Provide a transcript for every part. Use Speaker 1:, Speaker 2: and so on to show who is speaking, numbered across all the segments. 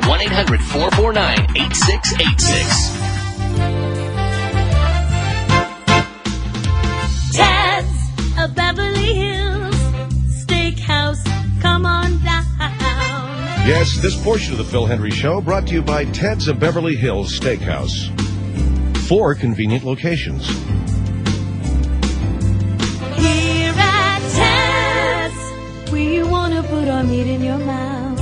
Speaker 1: 1-800-449-8686.
Speaker 2: Ted's of Beverly Hills Steakhouse. Come on down.
Speaker 3: Yes, this portion of the Phil Hendry Show brought to you by Ted's of Beverly Hills Steakhouse. 4 convenient locations.
Speaker 2: Here at Ted's, we want to put our meat in your mouth.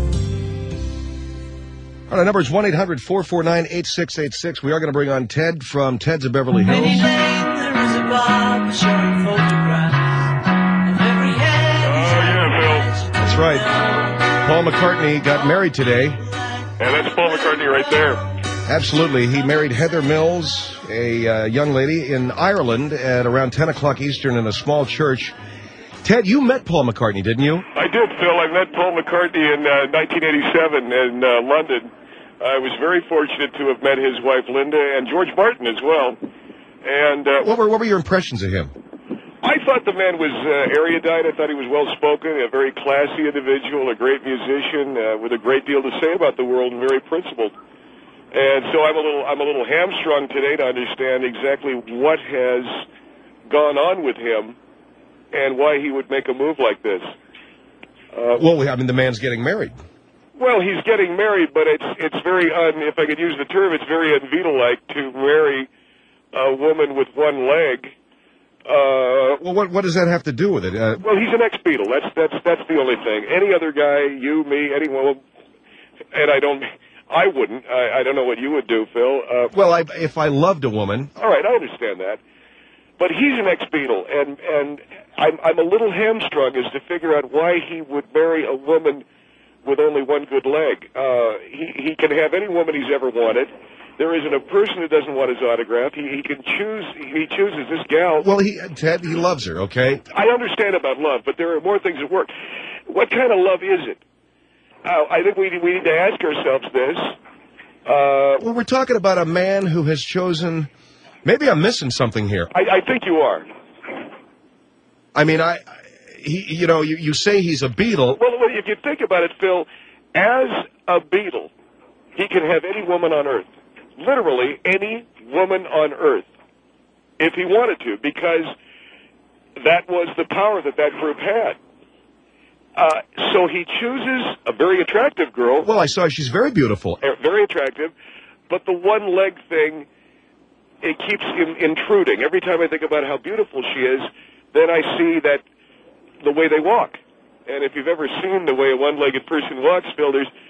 Speaker 3: All right, our number is 1-800-449-8686. We are going to bring on Ted from Ted's of Beverly Hills.
Speaker 4: There is a bar showing photographs of every head.
Speaker 3: That's right. Paul McCartney got married today.
Speaker 5: And that's Paul McCartney right there.
Speaker 3: Absolutely. He married Heather Mills, a young lady in Ireland, at around 10 o'clock Eastern in a small church. Ted, you met Paul McCartney, didn't you?
Speaker 5: I did, Phil. I met Paul McCartney in 1987 in London. I was very fortunate to have met his wife, Linda, and George Martin as well. And
Speaker 3: What were your impressions of him?
Speaker 5: I thought the man was erudite. I thought he was well-spoken, a very classy individual, a great musician with a great deal to say about the world and very principled. And so I'm a little hamstrung today to understand exactly what has gone on with him and why he would make a move like this.
Speaker 3: The man's getting married.
Speaker 5: Well, he's getting married, but it's very if I could use the term, it's very un-Vita-like to marry a woman with one leg.
Speaker 3: What does that have to do with it?
Speaker 5: Well, he's an ex-Beatle. That's the only thing. Any other guy, you, me, anyone, and I wouldn't. I don't know what you would do, Phil.
Speaker 3: If I loved a woman...
Speaker 5: All right, I understand that. But he's an ex-Beatle, and I'm a little hamstrung as to figure out why he would marry a woman with only one good leg. He can have any woman he's ever wanted. There isn't a person who doesn't want his autograph. He can choose. He chooses this gal.
Speaker 3: Well, Ted, he loves her, okay?
Speaker 5: I understand about love, but there are more things at work. What kind of love is it? I think we need to ask ourselves this.
Speaker 3: Well, we're talking about a man who has chosen... Maybe I'm missing something here.
Speaker 5: I think you are.
Speaker 3: I mean, you say he's a Beatle.
Speaker 5: Well, if you think about it, Phil, as a Beatle, he can have any woman on Earth. Literally any woman on Earth, if he wanted to, because that was the power that group had. So he chooses a very attractive girl.
Speaker 3: Well, I saw she's very beautiful.
Speaker 5: Very attractive, but the one-leg thing, it keeps intruding. Every time I think about how beautiful she is, then I see that the way they walk. And if you've ever seen the way a one-legged person walks, Phil,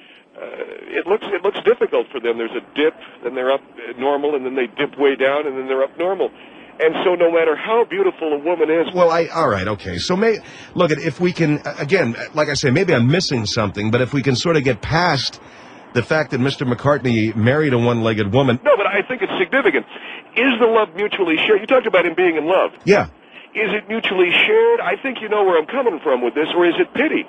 Speaker 5: it looks difficult for them. There's a dip, then they're up normal, and then they dip way down, and then they're up normal. And so no matter how beautiful a woman is...
Speaker 3: Well, all right, okay. So, look, if we can, again, like I say, maybe I'm missing something, but if we can sort of get past the fact that Mr. McCartney married a one-legged woman...
Speaker 5: No, but I think it's significant. Is the love mutually shared? You talked about him being in love.
Speaker 3: Yeah.
Speaker 5: Is it mutually shared? I think you know where I'm coming from with this, or is it pity?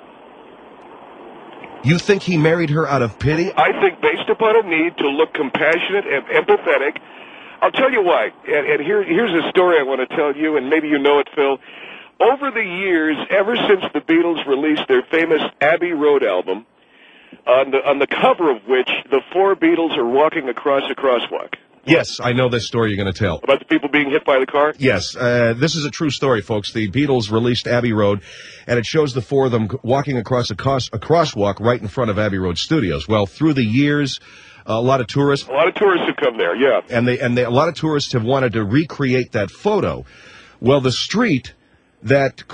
Speaker 3: You think he married her out of pity?
Speaker 5: I think based upon a need to look compassionate and empathetic. I'll tell you why. And here's a story I want to tell you, and maybe you know it, Phil. Over the years, ever since the Beatles released their famous Abbey Road album, on the cover of which the 4 Beatles are walking across a crosswalk.
Speaker 3: Yes, I know this story you're going to tell.
Speaker 5: About the people being hit by the car?
Speaker 3: Yes, this is a true story, folks. The Beatles released Abbey Road, and it shows the 4 of them walking across a crosswalk right in front of Abbey Road Studios. Well, through the years, a lot of tourists...
Speaker 5: A lot of tourists have come there, yeah.
Speaker 3: And a lot of tourists have wanted to recreate that photo. Well, the street that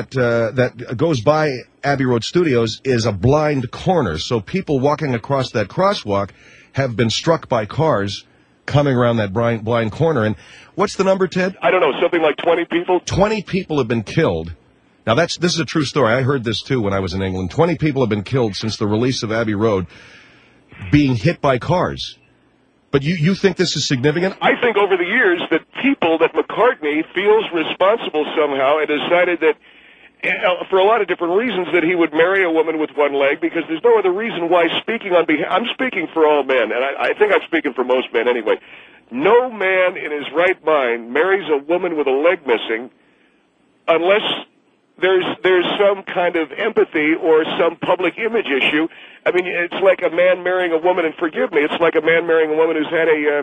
Speaker 3: goes by Abbey Road Studios is a blind corner, so people walking across that crosswalk have been struck by cars coming around that blind corner. And what's the number, Ted?
Speaker 5: I don't know, something like 20 people?
Speaker 3: 20 people have been killed. Now, this is a true story. I heard this, too, when I was in England. 20 people have been killed since the release of Abbey Road being hit by cars. But you think this is significant?
Speaker 5: I think over the years that McCartney feels responsible somehow and decided that, for a lot of different reasons, that he would marry a woman with one leg, because there's no other reason why, I'm speaking for all men, and I think I'm speaking for most men anyway. No man in his right mind marries a woman with a leg missing unless there's some kind of empathy or some public image issue. I mean, it's like a man marrying a woman, and forgive me, it's like a man marrying a woman who's had a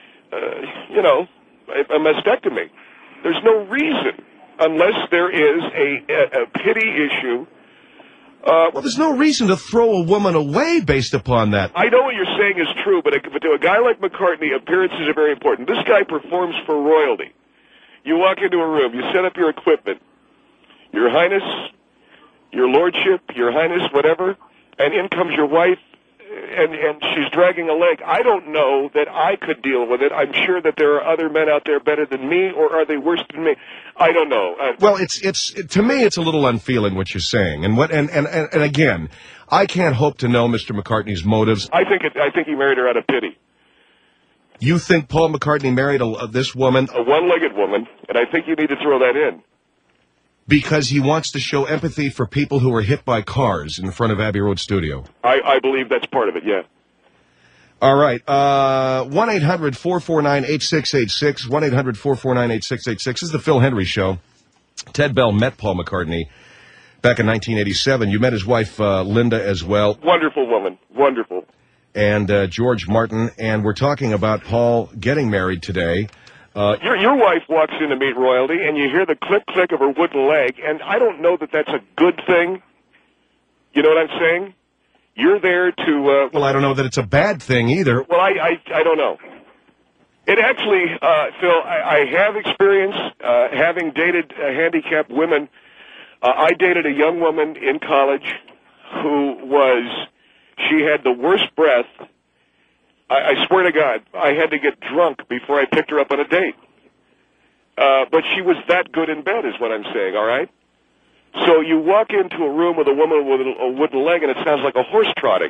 Speaker 5: mastectomy. There's no reason, unless there is a pity issue.
Speaker 3: Well, there's no reason to throw a woman away based upon that.
Speaker 5: I know what you're saying is true, but to a guy like McCartney, appearances are very important. This guy performs for royalty. You walk into a room, you set up your equipment, Your Highness, Your Lordship, Your Highness, whatever, and in comes your wife, and she's dragging a leg. I don't know that I could deal with it. I'm sure that there are other men out there better than me, or are they worse than me? I don't know.
Speaker 3: Well, to me, it's a little unfeeling what you're saying, and again, I can't hope to know Mr. McCartney's motives.
Speaker 5: I think he married her out of pity.
Speaker 3: You think Paul McCartney married this woman?
Speaker 5: A one-legged woman, and I think you need to throw that in.
Speaker 3: Because he wants to show empathy for people who were hit by cars in front of Abbey Road Studio.
Speaker 5: I believe that's part of it, yeah.
Speaker 3: All right. 1-800-449-8686. 1-800-449-8686. This is the Phil Hendry Show. Ted Bell met Paul McCartney back in 1987. You met his wife, Linda, as well.
Speaker 5: Wonderful woman. Wonderful.
Speaker 3: And George Martin. And we're talking about Paul getting married today.
Speaker 5: Your wife walks in to meet royalty, and you hear the click-click of her wooden leg, and I don't know that that's a good thing. You know what I'm saying? You're there to...
Speaker 3: well, I don't know that it's a bad thing either.
Speaker 5: Well, I don't know. It actually, Phil, I have experience having dated handicapped women. I dated a young woman in college who she had the worst breath. I swear to God, I had to get drunk before I picked her up on a date. But she was that good in bed, is what I'm saying, all right? So you walk into a room with a woman with a wooden leg, and it sounds like a horse trotting.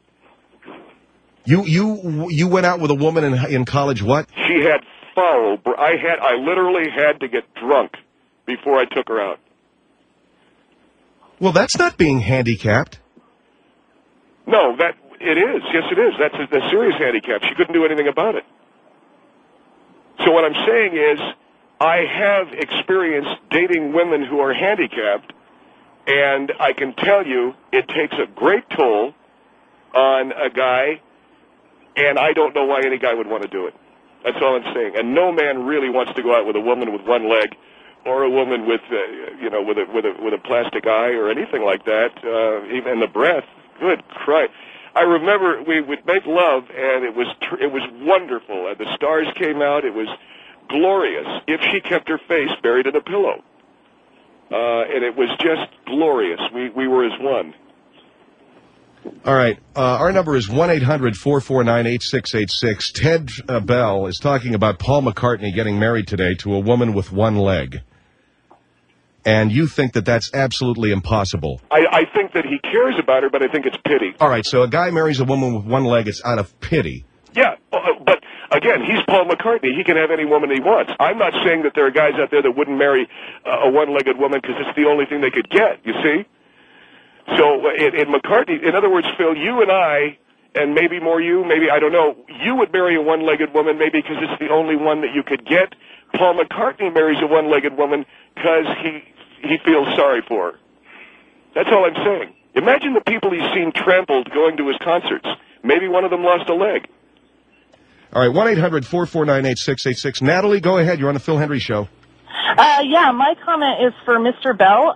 Speaker 3: You went out with a woman in college, what?
Speaker 5: She had foul. I literally had to get drunk before I took her out.
Speaker 3: Well, that's not being handicapped.
Speaker 5: No, it is. Yes, it is. That's a serious handicap. She couldn't do anything about it. So what I'm saying is, I have experience dating women who are handicapped, and I can tell you it takes a great toll on a guy, and I don't know why any guy would want to do it. That's all I'm saying. And no man really wants to go out with a woman with one leg, or a woman with with a plastic eye or anything like that. Even the breath. Good Christ. I remember we would make love, and it was wonderful. The stars came out. It was glorious. If she kept her face buried in a pillow, and it was just glorious. We were as one.
Speaker 3: All right. Our number is 1-800-449-8686. Ted Bell is talking about Paul McCartney getting married today to a woman with one leg. And you think that that's absolutely impossible.
Speaker 5: I think that he cares about her, but I think it's pity.
Speaker 3: All right, so a guy marries a woman with one leg, it's out of pity.
Speaker 5: Yeah, but again, he's Paul McCartney. He can have any woman he wants. I'm not saying that there are guys out there that wouldn't marry a one-legged woman because it's the only thing they could get, you see? So in McCartney, in other words, Phil, you and I, and maybe more you, maybe, I don't know, you would marry a one-legged woman maybe because it's the only one that you could get. Paul McCartney marries a one-legged woman because he feels sorry for her. That's all I'm saying. Imagine the people he's seen trampled going to his concerts. Maybe one of them lost a leg.
Speaker 3: All right, 1-800-449-8686. Natalie, go ahead. You're on the Phil Hendry Show.
Speaker 6: Yeah, my comment is for Mr. Bell.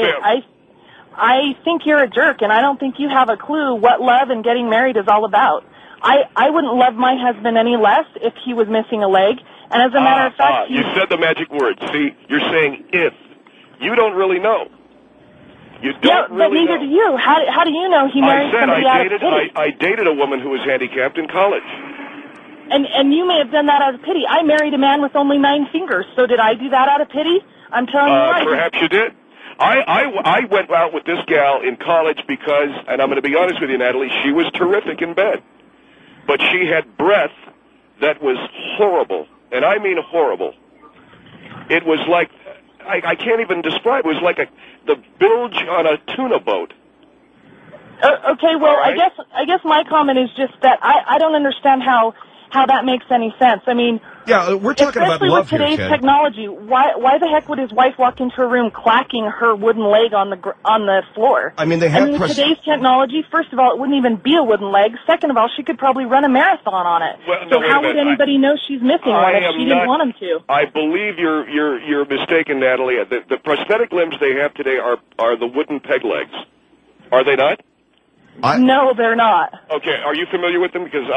Speaker 6: I think you're a jerk, and I don't think you have a clue what love and getting married is all about. I wouldn't love my husband any less if he was missing a leg. And as a matter of fact,
Speaker 5: you said the magic word. See, you're saying if. You don't really know. You don't really know.
Speaker 6: but neither do you. How do you know he married somebody out of pity?
Speaker 5: I dated a woman who was handicapped in college.
Speaker 6: And you may have done that out of pity. I married a man with only 9 fingers, so did I do that out of pity? I'm telling you right.
Speaker 5: Perhaps you did. I went out with this gal in college because, and I'm going to be honest with you, Natalie, she was terrific in bed. But she had breath that was horrible. And I mean horrible. It was like, I can't even describe. It was like the bilge on a tuna boat.
Speaker 6: Okay, well, right. I guess my comment is just that I don't understand how how that makes any sense. I mean,
Speaker 3: Yeah, we're talking about
Speaker 6: especially
Speaker 3: love
Speaker 6: with today's
Speaker 3: here, Ted.
Speaker 6: technology, why the heck would his wife walk into a room clacking her wooden leg on the floor?
Speaker 3: I mean, they have
Speaker 6: with today's technology, first of all, it wouldn't even be a wooden leg. Second of all, she could probably run a marathon on it.
Speaker 5: Well,
Speaker 6: so
Speaker 5: no, wait a
Speaker 6: how
Speaker 5: minute.
Speaker 6: would anybody know she's missing one if she didn't want him to?
Speaker 5: I believe you're mistaken, Natalie. The prosthetic limbs they have today are the wooden peg legs. Are they not?
Speaker 6: No, they're not.
Speaker 5: Okay, are you familiar with them? Because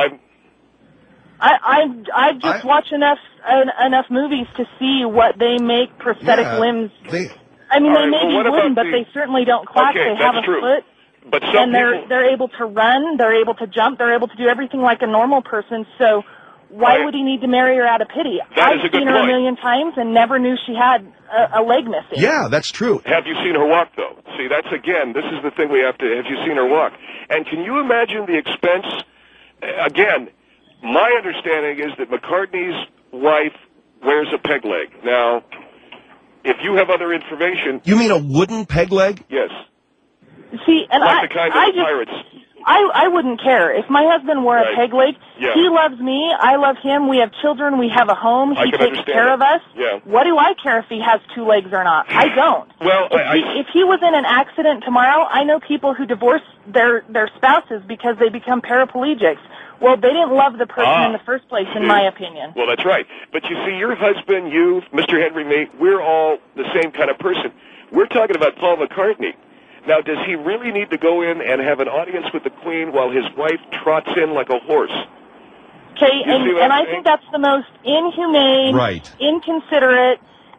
Speaker 6: I've just watched enough movies to see what they make prosthetic limbs. I mean, they may be wooden, but they certainly don't clack.
Speaker 5: Okay,
Speaker 6: they have
Speaker 5: that's
Speaker 6: a
Speaker 5: true.
Speaker 6: foot,
Speaker 5: But some
Speaker 6: and
Speaker 5: people,
Speaker 6: they're able to run, they're able to jump, they're able to do everything like a normal person. So why would he need to marry her out of pity?
Speaker 5: That is a
Speaker 6: I've
Speaker 5: good
Speaker 6: seen her
Speaker 5: point.
Speaker 6: a million times and never knew she had a leg missing.
Speaker 3: Yeah, that's true.
Speaker 5: Have you seen her walk, though? See, that's again, this is the thing we have to. Have you seen her walk? And can you imagine the expense? Again, my understanding is that McCartney's wife wears a peg leg. Now, if you have other information,
Speaker 3: You mean a wooden peg leg?
Speaker 5: yes,
Speaker 6: See, and
Speaker 5: like the kind of pirates.
Speaker 6: I wouldn't care. If my husband wore a
Speaker 5: Right.
Speaker 6: peg leg,
Speaker 5: Yeah.
Speaker 6: he loves me, I love him, we have children, we have a home,
Speaker 5: I
Speaker 6: he
Speaker 5: can
Speaker 6: takes
Speaker 5: understand
Speaker 6: care
Speaker 5: that.
Speaker 6: of us.
Speaker 5: Yeah.
Speaker 6: What do I care if he has two legs or not? I don't.
Speaker 5: Well,
Speaker 6: If he was in an accident tomorrow, I know people who divorce their spouses because they become paraplegics. Well, they didn't love the person in the first place, in my opinion.
Speaker 5: Well, that's right. But you see, your husband, you, Mr. Henry, me, we're all the same kind of person. We're talking about Paul McCartney. Now, does he really need to go in and have an audience with the Queen while his wife trots in like a horse?
Speaker 6: Okay,
Speaker 5: You see what
Speaker 6: and
Speaker 5: I'm
Speaker 6: I think that's the most inhumane,
Speaker 3: Right.
Speaker 6: inconsiderate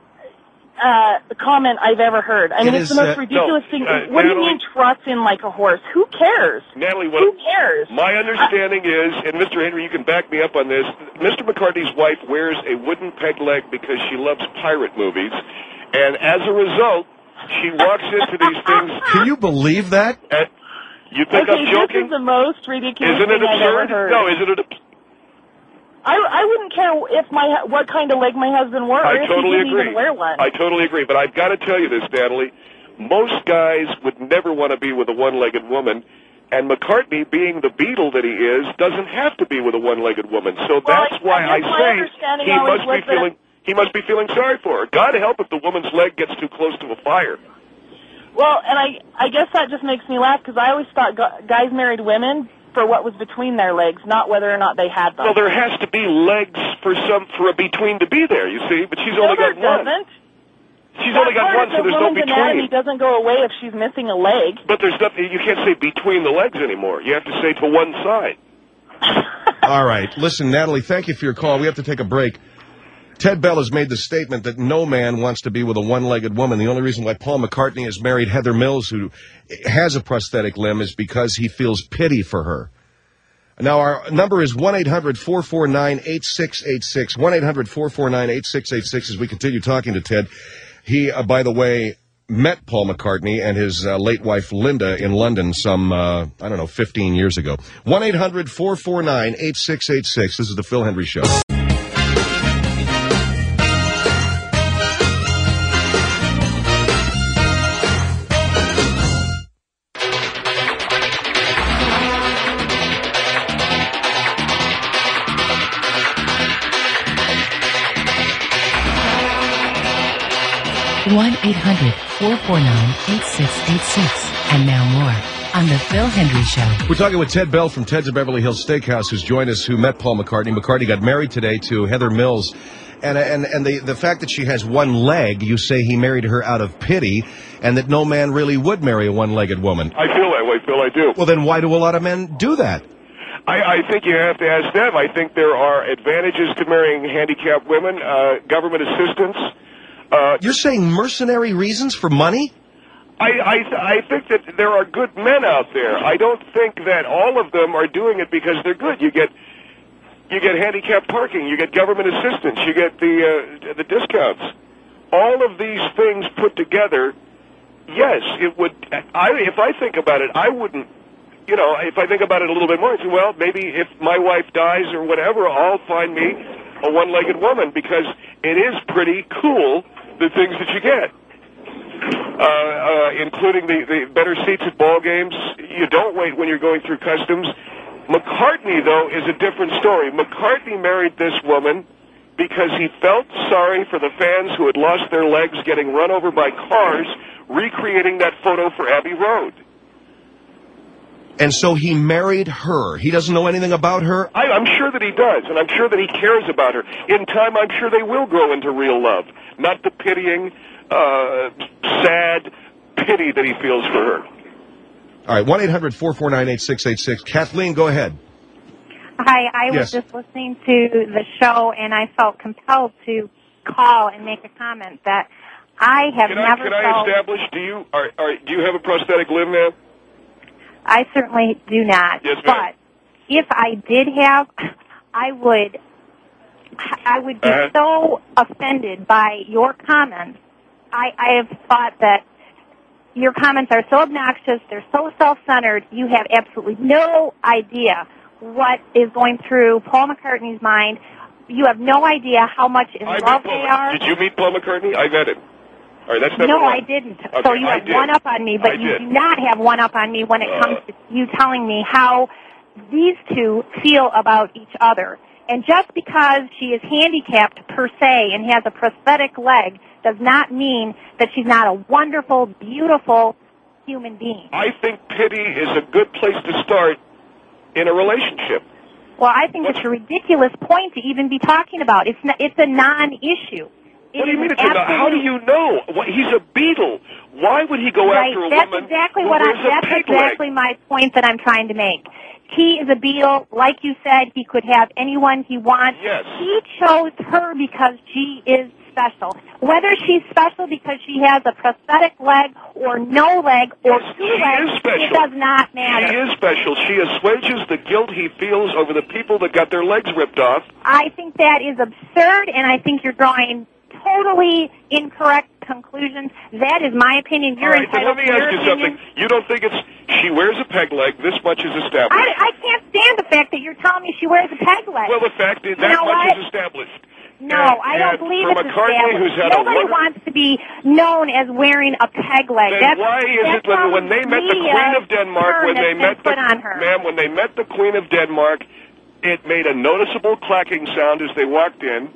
Speaker 6: comment I've ever heard. I mean,
Speaker 3: It
Speaker 6: it's
Speaker 3: is,
Speaker 6: the most ridiculous thing. What do you
Speaker 5: Natalie-
Speaker 6: mean trots in like a horse? Who cares?
Speaker 5: Natalie,
Speaker 6: Who cares?
Speaker 5: my understanding is, and Mr. Henry, you can back me up on this, Mr. McCartney's wife wears a wooden peg leg because she loves pirate movies, and as a result, she walks into these things.
Speaker 3: Can you believe that?
Speaker 5: And you think
Speaker 6: Okay,
Speaker 5: I'm joking?
Speaker 6: this is the most ridiculous
Speaker 5: Isn't it
Speaker 6: thing I've ever
Speaker 5: absurd?
Speaker 6: heard.
Speaker 5: No, isn't it?
Speaker 6: I wouldn't care if what kind of leg my husband wore, or
Speaker 5: I
Speaker 6: if
Speaker 5: totally
Speaker 6: he didn't
Speaker 5: agree.
Speaker 6: even wear one.
Speaker 5: I totally agree, but I've got to tell you this, Natalie. Most guys would never want to be with a one-legged woman, and McCartney, being the Beatle that he is, doesn't have to be with a one-legged woman. So that's why I
Speaker 6: guess my
Speaker 5: say
Speaker 6: understanding
Speaker 5: he
Speaker 6: always
Speaker 5: must
Speaker 6: was
Speaker 5: be feeling. He must be feeling sorry for her. God help if the woman's leg gets too close to a fire.
Speaker 6: Well, and I guess that just makes me laugh because I always thought guys married women for what was between their legs, not whether or not they had them.
Speaker 5: Well, there has to be legs for a between to be there, you see, but she's only got one.
Speaker 6: Doesn't.
Speaker 5: She's only got one, so there's no
Speaker 6: woman's anatomy
Speaker 5: between.
Speaker 6: doesn't go away if she's missing a leg.
Speaker 5: But there's nothing. You can't say between the legs anymore. You have to say to one side.
Speaker 3: All right. Listen, Natalie, thank you for your call. We have to take a break. Ted Bell has made the statement that no man wants to be with a one-legged woman. The only reason why Paul McCartney has married Heather Mills, who has a prosthetic limb, is because he feels pity for her. Now, our number is 1-800-449-8686, 1-800-449-8686, as we continue talking to Ted. He, by the way, met Paul McCartney and his late wife, Linda, in London some, 15 years ago. 1-800-449-8686. This is the Phil Hendry Show.
Speaker 7: One 1-800-449-8686. And now more on the Phil Hendry Show.
Speaker 3: We're talking with Ted Bell from Ted's of Beverly Hills Steakhouse, who's joined us, who met Paul McCartney. McCartney got married today to Heather Mills. And the fact that she has one leg, you say he married her out of pity, and that no man really would marry a one-legged woman.
Speaker 5: I feel that way, Phil. I do.
Speaker 3: Well, then why do a lot of men do that?
Speaker 5: I think you have to ask them. I think there are advantages to marrying handicapped women, government assistance.
Speaker 3: You're saying mercenary reasons for money?
Speaker 5: I think that there are good men out there. I don't think that all of them are doing it because they're good. You get handicapped parking, you get government assistance, you get the discounts. All of these things put together, yes, it would. If I think about it, I wouldn't. If I think about it a little bit more, I say, well, maybe if my wife dies or whatever, I'll find me a one-legged woman because it is pretty cool, the things that you get. Including the better seats at ball games. You don't wait when you're going through customs. McCartney, though, is a different story. McCartney married this woman because he felt sorry for the fans who had lost their legs getting run over by cars recreating that photo for Abbey Road.
Speaker 3: And so he married her. He doesn't know anything about her?
Speaker 5: I'm sure that he does, and I'm sure that he cares about her. In time, I'm sure they will grow into real love, not the pitying, sad pity that he feels for her.
Speaker 3: All right, 1-800-449-8686. Kathleen, go ahead.
Speaker 8: Hi, I was just listening to the show, and I felt compelled to call and make a comment that I have never
Speaker 5: Can I establish, do you have a prosthetic limb, ma'am?
Speaker 8: I certainly do not.
Speaker 5: Yes, ma'am.
Speaker 8: But if I did have, I would be so offended by your comments. I have thought that your comments are so obnoxious, they're so self-centered, you have absolutely no idea what is going through Paul McCartney's mind. You have no idea how much in love they are.
Speaker 5: Did you meet Paul McCartney? I met him. All right, that's number
Speaker 8: No,
Speaker 5: one.
Speaker 8: I didn't.
Speaker 5: Okay,
Speaker 8: so you have one up on me, but you do not have one up on me when it comes to you telling me how these two feel about each other. And just because she is handicapped per se and has a prosthetic leg does not mean that she's not a wonderful, beautiful human being.
Speaker 5: I think pity is a good place to start in a relationship.
Speaker 8: Well, I think it's a ridiculous point to even be talking about. It's a non-issue.
Speaker 5: What do you mean it's how do you know? He's a Beatle. Why would he go after a woman
Speaker 8: That's exactly
Speaker 5: who
Speaker 8: what
Speaker 5: wears a
Speaker 8: that's
Speaker 5: peg
Speaker 8: exactly
Speaker 5: leg?
Speaker 8: my point that I'm trying to make. He is a Beatle. Like you said, he could have anyone he wants.
Speaker 5: Yes.
Speaker 8: He chose her because she is special. Whether she's special because she has a prosthetic leg or no leg or two legs, it does not matter.
Speaker 5: She is special. She assuages the guilt he feels over the people that got their legs ripped off.
Speaker 8: I think that is absurd, and I think you're drawing totally incorrect conclusions. That is my opinion. You're entitled
Speaker 5: let me
Speaker 8: to
Speaker 5: ask
Speaker 8: your
Speaker 5: you
Speaker 8: opinion.
Speaker 5: something. You don't think she wears a peg leg, this much is established?
Speaker 8: I can't stand the fact that you're telling me she wears a peg leg.
Speaker 5: Well, the fact is that much is established.
Speaker 8: No, I don't believe it's
Speaker 5: McCartney, who's had
Speaker 8: Nobody wants to be known as wearing a peg leg.
Speaker 5: Then why is it when they met the Queen of Denmark, when they met the Queen of Denmark, it made a noticeable clacking sound as they walked in,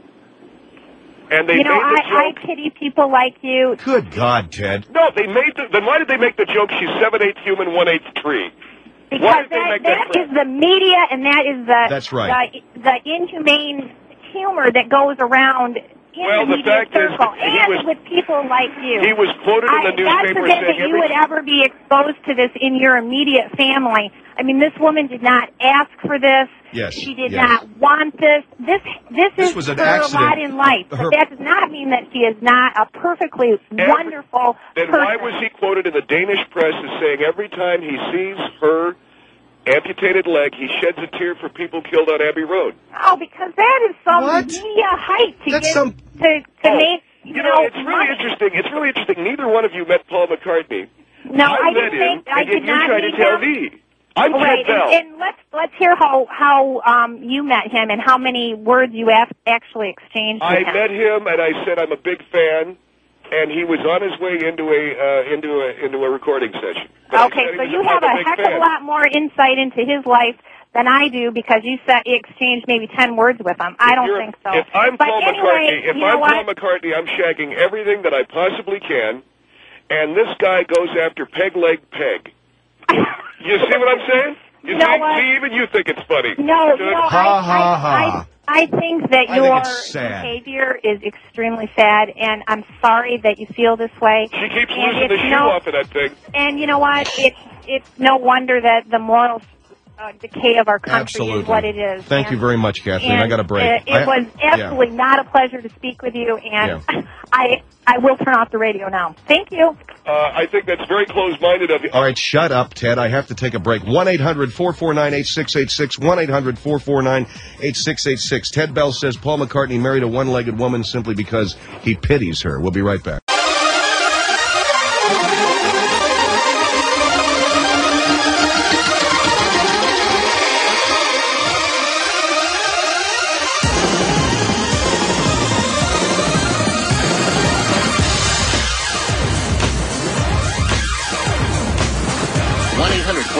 Speaker 5: and they made the joke.
Speaker 8: I pity people like you.
Speaker 3: Good God, Ted.
Speaker 5: No, then why did they make the joke? She's 7/8 human, 1/8 tree.
Speaker 8: Because that is the media, and that is
Speaker 3: That's right.
Speaker 8: the inhumane humor that goes around in the media circle, and with people like you.
Speaker 5: He was quoted in the newspaper
Speaker 8: saying that you would ever be exposed to this in your immediate family. I mean, this woman did not ask for this.
Speaker 3: Yes.
Speaker 8: She did not want this. This
Speaker 3: was
Speaker 8: is
Speaker 3: an
Speaker 8: her
Speaker 3: accident.
Speaker 8: lot in life. But that does not mean that she is not a perfectly wonderful
Speaker 5: Then
Speaker 8: person.
Speaker 5: why was he quoted in the Danish press as saying every time he sees her amputated leg, he sheds a tear for people killed on Abbey Road?
Speaker 8: Oh, because that is some media hype to make.
Speaker 5: You know, it's really interesting. It's really interesting. Neither one of you met Paul McCartney.
Speaker 8: No, I
Speaker 5: met
Speaker 8: didn't
Speaker 5: him,
Speaker 8: think. I
Speaker 5: and
Speaker 8: did
Speaker 5: you
Speaker 8: not
Speaker 5: tried to
Speaker 8: meet
Speaker 5: tell
Speaker 8: him.
Speaker 5: me. I'm
Speaker 8: right,
Speaker 5: Ted Bell.
Speaker 8: and let's hear how you met him and how many words you actually exchanged with him.
Speaker 5: I met him, and I said I'm a big fan, and he was on his way into a recording session. But
Speaker 8: Okay, so you have a heck of a lot more insight into his life than I do because you exchanged maybe 10 words with him. I don't think so.
Speaker 5: If I'm Paul
Speaker 8: McCartney,
Speaker 5: McCartney, I'm shagging everything that I possibly can, and this guy goes after peg leg peg. You see what I'm saying? See, even you think it's funny.
Speaker 8: No, I think that
Speaker 3: I
Speaker 8: your
Speaker 3: think it's sad.
Speaker 8: behavior is extremely sad, and I'm sorry that you feel this way.
Speaker 5: She keeps losing the shoe off of that thing.
Speaker 8: And you know what? It's no wonder that the moral decay of our country
Speaker 3: Absolutely.
Speaker 8: is what it is.
Speaker 3: Thank you very much, Kathleen. I got a break.
Speaker 8: It was absolutely not a pleasure to speak with you, and I will turn off the radio now. Thank you.
Speaker 5: I think that's very close-minded of you.
Speaker 3: All right, shut up, Ted. I have to take a break. 1-800-449-8686, 1-800-449-8686. Ted Bell says Paul McCartney married a one-legged woman simply because he pities her. We'll be right back.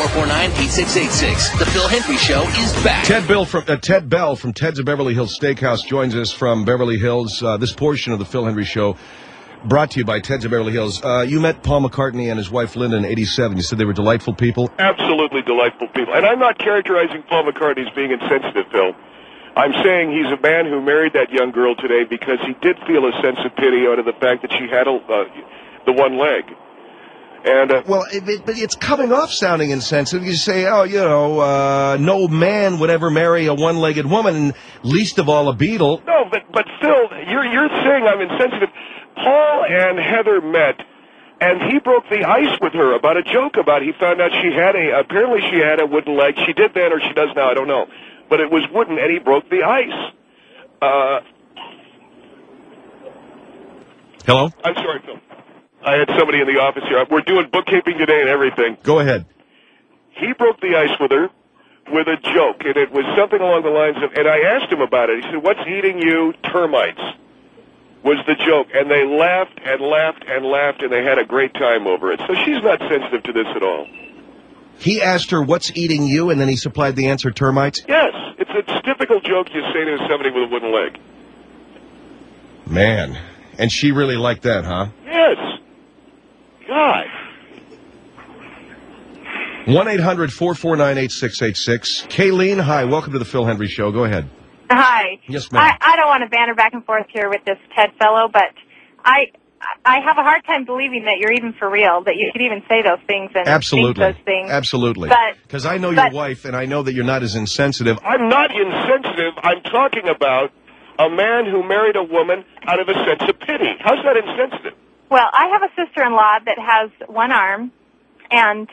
Speaker 1: 449-8686. The Phil Hendry Show is back.
Speaker 3: Ted Bell from Ted's of Beverly Hills Steakhouse joins us from Beverly Hills. This portion of the Phil Hendry Show brought to you by Ted's of Beverly Hills. You met Paul McCartney and his wife Linda in '87. You said they were delightful people.
Speaker 5: Absolutely delightful people. And I'm not characterizing Paul McCartney as being insensitive, Phil. I'm saying he's a man who married that young girl today because he did feel a sense of pity out of the fact that she had the one leg. And
Speaker 3: well, but it's coming off sounding insensitive. You say, oh, no man would ever marry a one-legged woman, and least of all a beetle.
Speaker 5: No, but Phil, you're saying I'm insensitive. Paul and Heather met, and he broke the ice with her about a joke about he found out apparently she had a wooden leg. She did then, or she does now, I don't know. But it was wooden, and he broke the ice.
Speaker 3: Hello?
Speaker 5: I'm sorry, Phil. I had somebody in the office here. We're doing bookkeeping today and everything.
Speaker 3: Go ahead.
Speaker 5: He broke the ice with her with a joke, and it was something along the lines of, and I asked him about it. He said, what's eating you? Termites was the joke. And they laughed and laughed and laughed, and they had a great time over it. So she's not sensitive to this at all.
Speaker 3: He asked her, what's eating you? And then he supplied the answer, termites?
Speaker 5: Yes. It's a typical joke you say to somebody with a wooden leg.
Speaker 3: Man. And she really liked that, huh?
Speaker 5: Yes. God.
Speaker 3: 1-800-449-8686. Kayleen, hi. Welcome to the Phil Hendry Show. Go ahead.
Speaker 9: Hi.
Speaker 3: Yes, ma'am.
Speaker 9: I don't want to banter back and forth here with this Ted fellow, but I have a hard time believing that you're even for real, that you could even say those things and think those things.
Speaker 3: Absolutely. Because I know your wife, and I know that you're not as insensitive.
Speaker 5: I'm not insensitive. I'm talking about a man who married a woman out of a sense of pity. How's that insensitive?
Speaker 9: Well, I have a sister-in-law that has one arm, and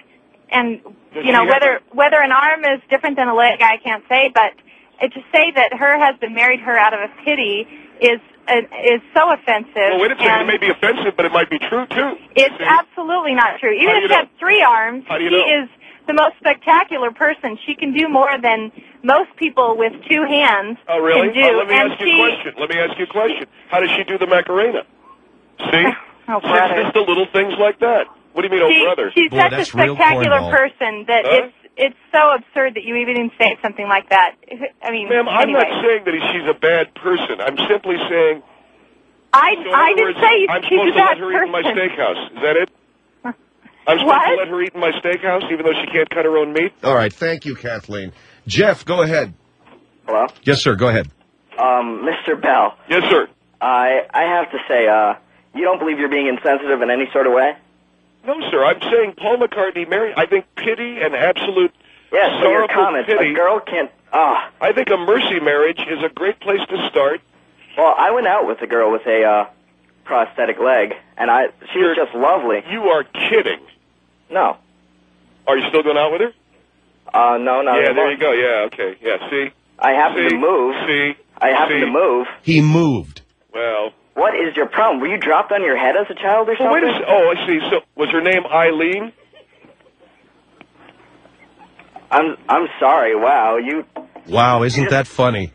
Speaker 9: whether an arm is different than a leg, I can't say, but to say that her husband married her out of a pity is so offensive.
Speaker 5: Well, wait a second. It may be offensive, but it might be true, too.
Speaker 9: It's absolutely not true. Even if she has three arms, she is the most spectacular person. She can do more than most people with two hands
Speaker 5: can do.
Speaker 9: Let me
Speaker 5: ask you a question. How does she do the Macarena? See?
Speaker 9: Oh, brother.
Speaker 5: Just the little things like that. What do you mean, brother?
Speaker 9: She's such a spectacular person that it's so absurd that you even say something like that. I mean,
Speaker 5: ma'am, I'm not saying that she's a bad person. I'm simply saying...
Speaker 9: I didn't say she's a bad person.
Speaker 5: I'm supposed to let her eat in my steakhouse. Is that it? I'm supposed to let her eat in my steakhouse even though she can't cut her own meat?
Speaker 3: All right. Thank you, Kathleen. Jeff, go ahead.
Speaker 10: Hello?
Speaker 3: Yes, sir. Go ahead.
Speaker 10: Mr. Bell.
Speaker 5: Yes, sir.
Speaker 10: I have to say, you don't believe you're being insensitive in any sort of way?
Speaker 5: No, sir. I'm saying Paul McCartney married. I think pity and absolute
Speaker 10: sorrowful comments.
Speaker 5: pity.
Speaker 10: A girl can't...
Speaker 5: I think a mercy marriage is a great place to start.
Speaker 10: Well, I went out with a girl with a prosthetic leg, and she was just lovely.
Speaker 5: You are kidding.
Speaker 10: No.
Speaker 5: Are you still going out with her?
Speaker 10: No, not
Speaker 5: Yeah,
Speaker 10: anymore.
Speaker 5: there you go. Yeah, okay. Yeah, see?
Speaker 10: I happened to move. I happened to move.
Speaker 3: He moved.
Speaker 5: Well...
Speaker 10: What is your problem? Were you dropped on your head as a child or something?
Speaker 5: Wait a second. Oh, I see. So, was her name Eileen?
Speaker 10: I'm sorry. Wow, you...
Speaker 3: Wow, isn't that funny?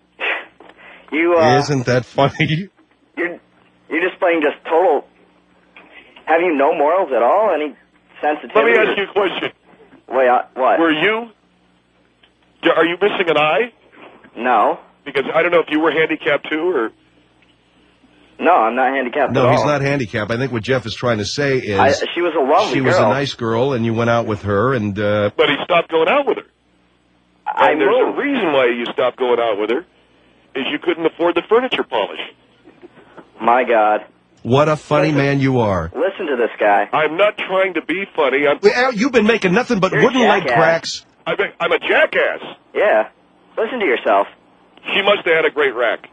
Speaker 3: Isn't that funny?
Speaker 10: You're displaying just total... Have you no morals at all? Any sensitivity?
Speaker 5: Let me ask you a question.
Speaker 10: Wait, what?
Speaker 5: Are you missing an eye?
Speaker 10: No.
Speaker 5: Because I don't know if you were handicapped too, or...
Speaker 10: No, I'm not handicapped at all.
Speaker 3: No, he's not handicapped. I think what Jeff is trying to say is...
Speaker 10: she was a lovely girl.
Speaker 3: She was a nice girl, and you went out with her, and...
Speaker 5: But he stopped going out with her. And there's a reason why you stopped going out with her, is you couldn't afford the furniture polish.
Speaker 10: My God.
Speaker 3: What a funny man you are.
Speaker 10: Listen to this guy.
Speaker 5: I'm not trying to be funny.
Speaker 3: You've been making nothing but wooden leg cracks.
Speaker 5: I'm a jackass.
Speaker 10: Yeah. Listen to yourself.
Speaker 5: She must have had a great rack.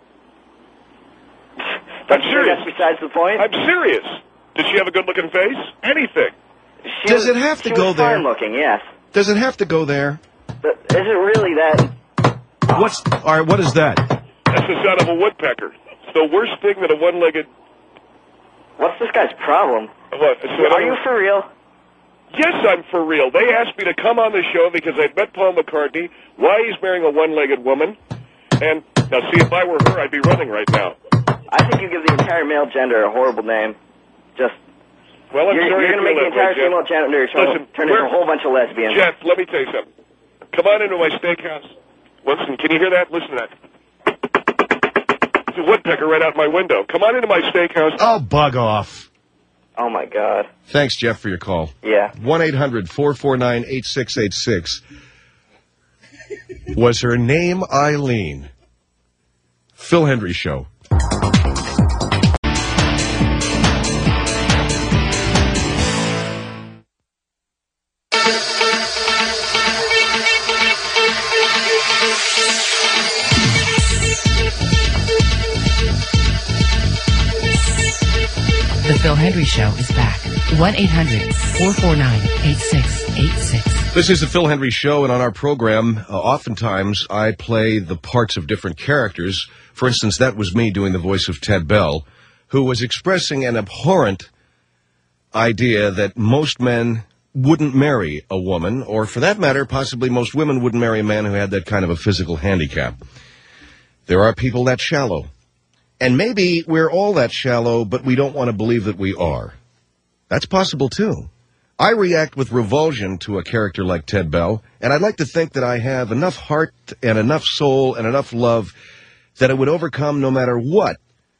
Speaker 10: I'm serious. That's besides the point?
Speaker 5: I'm serious. Did she have a good-looking face? Anything.
Speaker 3: Does it have to go there?
Speaker 10: Fine-looking, yes.
Speaker 3: Does it have to go there?
Speaker 10: But is it really that?
Speaker 3: All right, what is that?
Speaker 5: That's the sound of a woodpecker. It's the worst thing that a one-legged...
Speaker 10: What's this guy's problem?
Speaker 5: What?
Speaker 10: Are you for real?
Speaker 5: Yes, I'm for real. They asked me to come on the show because I'd met Paul McCartney, why he's marrying a one-legged woman, and now see, if I were her, I'd be running right now.
Speaker 10: I think you give the entire male gender a horrible name. Just
Speaker 5: Well, I'm
Speaker 10: you're
Speaker 5: sorry
Speaker 10: going to make the entire female janitor turn into a whole bunch of lesbians.
Speaker 5: Jeff, let me tell you something. Come on into my steakhouse. Listen, can you hear that? Listen to that. It's a woodpecker right out my window. Come on into my steakhouse.
Speaker 3: Oh, bug off.
Speaker 10: Oh, my God.
Speaker 3: Thanks, Jeff, for your call.
Speaker 10: Yeah.
Speaker 3: 1-800-449-8686. Was her name Eileen? Phil Hendry Show.
Speaker 7: The Phil Hendry Show is back. 1-800-449-8686.
Speaker 3: This is the Phil Hendry Show, and on our program, oftentimes I play the parts of different characters. For instance, that was me doing the voice of Ted Bell, who was expressing an abhorrent idea that most men wouldn't marry a woman, or for that matter, possibly most women wouldn't marry a man who had that kind of a physical handicap. There are people that shallow. And maybe we're all that shallow, but we don't want to believe that we are. That's possible, too. I react with revulsion to a character like Ted Bell, and I'd like to think that I have enough heart and enough soul and enough love that it would overcome no matter what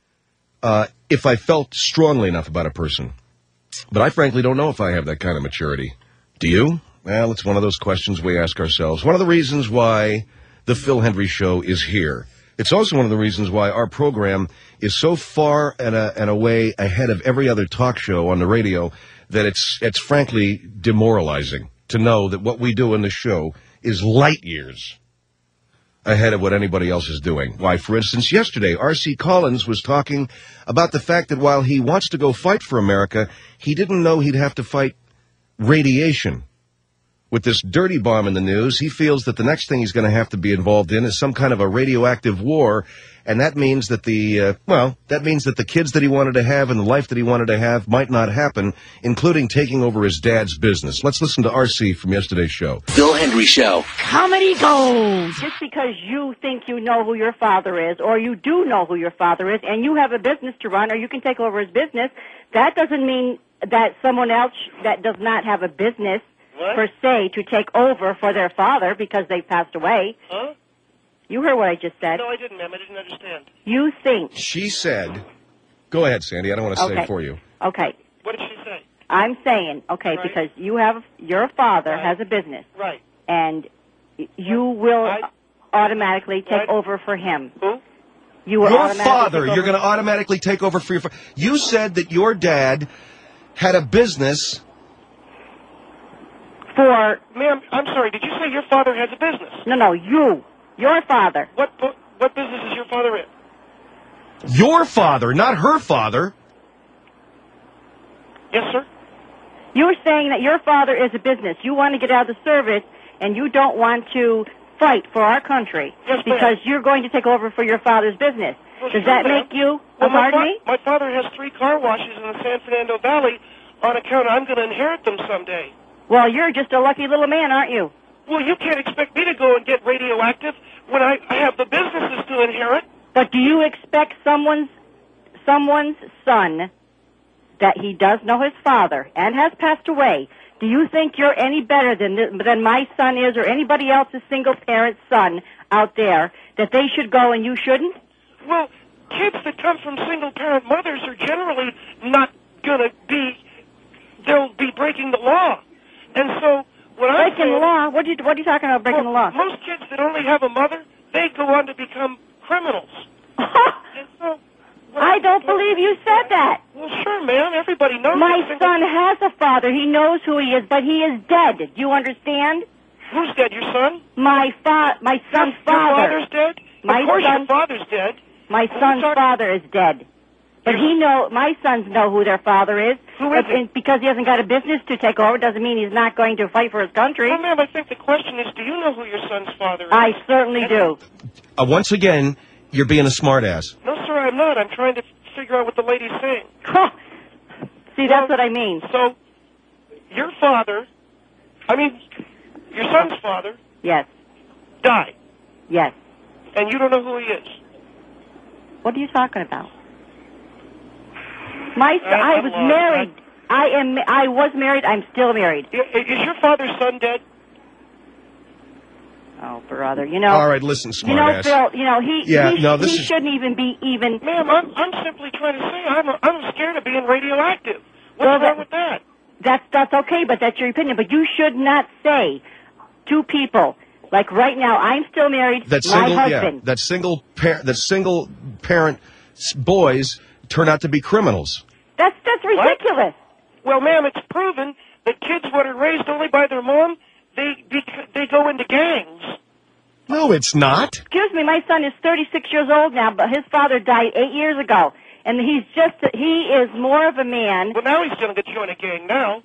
Speaker 3: if I felt strongly enough about a person. But I frankly don't know if I have that kind of maturity. Do you? Well, it's one of those questions we ask ourselves. One of the reasons why the Phil Hendry Show is here. It's also one of the reasons why our program is so far and away ahead of every other talk show on the radio that it's frankly demoralizing to know that what we do in the show is light years ahead of what anybody else is doing. Why, for instance, yesterday, R.C. Collins was talking about the fact that while he wants to go fight for America, he didn't know he'd have to fight radiation. With this dirty bomb in the news, he feels that the next thing he's going to have to be involved in is some kind of a radioactive war, and that means that the kids that he wanted to have and the life that he wanted to have might not happen, including taking over his dad's business. Let's listen to R.C. from yesterday's show.
Speaker 1: Phil Hendry Show.
Speaker 11: Comedy Gold. Just because you think you know who your father is, or you do know who your father is, and you have a business to run, or you can take over his business, that doesn't mean that someone else that does not have a business per se to take over for their father because they passed away.
Speaker 12: Huh?
Speaker 11: You heard what I just said.
Speaker 12: No, I didn't, ma'am. I didn't understand.
Speaker 11: You think.
Speaker 3: She said, go ahead, Sandy. I don't want to say it for you.
Speaker 11: Okay.
Speaker 12: What did she say?
Speaker 11: I'm saying, okay, because your father has a business.
Speaker 12: Right.
Speaker 11: And you will automatically take over for him.
Speaker 12: Who?
Speaker 3: Your father. You're going to automatically take over for your father. You said that your dad had a business.
Speaker 12: Ma'am, I'm sorry, did you say your father has a business?
Speaker 11: No, your father.
Speaker 12: What business is your father in?
Speaker 3: Your father, not her father.
Speaker 12: Yes, sir?
Speaker 11: You're saying that your father is a business. You want to get out of the service, and you don't want to fight for our country because you're going to take over for your father's business.
Speaker 12: Well,
Speaker 11: Does that make you a me?
Speaker 12: My father has 3 car washes in the San Fernando Valley on account I'm going to inherit them someday.
Speaker 11: Well, you're just a lucky little man, aren't you?
Speaker 12: Well, you can't expect me to go and get radioactive when I have the businesses to inherit.
Speaker 11: But do you expect someone's son that he does know his father and has passed away? Do you think you're any better than my son is or anybody else's single-parent son out there, that they should go and you shouldn't?
Speaker 12: Well, kids that come from single-parent mothers are generally not going to be, they'll be breaking the law. And so,
Speaker 11: breaking the law? What are you talking about, breaking the law?
Speaker 12: Most kids that only have a mother, they go on to become criminals. And so,
Speaker 11: I don't believe you said that.
Speaker 12: Well, sure, ma'am. Everybody knows.
Speaker 11: My son has a father. He knows who he is, but he is dead. Do you understand?
Speaker 12: Who's dead? Your son?
Speaker 11: My son's father.
Speaker 12: Your father's dead? Of course your father's dead.
Speaker 11: My son's father is dead. But my sons know who their father is.
Speaker 12: Who is it?
Speaker 11: Because he hasn't got a business to take over doesn't mean he's not going to fight for his country.
Speaker 12: Well, ma'am, I think the question is, do you know who your son's father is?
Speaker 11: I certainly do.
Speaker 3: Once again, you're being a smartass.
Speaker 12: No, sir, I'm not. I'm trying to figure out what the lady's saying.
Speaker 11: See, that's what I mean.
Speaker 12: So, your son's father...
Speaker 11: Yes.
Speaker 12: ...died.
Speaker 11: Yes.
Speaker 12: And you don't know who he is.
Speaker 11: What are you talking about? I was married. I was married. I'm still married.
Speaker 12: Is your father's son dead?
Speaker 11: Oh, brother, you know.
Speaker 3: All right, listen, smartass.
Speaker 11: Phil, he shouldn't even be even.
Speaker 12: Ma'am, I'm simply trying to say I'm scared of being radioactive. What's wrong with that?
Speaker 11: That's okay, but that's your opinion. But you should not say to people, like right now, I'm still married. My husband.
Speaker 3: That single parent boys turn out to be criminals.
Speaker 11: That's ridiculous.
Speaker 12: What? Well, ma'am, it's proven that kids that are raised only by their mom, they go into gangs.
Speaker 3: No, it's not.
Speaker 11: Excuse me, my son is 36 years old now, but his father died 8 years ago. And he is more of a man.
Speaker 12: Well, now he's going to join a gang now.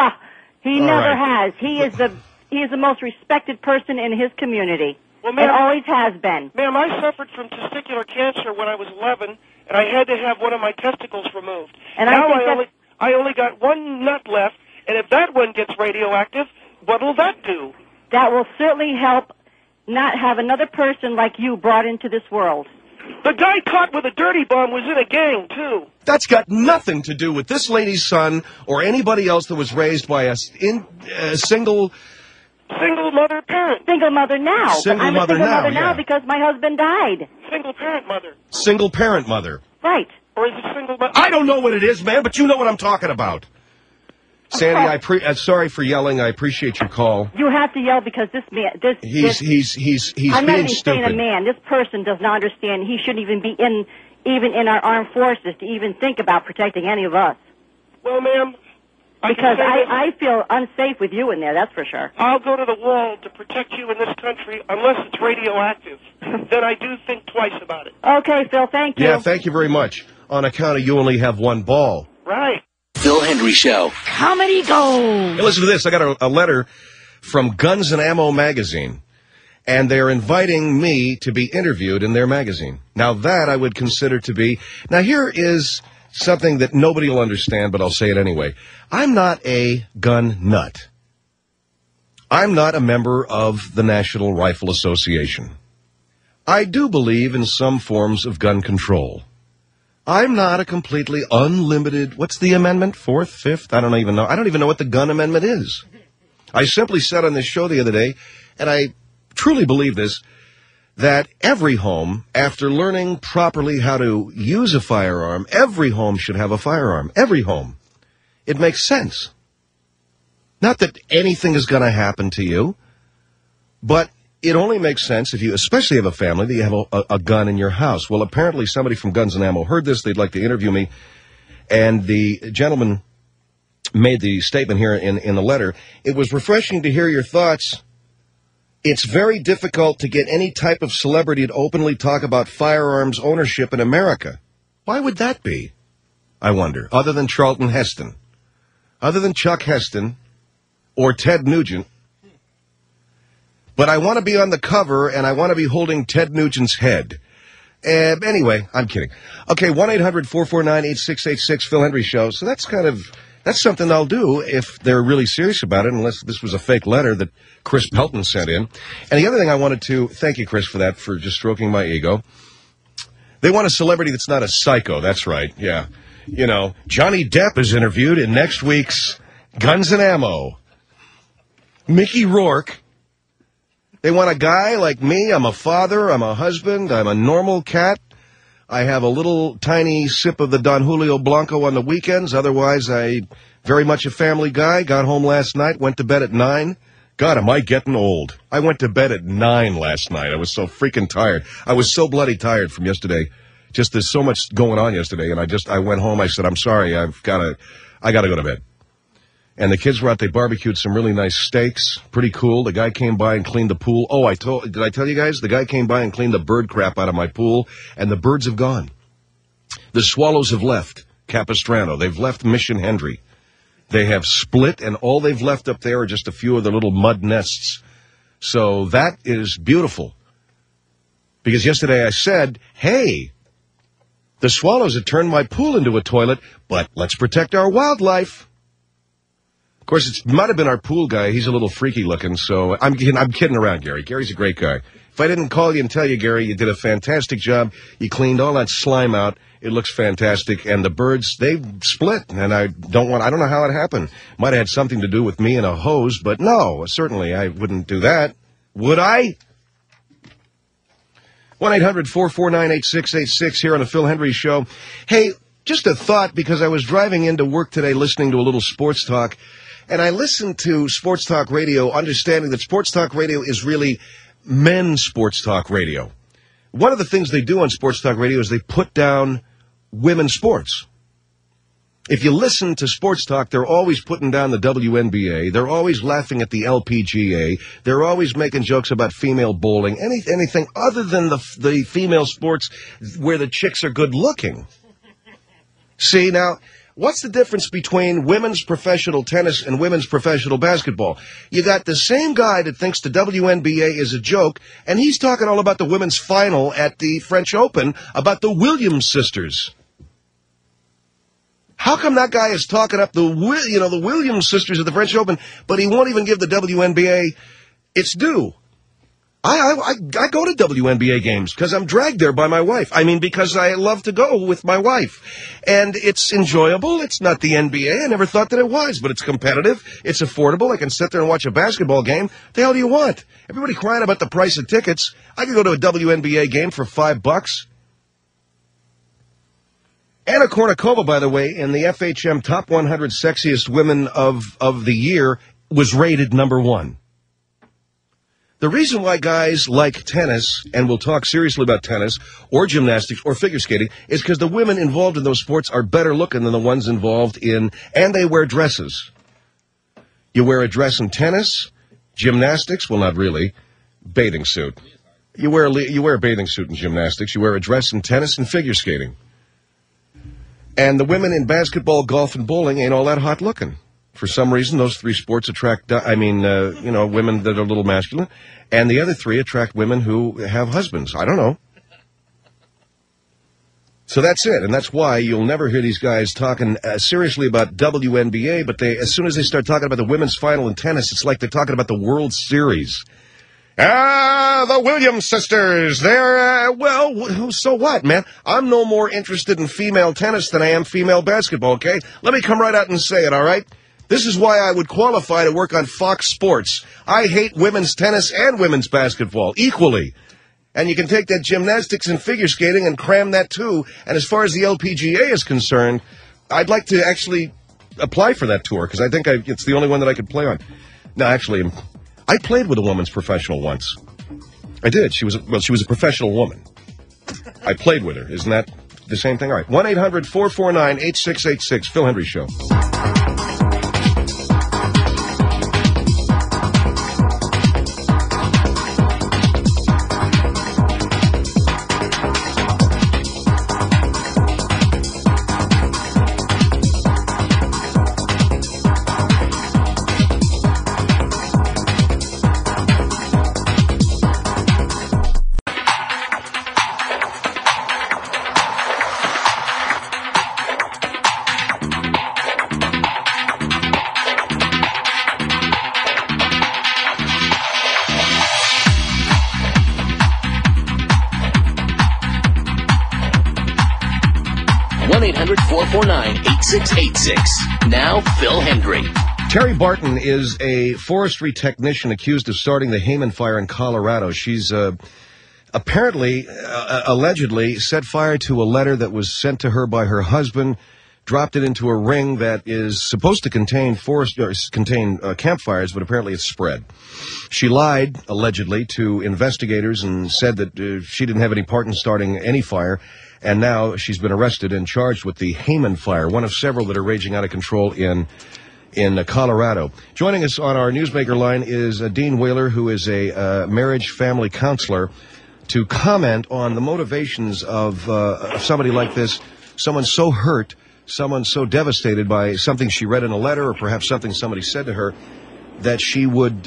Speaker 11: He never has. He is the most respected person in his community.
Speaker 12: Well, ma'am,
Speaker 11: and always has been.
Speaker 12: Ma'am, I suffered from testicular cancer when I was 11, and I had to have one of my testicles removed.
Speaker 11: And
Speaker 12: now I only got one nut left, and if that one gets radioactive, what will that do?
Speaker 11: That will certainly help not have another person like you brought into this world.
Speaker 12: The guy caught with a dirty bomb was in a gang, too.
Speaker 3: That's got nothing to do with this lady's son or anybody else that was raised by a single
Speaker 12: mother parent.
Speaker 11: Single mother now.
Speaker 3: Single
Speaker 11: I'm
Speaker 3: mother
Speaker 11: a single mother now
Speaker 3: yeah.
Speaker 11: because my husband died.
Speaker 12: Single parent mother.
Speaker 3: Single parent mother.
Speaker 11: Right.
Speaker 12: Or is it single mother?
Speaker 3: I don't know what it is, man, but you know what I'm talking about. Sandy, I'm sorry for yelling. I appreciate your call.
Speaker 11: You have to yell because this man,
Speaker 3: he's
Speaker 11: I'm not
Speaker 3: being
Speaker 11: even saying
Speaker 3: stupid.
Speaker 11: a man. This person does not understand. He shouldn't even be even in our armed forces to even think about protecting any of us.
Speaker 12: Well, ma'am,
Speaker 11: because I feel unsafe with you in there. That's for sure.
Speaker 12: I'll go to the wall to protect you in this country unless it's radioactive. Then I do think twice about it.
Speaker 11: Okay, Phil. Thank you.
Speaker 3: Yeah, thank you very much. On account of you only have one ball.
Speaker 12: Right.
Speaker 1: Phil Hendry Show.
Speaker 7: Comedy Gold.
Speaker 3: Hey, listen to this. I got a letter from Guns and Ammo magazine, and they're inviting me to be interviewed in their magazine. Now, that I would consider to be... Now, here is something that nobody will understand, but I'll say it anyway. I'm not a gun nut. I'm not a member of the National Rifle Association. I do believe in some forms of gun control. I'm not a completely unlimited, what's the amendment, 4th, 5th? I don't even know. I don't even know what the gun amendment is. I simply said on this show the other day, and I truly believe this, that every home, after learning properly how to use a firearm, every home should have a firearm. Every home. It makes sense. Not that anything is going to happen to you, but it only makes sense if you especially have a family that you have a gun in your house. Well, apparently somebody from Guns and Ammo heard this. They'd like to interview me. And the gentleman made the statement here in the letter. It was refreshing to hear your thoughts. It's very difficult to get any type of celebrity to openly talk about firearms ownership in America. Why would that be, I wonder, other than Charlton Heston? Other than Chuck Heston or Ted Nugent. But I want to be on the cover, and I want to be holding Ted Nugent's head. Anyway, I'm kidding. Okay, 1-800-449-8686, Phil Hendry Show. So that's something I'll do if they're really serious about it, unless this was a fake letter that Chris Pelton sent in. And the other thing I wanted to, thank you, Chris, for that, for just stroking my ego. They want a celebrity that's not a psycho. That's right, yeah. You know, Johnny Depp is interviewed in next week's Guns and Ammo. Mickey Rourke. They want a guy like me. I'm a father. I'm a husband. I'm a normal cat. I have a little tiny sip of the Don Julio Blanco on the weekends. Otherwise, I very much a family guy. Got home last night. Went to bed at 9. God, am I getting old. I went to bed at 9 last night. I was so freaking tired. I was so bloody tired from yesterday. Just there's so much going on yesterday. And I went home. I said, I'm sorry. I got to go to bed. And the kids were out. They barbecued some really nice steaks. Pretty cool. The guy came by and cleaned the pool. Oh, did I tell you guys? The guy came by and cleaned the bird crap out of my pool, and the birds have gone. The swallows have left Capistrano. They've left Mission Hendry. They have split, and all they've left up there are just a few of the little mud nests. So that is beautiful. Because yesterday I said, hey, the swallows have turned my pool into a toilet, but let's protect our wildlife. Of course, it might have been our pool guy. He's a little freaky looking, so I'm kidding around, Gary. Gary's a great guy. If I didn't call you and tell you, Gary, you did a fantastic job. You cleaned all that slime out. It looks fantastic. And the birds, they split. And I don't know how it happened. Might have had something to do with me and a hose, but no, certainly I wouldn't do that. Would I? 1-800-449-8686 here on the Phil Hendry Show. Hey, just a thought, because I was driving into work today listening to a little sports talk, and I listened to sports talk radio, understanding that sports talk radio is really men's sports talk radio. One of the things they do on sports talk radio is they put down women's sports. If you listen to sports talk, they're always putting down the WNBA. They're always laughing at the LPGA. They're always making jokes about female bowling, anything other than the female sports where the chicks are good looking. See, now, what's the difference between women's professional tennis and women's professional basketball? You got the same guy that thinks the WNBA is a joke, and he's talking all about the women's final at the French Open, about the Williams sisters. How come that guy is talking up the Williams sisters at the French Open, but he won't even give the WNBA its due? I go to WNBA games because I'm dragged there by my wife. I mean, because I love to go with my wife. And it's enjoyable. It's not the NBA. I never thought that it was, but it's competitive. It's affordable. I can sit there and watch a basketball game. The hell do you want? Everybody crying about the price of tickets. I could go to a WNBA game for $5. Anna Kournikova, by the way, in the FHM Top 100 Sexiest Women of the Year, was rated number 1. The reason why guys like tennis, and we'll talk seriously about tennis, or gymnastics, or figure skating, is because the women involved in those sports are better looking than the ones involved in, and they wear dresses. You wear a dress in tennis, gymnastics, well, not really, bathing suit. You wear a bathing suit in gymnastics. You wear a dress in tennis and figure skating. And the women in basketball, golf, and bowling ain't all that hot looking. For some reason, those three sports attract, women that are a little masculine. And the other three attract women who have husbands. I don't know. So that's it. And that's why you'll never hear these guys talking seriously about WNBA. But as soon as they start talking about the women's final in tennis, it's like they're talking about the World Series. The Williams sisters, they're, so what, man? I'm no more interested in female tennis than I am female basketball, okay? Let me come right out and say it, all right? This is why I would qualify to work on Fox Sports. I hate women's tennis and women's basketball equally. And you can take that gymnastics and figure skating and cram that too. And as far as the LPGA is concerned, I'd like to actually apply for that tour, because I think it's the only one that I could play on. No, actually, I played with a woman's professional once. I did. She was a professional woman. I played with her. Isn't that the same thing? All right. 1-800-449-8686. Phil Hendry Show.
Speaker 1: Now, Phil Hendry.
Speaker 3: Terry Barton is a forestry technician accused of starting the Hayman Fire in Colorado. She's allegedly set fire to a letter that was sent to her by her husband, dropped it into a ring that is supposed to contain campfires, but apparently it's spread. She lied, allegedly, to investigators and said that she didn't have any part in starting any fire. And now she's been arrested and charged with the Hayman Fire, one of several that are raging out of control in Colorado. Joining us on our Newsmaker line is Dean Whaler, who is a marriage family counselor, to comment on the motivations of somebody like this, someone so hurt, someone so devastated by something she read in a letter or perhaps something somebody said to her, that she would,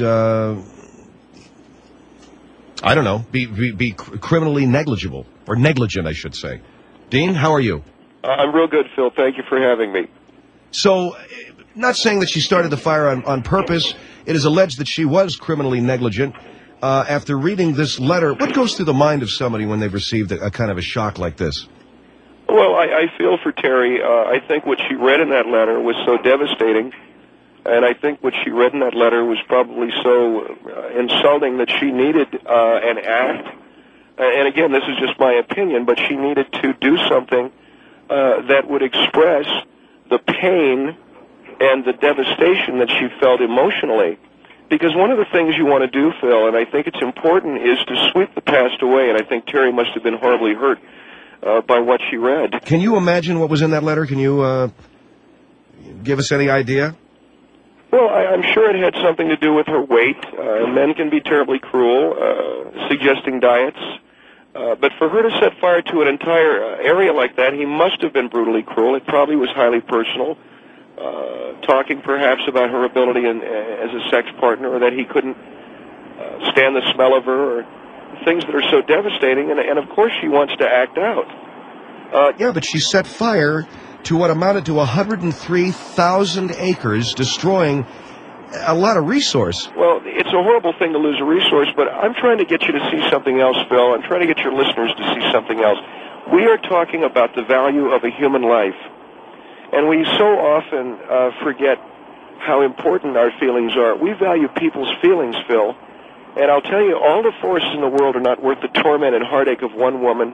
Speaker 3: be criminally negligible. Or negligent, I should say. Dean, how are you?
Speaker 5: I'm real good, Phil. Thank you for having me.
Speaker 3: So, not saying that she started the fire on purpose. It is alleged that she was criminally negligent. after reading this letter. What goes through the mind of somebody when they've received a kind of a shock like this?
Speaker 5: Well, I feel for Terry. I think what she read in that letter was so devastating, and I think what she read in that letter was probably so insulting that she needed an act. And again, this is just my opinion, but she needed to do something that would express the pain and the devastation that she felt emotionally. Because one of the things you want to do, Phil, and I think it's important, is to sweep the past away, and I think Terry must have been horribly hurt by what she read.
Speaker 3: Can you imagine what was in that letter? Can you give us any idea?
Speaker 5: Well, I'm sure it had something to do with her weight. Men can be terribly cruel, suggesting diets. But for her to set fire to an entire area like that, he must have been brutally cruel. It probably was highly personal, talking perhaps about her ability as a sex partner, or that he couldn't stand the smell of her, or things that are so devastating. And of course she wants to act out.
Speaker 3: Yeah, but she set fire to what amounted to 103,000 acres, destroying a lot of resource.
Speaker 5: Well, it's a horrible thing to lose a resource, but I'm trying to get you to see something else, Phil. I'm trying to get your listeners to see something else. We are talking about the value of a human life, and we so often forget how important our feelings are. We value people's feelings, Phil, and I'll tell you, all the forces in the world are not worth the torment and heartache of one woman,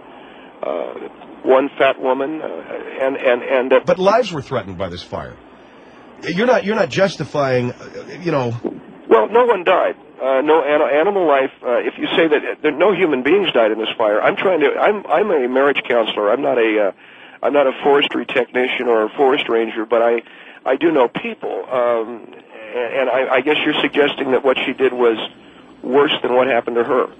Speaker 5: one fat woman,
Speaker 3: But lives were threatened by this fire. You're not justifying, you know.
Speaker 5: Well, no one died. No animal life. If you say that no human beings died in this fire, I'm a marriage counselor. I'm not a forestry technician or a forest ranger, but I do know people. And I guess you're suggesting that what she did was worse than what happened to her.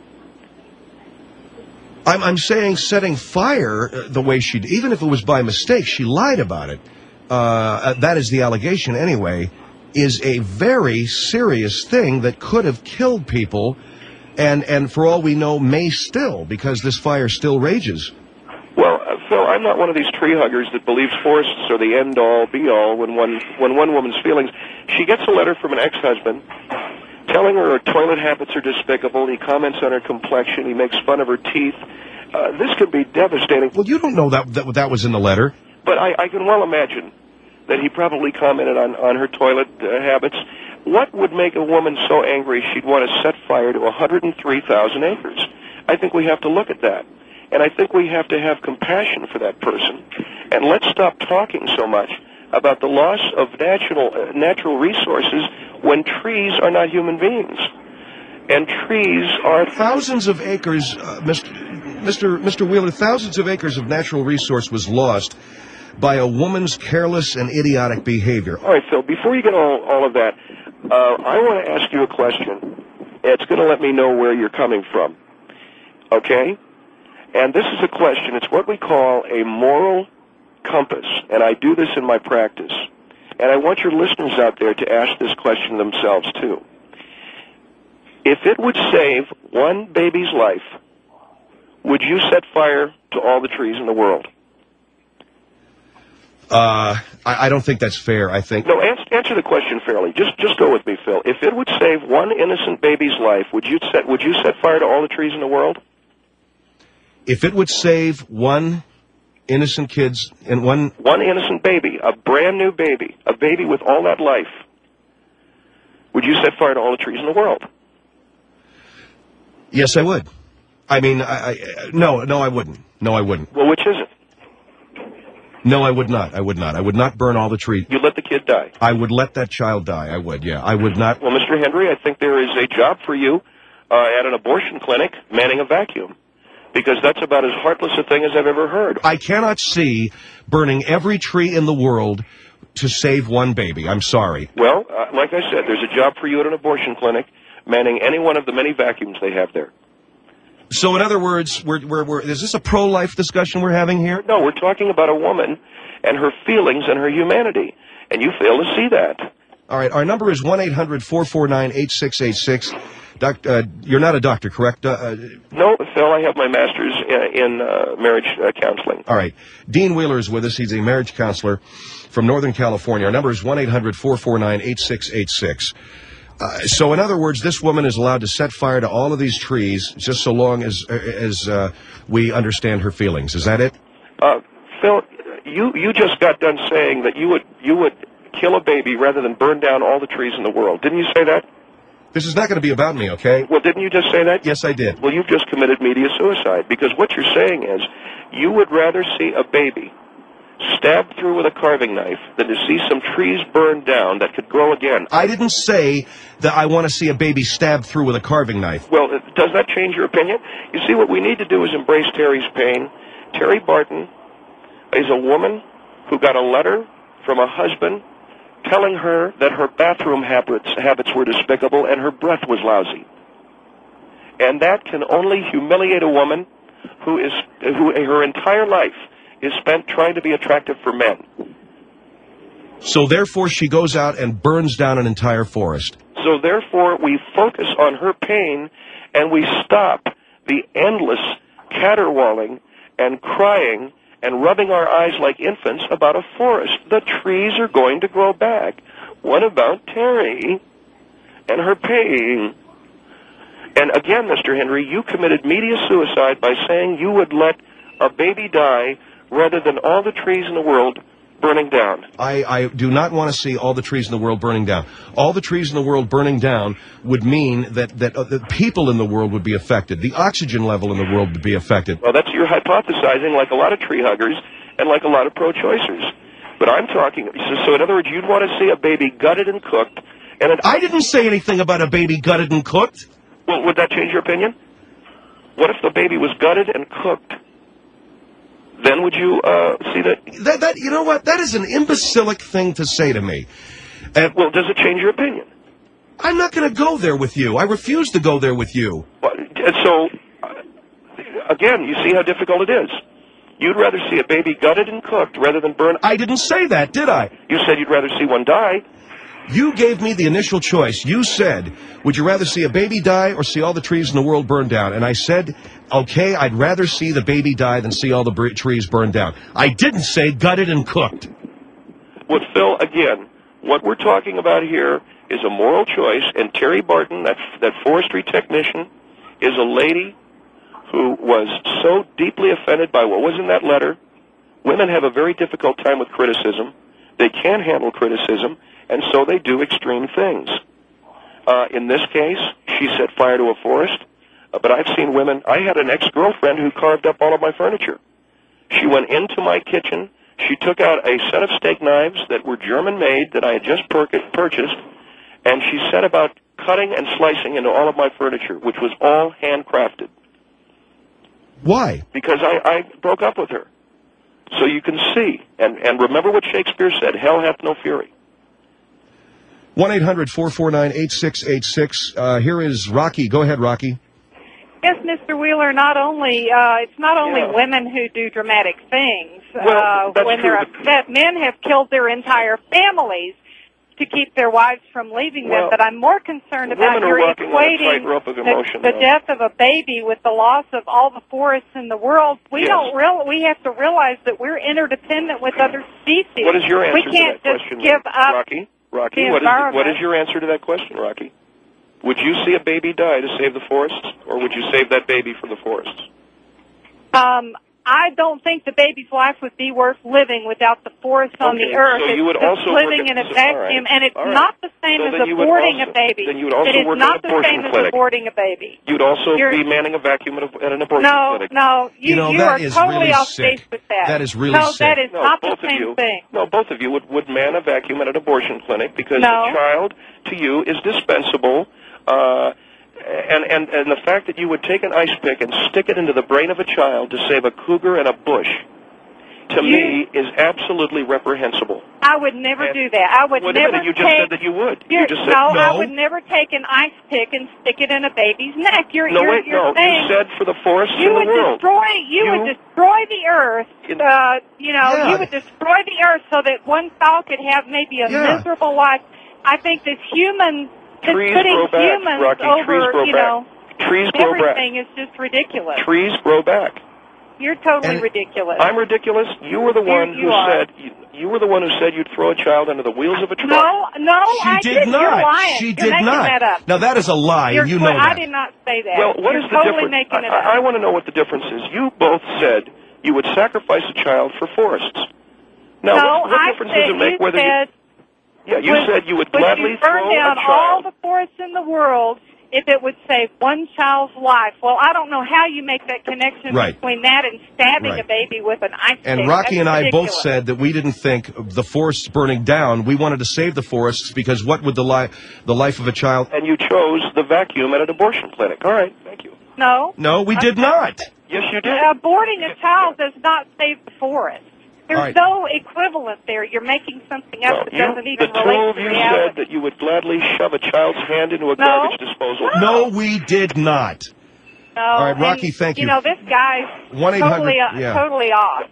Speaker 3: I'm saying setting fire the way she did, even if it was by mistake, she lied about it. That is the allegation anyway, is a very serious thing that could have killed people, and for all we know may still, because this fire still rages.
Speaker 5: Well, Phil, I'm not one of these tree huggers that believes forests are the end-all, be-all when one woman's feelings. She gets a letter from an ex-husband telling her toilet habits are despicable. He comments on her complexion. He makes fun of her teeth. This could be devastating.
Speaker 3: Well, you don't know that was in the letter.
Speaker 5: But I can well imagine that he probably commented on her toilet habits. What would make a woman so angry she'd want to set fire to 103,000 acres? I think we have to look at that. And I think we have to have compassion for that person. And let's stop talking so much about the loss of natural resources when trees are not human beings. And trees are...
Speaker 3: Thousands of acres, Mr. Wheeler, thousands of acres of natural resource was lost by a woman's careless and idiotic behavior.
Speaker 5: All right, Phil, before you get all of that, I want to ask you a question. It's going to let me know where you're coming from. Okay? And this is a question. It's what we call a moral compass, and I do this in my practice. And I want your listeners out there to ask this question themselves, too. If it would save one baby's life, would you set fire to all the trees in the world?
Speaker 3: I don't think that's fair. I think...
Speaker 5: No, answer the question fairly. Just go with me, Phil. If it would save one innocent baby's life, would you set fire to all the trees in the world?
Speaker 3: If it would save one innocent kid's and one
Speaker 5: innocent baby, a brand new baby, a baby with all that life, would you set fire to all the trees in the world?
Speaker 3: Yes, I would. I mean, no, I wouldn't. No, I wouldn't.
Speaker 5: Well, which is it?
Speaker 3: No, I would not. I would not. I would not burn all the trees.
Speaker 5: You'd let the kid die?
Speaker 3: I would let that child die. I would, yeah. I would not.
Speaker 5: Well, Mr. Hendry, I think there is a job for you at an abortion clinic manning a vacuum, because that's about as heartless a thing as I've ever heard.
Speaker 3: I cannot see burning every tree in the world to save one baby. I'm sorry.
Speaker 5: Well, like I said, there's a job for you at an abortion clinic manning any one of the many vacuums they have there.
Speaker 3: So, in other words, is this a pro-life discussion we're having here?
Speaker 5: No, we're talking about a woman and her feelings and her humanity, and you fail to see that.
Speaker 3: All right, our number is 1-800-449-8686. You're not a doctor, correct?
Speaker 5: No, Phil, I have my master's in marriage counseling.
Speaker 3: All right. Dean Wheeler is with us. He's a marriage counselor from Northern California. Our number is 1-800-449-8686. So, in other words, this woman is allowed to set fire to all of these trees just so long as we understand her feelings. Is that it?
Speaker 5: Phil, you just got done saying that you would kill a baby rather than burn down all the trees in the world. Didn't you say that?
Speaker 3: This is not going to be about me, okay?
Speaker 5: Well, didn't you just say that?
Speaker 3: Yes, I did.
Speaker 5: Well, you've just committed media suicide, because what you're saying is you would rather see a baby stabbed through with a carving knife than to see some trees burned down that could grow again.
Speaker 3: I didn't say that I want to see a baby stabbed through with a carving knife.
Speaker 5: Well, does that change your opinion? You see, what we need to do is embrace Terry's pain. Terry Barton is a woman who got a letter from a husband telling her that her bathroom habits were despicable and her breath was lousy. And that can only humiliate a woman who her entire life is spent trying to be attractive for men.
Speaker 3: So therefore she goes out and burns down an entire forest.
Speaker 5: So therefore we focus on her pain and we stop the endless caterwauling and crying and rubbing our eyes like infants about a forest. The trees are going to grow back. What about Terry and her pain? And again, Mr. Henry, you committed media suicide by saying you would let a baby die rather than all the trees in the world burning down.
Speaker 3: I do not want to see all the trees in the world burning down. All the trees in the world burning down would mean that the people in the world would be affected. The oxygen level in the world would be affected.
Speaker 5: Well, that's you're hypothesizing like a lot of tree huggers and like a lot of pro-choicers. But I'm talking, so in other words, you'd want to see a baby gutted and cooked. And
Speaker 3: I didn't say anything about a baby gutted and cooked.
Speaker 5: Well, would that change your opinion? What if the baby was gutted and cooked? Then would you see that?
Speaker 3: That you know what? That is an imbecilic thing to say to me.
Speaker 5: Well, does it change your opinion?
Speaker 3: I'm not going to go there with you. I refuse to go there with you.
Speaker 5: And so, again, you see how difficult it is. You'd rather see a baby gutted and cooked rather than burn.
Speaker 3: I didn't say that, did I?
Speaker 5: You said you'd rather see one die.
Speaker 3: You gave me the initial choice. You said, would you rather see a baby die or see all the trees in the world burn down? And I said, okay, I'd rather see the baby die than see all the trees burn down. I didn't say gutted and cooked.
Speaker 5: Well, Phil, again, what we're talking about here is a moral choice, and Terry Barton, that forestry technician, is a lady who was so deeply offended by what was in that letter. Women have a very difficult time with criticism. They can't handle criticism, and so they do extreme things. In this case, she set fire to a forest, but I've seen women. I had an ex-girlfriend who carved up all of my furniture. She went into my kitchen. She took out a set of steak knives that were German-made that I had just purchased, and she set about cutting and slicing into all of my furniture, which was all handcrafted.
Speaker 3: Why?
Speaker 5: Because I broke up with her. So you can see, and remember what Shakespeare said, hell hath no fury.
Speaker 3: 1-800-449-8686. Here is Rocky. Go ahead, Rocky.
Speaker 9: Yes, Mr. Wheeler, it's not only women who do dramatic things.
Speaker 5: Well, that's
Speaker 9: when they're upset, men have killed their entire families to keep their wives from leaving them, but I'm more concerned about your equating the death of a baby with the loss of all the forests in the world. We have to realize that we're interdependent with other species.
Speaker 5: What is your answer
Speaker 9: to that question,
Speaker 5: give
Speaker 9: up
Speaker 5: Rocky, what is your answer to that question, Rocky? Would you see a baby die to save the forests, or would you save that baby for the forests?
Speaker 9: I don't think the baby's life would be worth living without the forest on the earth.
Speaker 5: So you would also
Speaker 9: living in a vacuum, and it's not the same as aborting a baby.
Speaker 5: Then you would also work at an abortion clinic.
Speaker 9: It is not the same as aborting a baby.
Speaker 5: You'd also be manning a vacuum at an abortion clinic.
Speaker 9: No, you are totally off base with that.
Speaker 3: That is really sick.
Speaker 9: No, that is not the same thing.
Speaker 5: No, both of you would man a vacuum at an abortion clinic because the child to you is dispensable. And the fact that you would take an ice pick and stick it into the brain of a child to save a cougar in a bush, to me, is absolutely reprehensible.
Speaker 9: I would never do that. I would never
Speaker 5: You just said that you would. You just said
Speaker 9: no. I would never take an ice pick and stick it in a baby's neck. You're saying
Speaker 5: you said for the forests in the world.
Speaker 9: You would destroy the earth. You would destroy the earth so that one fowl could have maybe a miserable life. I think that humans...
Speaker 5: Trees grow back, Rocky. Trees grow back.
Speaker 9: Everything is just ridiculous.
Speaker 5: Trees grow back.
Speaker 9: You're totally ridiculous.
Speaker 5: I'm ridiculous. You were the one who said, You were the one who said you'd throw a child under the wheels of a truck.
Speaker 9: No, I
Speaker 3: did not.
Speaker 9: You're lying.
Speaker 3: She
Speaker 9: You're
Speaker 3: did
Speaker 9: making
Speaker 3: not.
Speaker 9: that up.
Speaker 3: Now, that is a lie, and you know that.
Speaker 9: I did not say that.
Speaker 5: Well, what
Speaker 9: You're
Speaker 5: is the
Speaker 9: totally
Speaker 5: difference?
Speaker 9: Making it up.
Speaker 5: I want to know what the difference is. You both said you would sacrifice a child for forests. Now,
Speaker 9: no,
Speaker 5: what difference does it make whether
Speaker 9: said,
Speaker 5: you said you would gladly
Speaker 9: throw a child? Would you burn down all the forests in the world if it would save one child's life? Well, I don't know how you make that connection between that and stabbing a baby with an ice pick.
Speaker 3: And Rocky and I both said that we didn't think the forests burning down. We wanted to save the forests because what would the life of a child...
Speaker 5: And you chose the vacuum at an abortion clinic. All right, thank you.
Speaker 3: No, we did not.
Speaker 5: Yes, you did.
Speaker 9: Aborting a child does not save the forest. There's no equivalent there. You're making something up that doesn't even relate to reality.
Speaker 5: The two of you said that you would gladly shove a child's hand into a garbage disposal.
Speaker 3: No, we did not.
Speaker 9: No.
Speaker 3: All right, Rocky, thank you.
Speaker 9: You know, this guy's totally off.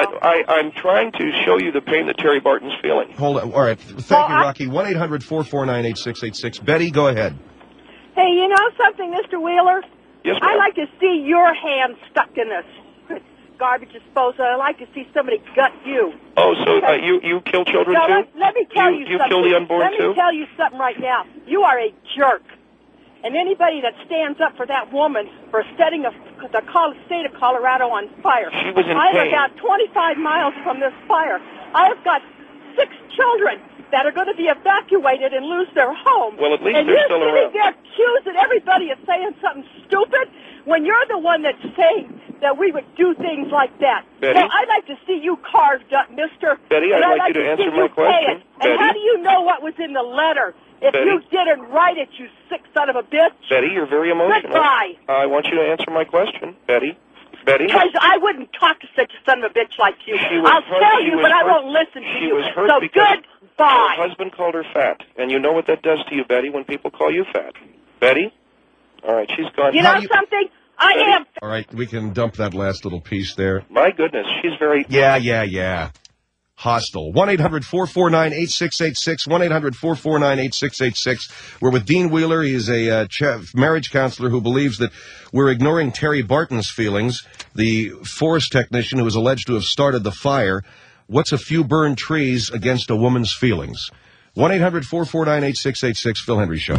Speaker 5: I'm trying to show you the pain that Terry Barton's feeling.
Speaker 3: Hold on. All right. Thank you, Rocky. 1-800-449-8686. Betty, go ahead.
Speaker 13: Hey, you know something, Mr. Wheeler?
Speaker 5: Yes, ma'am.
Speaker 13: I like to see your hand stuck in a garbage disposal. I like to see somebody gut you.
Speaker 5: Oh, so you kill children too?
Speaker 13: Let me tell you something.
Speaker 5: You kill the unborn too?
Speaker 13: Let me tell you something right now. You are a jerk. And anybody that stands up for that woman for setting the state of Colorado on fire.
Speaker 5: She was in
Speaker 13: I'm
Speaker 5: pain.
Speaker 13: about 25 miles from this fire. I've got 6 children that are going to be evacuated and lose their home.
Speaker 5: Well, at least they're still around.
Speaker 13: And you're sitting there accusing everybody of saying something stupid when you're the one that's saying that we would do things like that.
Speaker 5: Betty?
Speaker 13: Well, I'd like to see you carved up, mister.
Speaker 5: Betty, I'd like you to answer my question.
Speaker 13: And how do you know what was in the letter? If you didn't write it, you sick son of a bitch.
Speaker 5: Betty, you're very emotional.
Speaker 13: Goodbye.
Speaker 5: I want you to answer my question, Betty. Betty?
Speaker 13: Because I wouldn't talk to such a son of a bitch like you. I'll tell you, but I won't listen to you.
Speaker 5: She was hurt because her husband called her fat. And you know what that does to you, Betty, when people call you fat. Betty? All right, she's gone.
Speaker 13: You know something? I am.
Speaker 3: All right, we can dump that last little piece there.
Speaker 5: My goodness, she's very...
Speaker 3: Yeah. Hostile. 1-800-449-8686. 1-800-449-8686. We're with Dean Wheeler. He is a marriage counselor who believes that we're ignoring Terry Barton's feelings, the forest technician who is alleged to have started the fire. What's a few burned trees against a woman's feelings? 1-800-449-8686. Phil Hendry Show.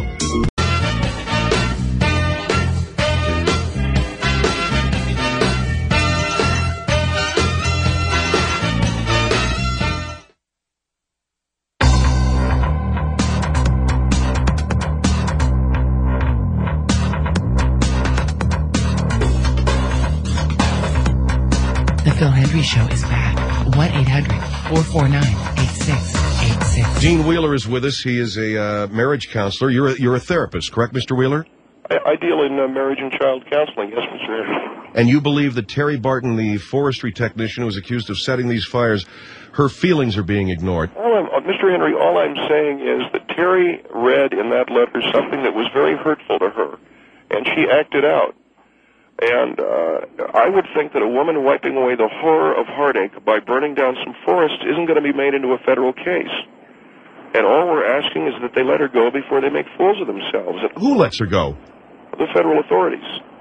Speaker 7: The Phil Hendry Show is back. 1-800-449-8686.
Speaker 3: Dean Wheeler is with us. He is a marriage counselor. You're a therapist, correct, Mr. Wheeler?
Speaker 5: I deal in marriage and child counseling, yes, Mr. Henry.
Speaker 3: And you believe that Terry Barton, the forestry technician who was accused of setting these fires, her feelings are being ignored?
Speaker 5: Mr. Henry, all I'm saying is that Terry read in that letter something that was very hurtful to her, and she acted out. And I would think that a woman wiping away the horror of heartache by burning down some forest isn't going to be made into a federal case. And all we're asking is that they let her go before they make fools of themselves.
Speaker 3: Who lets her go?
Speaker 5: The federal authorities.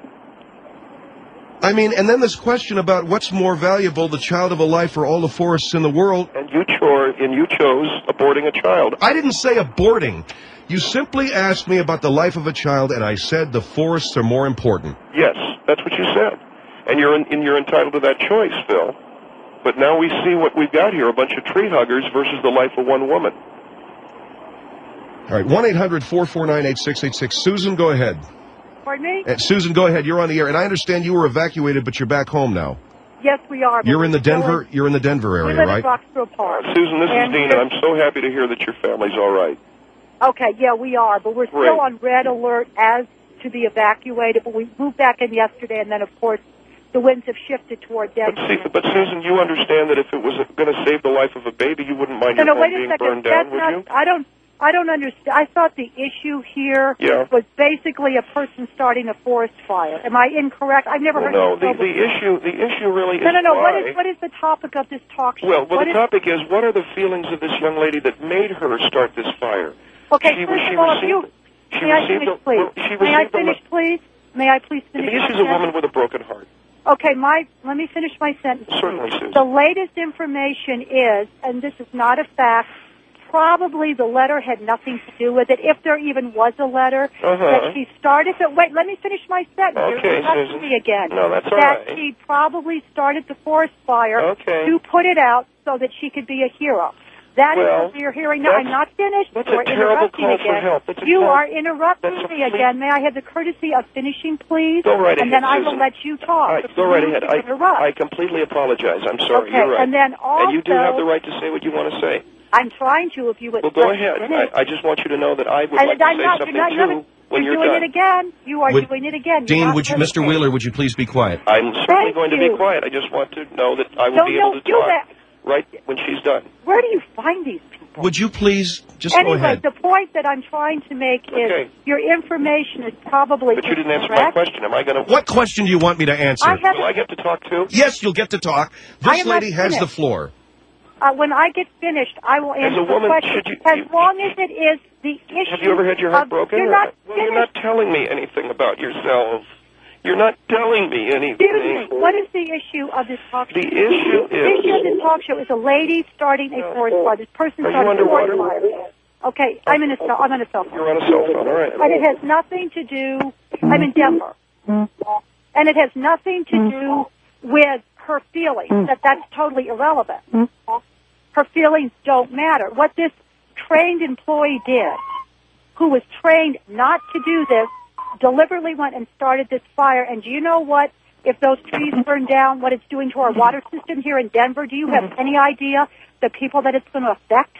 Speaker 3: I mean, and then this question about what's more valuable, the child of a life or all the forests in the world.
Speaker 5: And you chose aborting a child.
Speaker 3: I didn't say aborting. You simply asked me about the life of a child, and I said the forests are more important.
Speaker 5: Yes, that's what you said. And you're entitled to that choice, Phil. But now we see what we've got here, a bunch of tree huggers versus the life of one woman.
Speaker 3: All right, 1-800-449-8686. Susan, go ahead.
Speaker 13: Pardon me?
Speaker 3: Susan, go ahead. You're on the air. And I understand you were evacuated, but you're back home now.
Speaker 13: Yes, we are.
Speaker 3: You're in the Denver area,
Speaker 13: we live
Speaker 3: right?
Speaker 13: in Roxborough Park.
Speaker 5: Susan, this is Dean, and I'm so happy to hear that your family's all right.
Speaker 13: Okay, yeah, we are, but we're still on red alert as to the evacuated. But we moved back in yesterday, and then, of course, the winds have shifted toward Denver.
Speaker 5: But Susan, you understand that if it was going to save the life of a baby, you wouldn't mind your home being burned down, would you?
Speaker 13: I don't understand. I thought the issue here was basically a person starting a forest fire. Am I incorrect? I've never heard of
Speaker 5: the issue really is
Speaker 13: No. What is the topic of this talk show?
Speaker 5: Well, the topic is, what are the feelings of this young lady that made her start this fire?
Speaker 13: Okay, first of all, may I finish, please? May I finish, please?
Speaker 5: The issue's a woman with a broken heart.
Speaker 13: Okay, let me finish my sentence.
Speaker 5: Certainly, Susan.
Speaker 13: The latest information is, and this is not a fact, probably the letter had nothing to do with it, if there even was a letter, that she started the... Wait, let me finish my sentence.
Speaker 5: Okay,
Speaker 13: You're interrupting
Speaker 5: Susan.
Speaker 13: me again.
Speaker 5: No, that's all
Speaker 13: that
Speaker 5: right.
Speaker 13: she probably started the forest fire to put it out so that she could be a hero. That is what you're hearing now. I'm not finished.
Speaker 5: That's
Speaker 13: You
Speaker 5: a
Speaker 13: are
Speaker 5: terrible
Speaker 13: interrupting
Speaker 5: call for
Speaker 13: again.
Speaker 5: help. That's a
Speaker 13: You
Speaker 5: terrible-
Speaker 13: are interrupting me again. May I have the courtesy of finishing, please?
Speaker 5: Go right
Speaker 13: and
Speaker 5: ahead,
Speaker 13: then I will
Speaker 5: Susan.
Speaker 13: let you talk.
Speaker 5: All right, go right
Speaker 13: You
Speaker 5: ahead.
Speaker 13: interrupt.
Speaker 5: I completely apologize. I'm sorry.
Speaker 13: Okay,
Speaker 5: You're right.
Speaker 13: and then
Speaker 5: And you do have
Speaker 13: also-
Speaker 5: the right to say what you want to say.
Speaker 13: I'm trying to, if you would.
Speaker 5: Well, go
Speaker 13: let me
Speaker 5: ahead.
Speaker 13: finish.
Speaker 5: I just want you to know that I would
Speaker 13: And
Speaker 5: like to
Speaker 13: I'm
Speaker 5: say
Speaker 13: not-
Speaker 5: something
Speaker 13: you're
Speaker 5: too when
Speaker 13: You're
Speaker 5: you're
Speaker 13: doing
Speaker 5: done.
Speaker 13: it again. You are
Speaker 3: Would-
Speaker 13: doing it again. You're
Speaker 3: Dean,
Speaker 13: not
Speaker 3: would you, Mr.
Speaker 13: listening.
Speaker 3: Wheeler, would you please be quiet?
Speaker 5: I'm certainly going to be
Speaker 13: you.
Speaker 5: quiet. I just want to know that I will
Speaker 13: No,
Speaker 5: be able to
Speaker 13: do
Speaker 5: talk
Speaker 13: that.
Speaker 5: right when she's done.
Speaker 13: Where do you find these people?
Speaker 3: Would you please just
Speaker 13: Anyway,
Speaker 3: go ahead?
Speaker 13: the point that I'm trying to make is your information is probably
Speaker 5: But you didn't answer my
Speaker 13: incorrect.
Speaker 5: question. Am I going to...
Speaker 3: What question do you want me to answer?
Speaker 5: Will I get to talk too?
Speaker 3: Yes, you'll get to talk.
Speaker 13: I
Speaker 3: This
Speaker 13: am not
Speaker 3: lady has the
Speaker 13: finished.
Speaker 3: floor.
Speaker 13: When I get finished, I will answer
Speaker 5: a woman,
Speaker 13: the question.
Speaker 5: should you-
Speaker 13: As long as it is the issue.
Speaker 5: Have you ever had your heart
Speaker 13: of-
Speaker 5: broken?
Speaker 13: You're not
Speaker 5: Well, you're not telling me anything about yourself. You're not telling me anything.
Speaker 13: Excuse me. What is the issue of this talk show?
Speaker 5: The issue
Speaker 13: The issue of
Speaker 5: is...
Speaker 13: this talk show is a lady starting a forest fire. This person
Speaker 5: Are you
Speaker 13: started a forest
Speaker 5: underwater?
Speaker 13: fire. Okay, I'm on a cell phone.
Speaker 5: You're on a cell phone, all right.
Speaker 13: And it has nothing to do. I'm in Denver, and it has nothing to do with her feelings. That's totally irrelevant. Her feelings don't matter. What this trained employee did, who was trained not to do this, deliberately went and started this fire. And do you know what? If those trees burn down, what it's doing to our water system here in Denver, do you have any idea the people that it's going to affect?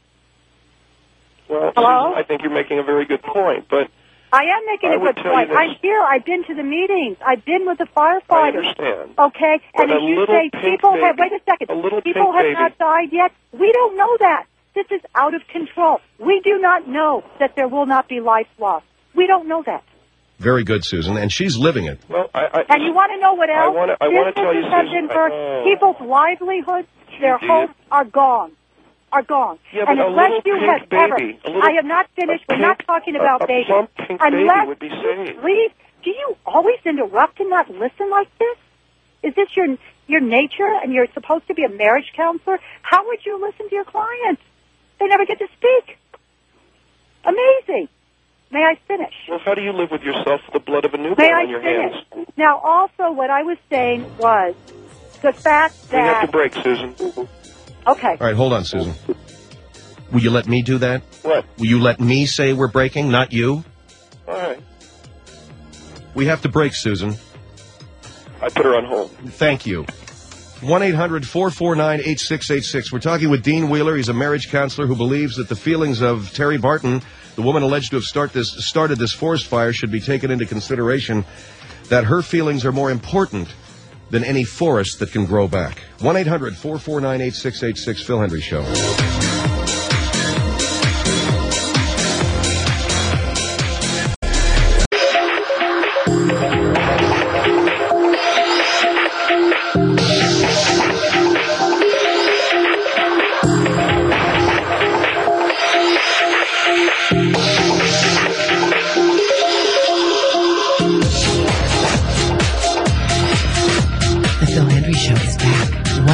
Speaker 5: Well,
Speaker 13: Hello?
Speaker 5: Susan, I think you're making a very good point, but
Speaker 13: I am making
Speaker 5: I
Speaker 13: a
Speaker 5: would
Speaker 13: good
Speaker 5: tell you
Speaker 13: point.
Speaker 5: this.
Speaker 13: I'm here. I've been to the meetings. I've been with the
Speaker 5: I
Speaker 13: firefighters.
Speaker 5: understand.
Speaker 13: Okay?
Speaker 5: But
Speaker 13: And
Speaker 5: a
Speaker 13: as you
Speaker 5: little
Speaker 13: say,
Speaker 5: pink
Speaker 13: people have,
Speaker 5: baby-
Speaker 13: wait a second,
Speaker 5: a little
Speaker 13: people
Speaker 5: pink
Speaker 13: have
Speaker 5: baby-
Speaker 13: not died yet. We don't know that. This is out of control. We do not know that there will not be life lost. We don't know that.
Speaker 3: Very good, Susan, and she's living it.
Speaker 5: Well,
Speaker 13: And you want to know what else?
Speaker 5: I wanna tell you,
Speaker 13: Businesses have
Speaker 5: Susan,
Speaker 13: been burned. People's livelihoods, their
Speaker 5: do
Speaker 13: homes are gone. Are gone.
Speaker 5: Yeah,
Speaker 13: and
Speaker 5: but a
Speaker 13: unless
Speaker 5: little
Speaker 13: you
Speaker 5: pink
Speaker 13: have ever,
Speaker 5: baby, a little-
Speaker 13: I have not finished. We're not talking about
Speaker 5: a
Speaker 13: babies.
Speaker 5: plump pink
Speaker 13: unless
Speaker 5: baby would be saved.
Speaker 13: Please, do you always interrupt and not listen like this? Is this your nature, and you're supposed to be a marriage counselor? How would you listen to your clients? They never get to speak. Amazing. May I finish?
Speaker 5: Well, how do you live with yourself with the blood of a
Speaker 13: May
Speaker 5: newborn
Speaker 13: I
Speaker 5: on your
Speaker 13: finish?
Speaker 5: hands?
Speaker 13: Now, also, what I was saying was the fact
Speaker 5: We have
Speaker 13: that...
Speaker 5: to break, Susan.
Speaker 13: Okay.
Speaker 3: All right, hold on, Susan. Will you let me do that?
Speaker 5: What?
Speaker 3: Will you let me say we're breaking, not you?
Speaker 5: All right.
Speaker 3: We have to break, Susan.
Speaker 5: I put her on hold.
Speaker 3: Thank you. 1-800-449-8686. We're talking with Dean Wheeler. He's a marriage counselor who believes that the feelings of Terry Barton, the woman alleged to have started this forest fire, should be taken into consideration, that her feelings are more important than any forest that can grow back. 1-800-449-8686, Phil Hendry Show.
Speaker 7: The Phil Hendry Show is back.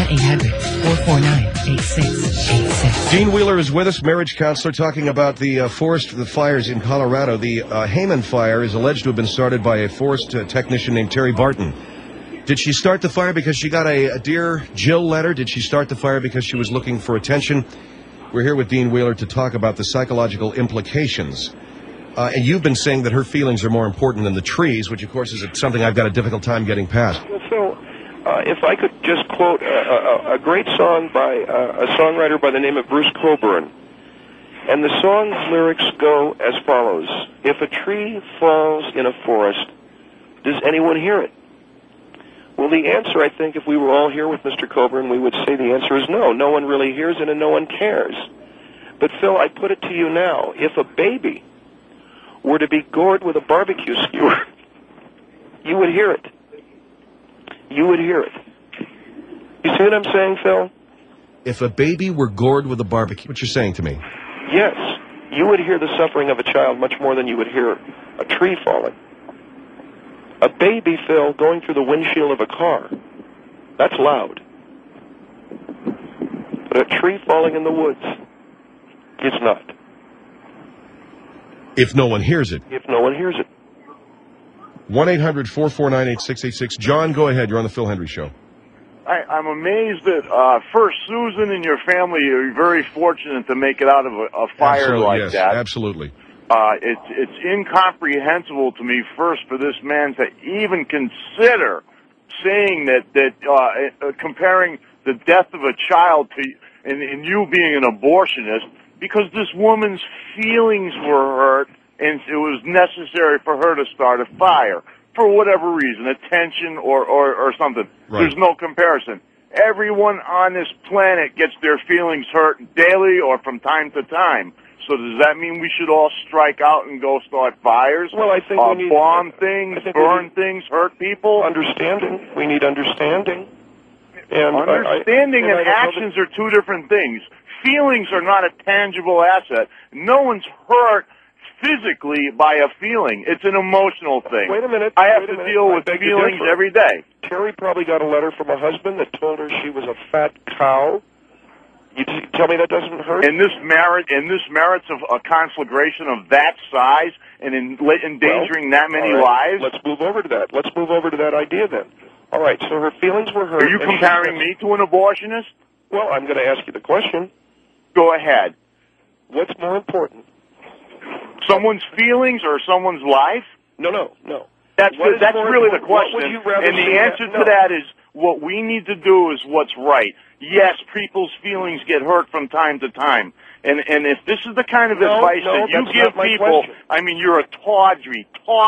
Speaker 7: 1-800-449-8686.
Speaker 3: Dean Wheeler is with us, marriage counselor, talking about the the fires in Colorado. The Hayman fire is alleged to have been started by a forest technician named Terry Barton. Did she start the fire because she got a Dear Jill letter? Did she start the fire because she was looking for attention? We're here with Dean Wheeler to talk about the psychological implications. And you've been saying that her feelings are more important than the trees, which, of course, is something I've got a difficult time getting past.
Speaker 5: Well, Phil, if I could just quote a great song by a songwriter by the name of Bruce Coburn. And the song's lyrics go as follows. If a tree falls in a forest, does anyone hear it? Well, the answer, I think, if we were all here with Mr. Coburn, we would say the answer is no. No one really hears it and no one cares. But, Phil, I put it to you now. If a baby were to be gored with a barbecue skewer, you would hear it. You would hear it. You see what I'm saying, Phil?
Speaker 3: If a baby were gored with a barbecue, what you're saying to me?
Speaker 5: Yes. You would hear the suffering of a child much more than you would hear a tree falling.
Speaker 12: A baby, Phil, going through the windshield of a car. That's loud. But a tree falling in the woods is not.
Speaker 3: If no one hears it.
Speaker 12: If no one hears it.
Speaker 3: 1-800-449-8686. John, go ahead. You're on the Phil Hendry Show.
Speaker 14: I'm amazed that, first, Susan and your family are very fortunate to make it out of a fire like that.
Speaker 3: Absolutely.
Speaker 14: It's incomprehensible to me, first, for this man to even consider saying that comparing the death of a child to and you being an abortionist, because this woman's feelings were hurt and it was necessary for her to start a fire for whatever reason, attention or something.
Speaker 3: Right.
Speaker 14: There's no comparison. Everyone on this planet gets their feelings hurt daily or from time to time. So does that mean we should all strike out and go start fires?
Speaker 12: Well, I think we need
Speaker 14: bomb things, burn things, hurt people.
Speaker 12: Understanding. We need understanding. And
Speaker 14: understanding and actions are two different things. Feelings are not a tangible asset. No one's hurt physically by a feeling. It's an emotional thing.
Speaker 12: Wait a minute.
Speaker 14: I have to deal with feelings every day.
Speaker 12: Terry probably got a letter from a husband that told her she was a fat cow. You tell me that doesn't hurt?
Speaker 14: And this merits of a conflagration of that size and endangering that many lives?
Speaker 12: Let's move over to that. Let's move over to that idea then. All right, so her feelings were hurt.
Speaker 14: Are you comparing me to an abortionist?
Speaker 12: Well, I'm going to ask you the question.
Speaker 14: Go ahead.
Speaker 12: What's more important?
Speaker 14: Someone's feelings or someone's life?
Speaker 12: No.
Speaker 14: That's really the question. And the answer to that is what we need to do is what's right. Yes, people's feelings get hurt from time to time. And if this is the kind of advice that you give people, I mean, you're a tawdry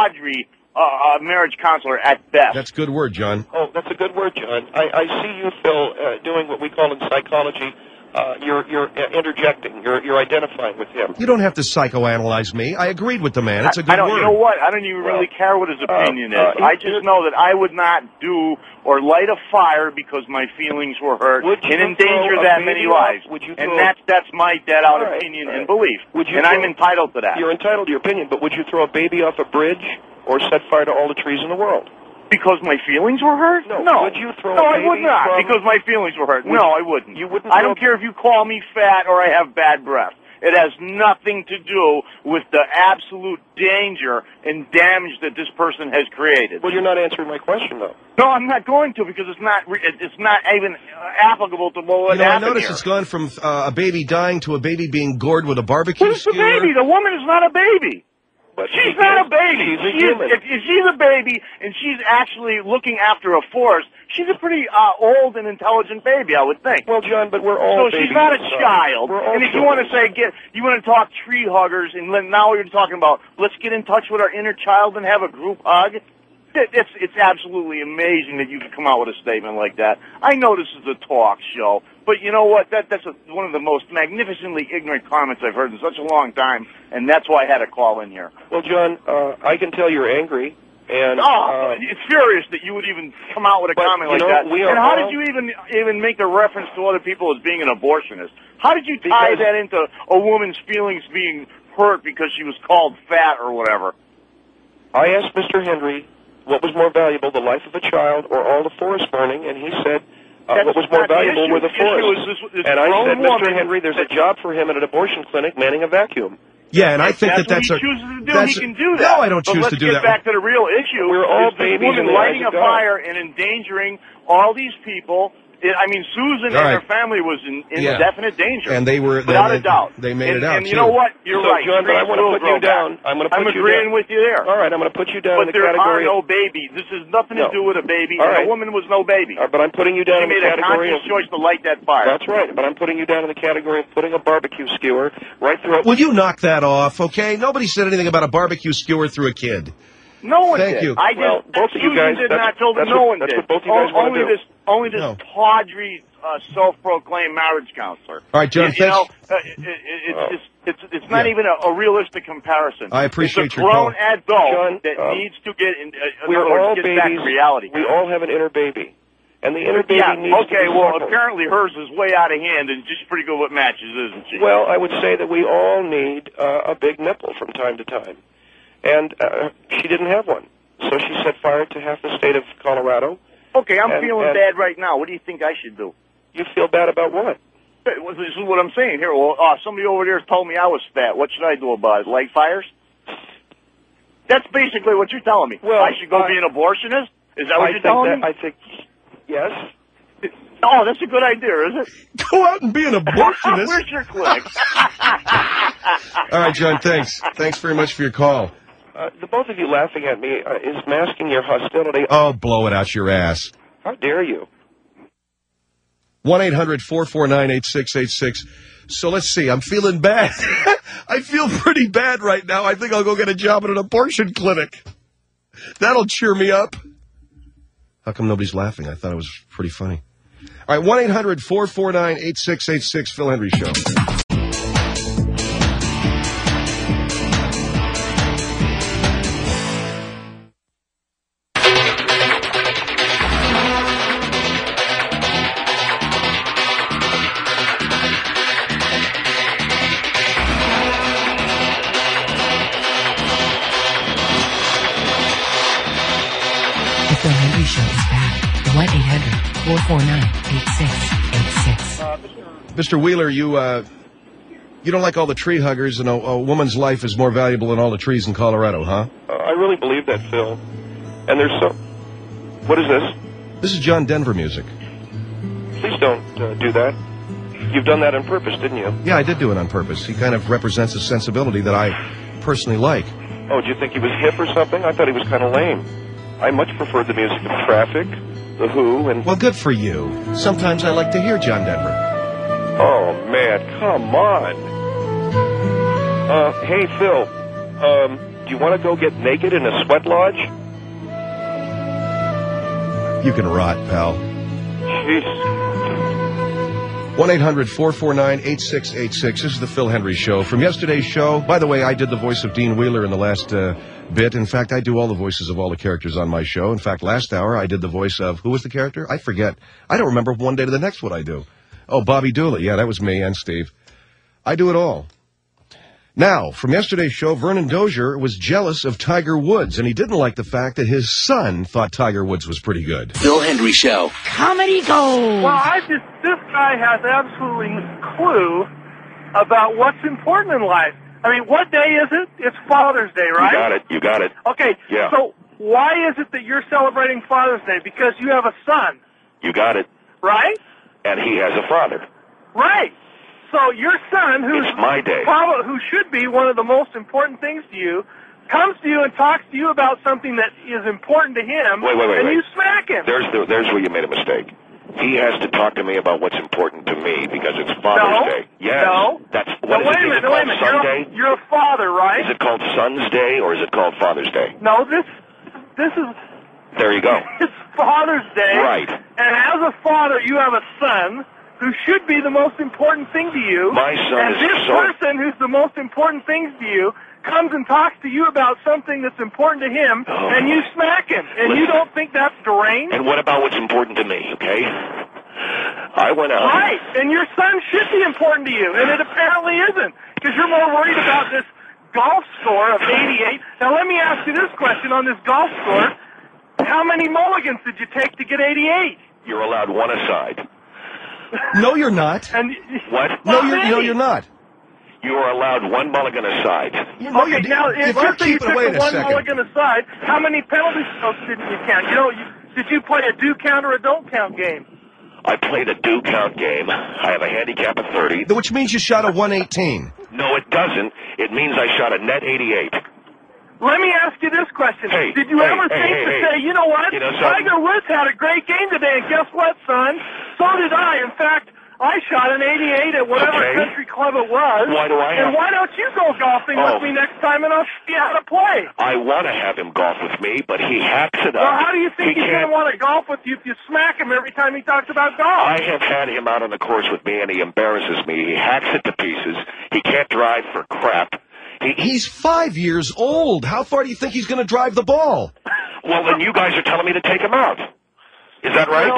Speaker 14: marriage counselor at best.
Speaker 3: That's a good word, John.
Speaker 12: Oh, that's a good word, John. I see you, Phil, doing what we call in psychology, you're interjecting. You're identifying with him.
Speaker 3: You don't have to psychoanalyze me. I agreed with the man. It's a good word.
Speaker 14: You know what? I don't even really care what his opinion is. I just know that I would not do or light a fire because my feelings were hurt and endanger that many lives. And that's my dead-out opinion and belief. And I'm entitled to that.
Speaker 12: You're entitled to your opinion, but would you throw a baby off a bridge or set fire to all the trees in the world?
Speaker 14: Because my feelings were hurt? No.
Speaker 12: Would you throw
Speaker 14: no,
Speaker 12: a
Speaker 14: I
Speaker 12: baby
Speaker 14: would not.
Speaker 12: from...
Speaker 14: Because my feelings were hurt. No, I wouldn't.
Speaker 12: You wouldn't.
Speaker 14: I don't care if you call me fat or I have bad breath. It has nothing to do with the absolute danger and damage that this person has created.
Speaker 12: Well, you're not answering my question, though.
Speaker 14: No, I'm not going to, because it's not even applicable to what happened
Speaker 3: I notice
Speaker 14: here.
Speaker 3: it's gone from a baby dying to a baby being gored with a barbecue
Speaker 14: Who's
Speaker 3: skewer.
Speaker 14: the baby? The woman is not a baby.
Speaker 12: But
Speaker 14: she's not a baby.
Speaker 12: If
Speaker 14: she's a baby and she's actually looking after a forest, she's a pretty old and intelligent baby, I would think.
Speaker 12: Well, John, but we're all
Speaker 14: So she's not a child. And if you want to you want to talk tree huggers, and now you're talking about let's get in touch with our inner child and have a group hug. It's absolutely amazing that you could come out with a statement like that. I know this is a talk show, but you know what? That's one of the most magnificently ignorant comments I've heard in such a long time, and that's why I had to call in here.
Speaker 12: Well, John, I can tell you're angry. And
Speaker 14: it's furious that you would even come out with a comment like that. And how did you even make a reference to other people as being an abortionist? How did you tie that into a woman's feelings being hurt because she was called fat or whatever?
Speaker 12: I asked Mr. Hendry what was more valuable, the life of a child or all the forest burning, and he said what was more valuable were the forests. And I said, Mr. Henry, there's a job for him at an abortion clinic manning a vacuum.
Speaker 3: Yeah, and I think
Speaker 14: that's
Speaker 3: that's
Speaker 14: what he chooses to do. He can do that.
Speaker 3: No, I don't choose to do that.
Speaker 14: Let's get back to the real issue.
Speaker 12: We're all babies
Speaker 14: woman
Speaker 12: in the
Speaker 14: lighting
Speaker 12: eyes
Speaker 14: a
Speaker 12: of God.
Speaker 14: fire and endangering all these people. I mean, Susan and her family was in definite danger.
Speaker 3: And they were
Speaker 14: without a doubt.
Speaker 3: They made it out.
Speaker 14: And you know what? You're right.
Speaker 12: John, but I want to put you down. I'm
Speaker 14: agreeing with you there.
Speaker 12: All right, I'm going to put you down in the
Speaker 14: But there
Speaker 12: category.
Speaker 14: are no babies. This has nothing to do with a baby.
Speaker 12: All right.
Speaker 14: And a woman was no baby.
Speaker 12: But I'm putting you down in the category.
Speaker 14: She made a conscious choice to light that fire.
Speaker 12: That's right. But I'm putting you down in the category of putting a barbecue skewer right through.
Speaker 3: Will you knock that off? Okay. Nobody said anything about a barbecue skewer through a kid.
Speaker 14: No one
Speaker 3: Thank
Speaker 14: did.
Speaker 3: you.
Speaker 14: I did.
Speaker 12: Well, both of you guys.
Speaker 14: Susan did not. Told them no one did.
Speaker 12: That's what both of you guys want to do.
Speaker 14: Only this tawdry, self-proclaimed marriage counselor.
Speaker 3: All right, John.
Speaker 14: It's not even a realistic comparison.
Speaker 3: I appreciate your
Speaker 14: call. It's a grown adult
Speaker 12: John,
Speaker 14: that needs to get
Speaker 12: we're all
Speaker 14: get
Speaker 12: babies.
Speaker 14: back to reality.
Speaker 12: We all have an inner baby, and the inner baby needs to be suckled.
Speaker 14: Apparently hers is way out of hand and just pretty good with matches, isn't she?
Speaker 12: Well, I would say that we all need a big nipple from time to time, and she didn't have one, so she set fire fire to half the state of Colorado.
Speaker 14: Okay, I'm feeling bad right now. What do you think I should do?
Speaker 12: You feel bad about what?
Speaker 14: This is what I'm saying here. Well, somebody over there told me I was fat. What should I do about it? Light fires? That's basically what you're telling me.
Speaker 12: Well,
Speaker 14: I should go be an abortionist? Is that what you're telling me?
Speaker 12: I think, yes.
Speaker 14: Oh, that's a good idea, is it?
Speaker 3: Go out and be an abortionist.
Speaker 14: Where's your click?
Speaker 3: All right, John, thanks. Thanks very much for your call.
Speaker 12: The both of you laughing at me is masking your hostility.
Speaker 3: Oh, blow it out your ass.
Speaker 12: How dare you?
Speaker 3: 1-800-449-8686. So let's see. I'm feeling bad. I feel pretty bad right now. I think I'll go get a job at an abortion clinic. That'll cheer me up. How come nobody's laughing? I thought it was pretty funny. All right, 1-800-449-8686, Phil Hendry Show.
Speaker 7: The Phil Hendry Show is back. 1-800-449-8686.
Speaker 3: Mr. Wheeler, you don't like all the tree huggers, and a woman's life is more valuable than all the trees in Colorado, huh?
Speaker 12: I really believe that, Phil. And there's so... What is this?
Speaker 3: This is John Denver music.
Speaker 12: Please don't do that. You've done that on purpose, didn't you?
Speaker 3: Yeah, I did do it on purpose. He kind of represents a sensibility that I personally like.
Speaker 12: Oh, do you think he was hip or something? I thought he was kind of lame. I much preferred the music of Traffic, The Who, and...
Speaker 3: Well, good for you. Sometimes I like to hear John Denver.
Speaker 12: Oh, man, come on. Hey, Phil, do you want to go get naked in a sweat lodge?
Speaker 3: You can rot, pal.
Speaker 12: Jeez.
Speaker 3: 1-800-449-8686. This is the Phil Hendry Show. From yesterday's show, by the way, I did the voice of Dean Wheeler in the last bit. In fact, I do all the voices of all the characters on my show. In fact, last hour, I did the voice of... Who was the character? I forget. I don't remember one day to the next what I do. Oh, Bobby Dooley. Yeah, that was me and Steve. I do it all. Now, from yesterday's show, Vernon Dozier was jealous of Tiger Woods, and he didn't like the fact that his son thought Tiger Woods was pretty good.
Speaker 1: Phil Hendry Show.
Speaker 15: Comedy Gold.
Speaker 16: Well, this guy has absolutely no clue about what's important in life. I mean, what day is it? It's Father's Day, right?
Speaker 12: You got it.
Speaker 16: Okay,
Speaker 12: yeah.
Speaker 16: So why is it that you're celebrating Father's Day? Because you have a son.
Speaker 12: You got it.
Speaker 16: Right?
Speaker 12: And he has a father.
Speaker 16: Right. So your son, who's
Speaker 12: it's my day.
Speaker 16: Who should be one of the most important things to you, comes to you and talks to you about something that is important to him,
Speaker 12: wait,
Speaker 16: and you smack him.
Speaker 12: There's where you made a mistake. He has to talk to me about what's important to me because it's Father's Day. Yes.
Speaker 16: No.
Speaker 12: That's what
Speaker 16: wait a minute. You're a father, right?
Speaker 12: Is it called Son's Day or is it called Father's Day?
Speaker 16: No, this is...
Speaker 12: There you go.
Speaker 16: It's Father's Day.
Speaker 12: Right.
Speaker 16: And as a father, you have a son who should be the most important thing to you.
Speaker 12: My son
Speaker 16: and this person who's the most important things to you comes and talks to you about something that's important to him, and you smack him. And you don't think that's deranged?
Speaker 12: And what about what's important to me, okay? I went out.
Speaker 16: Right. And your son should be important to you, and it apparently isn't, because you're more worried about this golf score of 88. Now, let me ask you this question on this golf score. How many mulligans did you take to get 88?
Speaker 12: You're allowed one aside.
Speaker 3: No, you're not.
Speaker 16: And
Speaker 12: what?
Speaker 3: No, you're not.
Speaker 12: You are allowed one mulligan aside.
Speaker 16: Okay, now, if you took the one mulligan aside, how many penalty strokes didn't you count? Did you play a do count or a don't count game?
Speaker 12: I played a do count game. I have a handicap of 30.
Speaker 3: Which means you shot a 118.
Speaker 12: No, it doesn't. It means I shot a net 88.
Speaker 16: Let me ask you this question. Did you ever think to say, you know what, Tiger Woods had a great game today, and guess what, son? So did I. In fact, I shot an 88 at whatever country club it was.
Speaker 12: Why do I
Speaker 16: And why don't you go golfing with me next time, and I'll show you how to play?
Speaker 12: I want to have him golf with me, but he hacks it up.
Speaker 16: Well, how do you think he's going to want to golf with you if you smack him every time he talks about golf?
Speaker 12: I have had him out on the course with me, and he embarrasses me. He hacks it to pieces. He can't drive for crap.
Speaker 3: He's 5 years old. How far do you think he's going to drive the ball?
Speaker 12: Well, then you guys are telling me to take him out. Is that right?
Speaker 16: Well,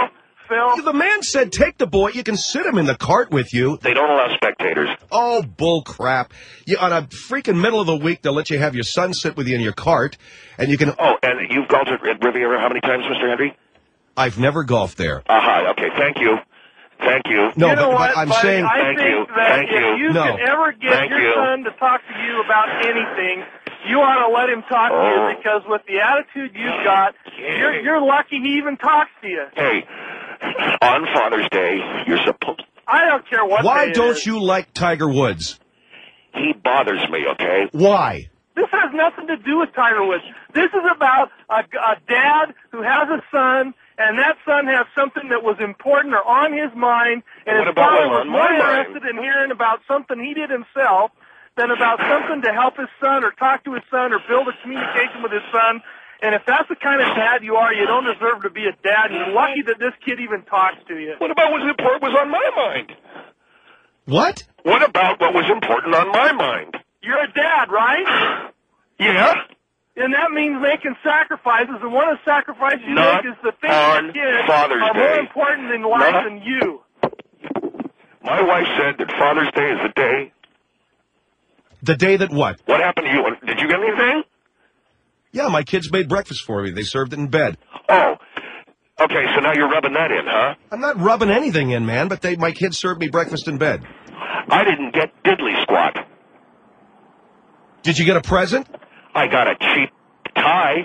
Speaker 16: Phil.
Speaker 3: The man said take the boy. You can sit him in the cart with you.
Speaker 12: They don't allow spectators.
Speaker 3: Oh, bull crap. On a freaking middle of the week, they'll let you have your son sit with you in your cart, and you can...
Speaker 12: Oh, and you've golfed at Riviera how many times, Mr. Henry?
Speaker 3: I've never golfed there.
Speaker 12: Okay, thank you. Thank you.
Speaker 3: No,
Speaker 16: you know
Speaker 3: but I'm saying...
Speaker 16: I think that if you can ever get your son to talk to you about anything, you ought to let him talk to you, because with the attitude you've got, you're lucky he even talks to you.
Speaker 12: Hey, on Father's Day, you're supposed...
Speaker 16: I don't care what
Speaker 3: Why
Speaker 16: day
Speaker 3: don't
Speaker 16: it is.
Speaker 3: you like Tiger Woods?
Speaker 12: He bothers me, okay?
Speaker 3: Why?
Speaker 16: This has nothing to do with Tiger Woods. This is about a dad who has a son, and that son has something that was important or on his mind, and his father was more interested in hearing about something he did himself than about something to help his son or talk to his son or build a communication with his son. And if that's the kind of dad you are, you don't deserve to be a dad. You're lucky that this kid even talks to you.
Speaker 12: What about what was on my mind?
Speaker 3: What?
Speaker 12: What about what was important on my mind?
Speaker 16: You're a dad, right?
Speaker 12: Yeah.
Speaker 16: And that means making sacrifices, and one of the sacrifices you make is the things that kids are more important in life than you.
Speaker 12: My wife said that Father's Day is the day.
Speaker 3: The day that what?
Speaker 12: What happened to you? Did you get anything?
Speaker 3: Yeah, my kids made breakfast for me. They served it in bed.
Speaker 12: Oh. Okay, so now you're rubbing that in, huh?
Speaker 3: I'm not rubbing anything in, man, but my kids served me breakfast in bed.
Speaker 12: I didn't get diddly squat.
Speaker 3: Did you get a present?
Speaker 12: I got a cheap tie.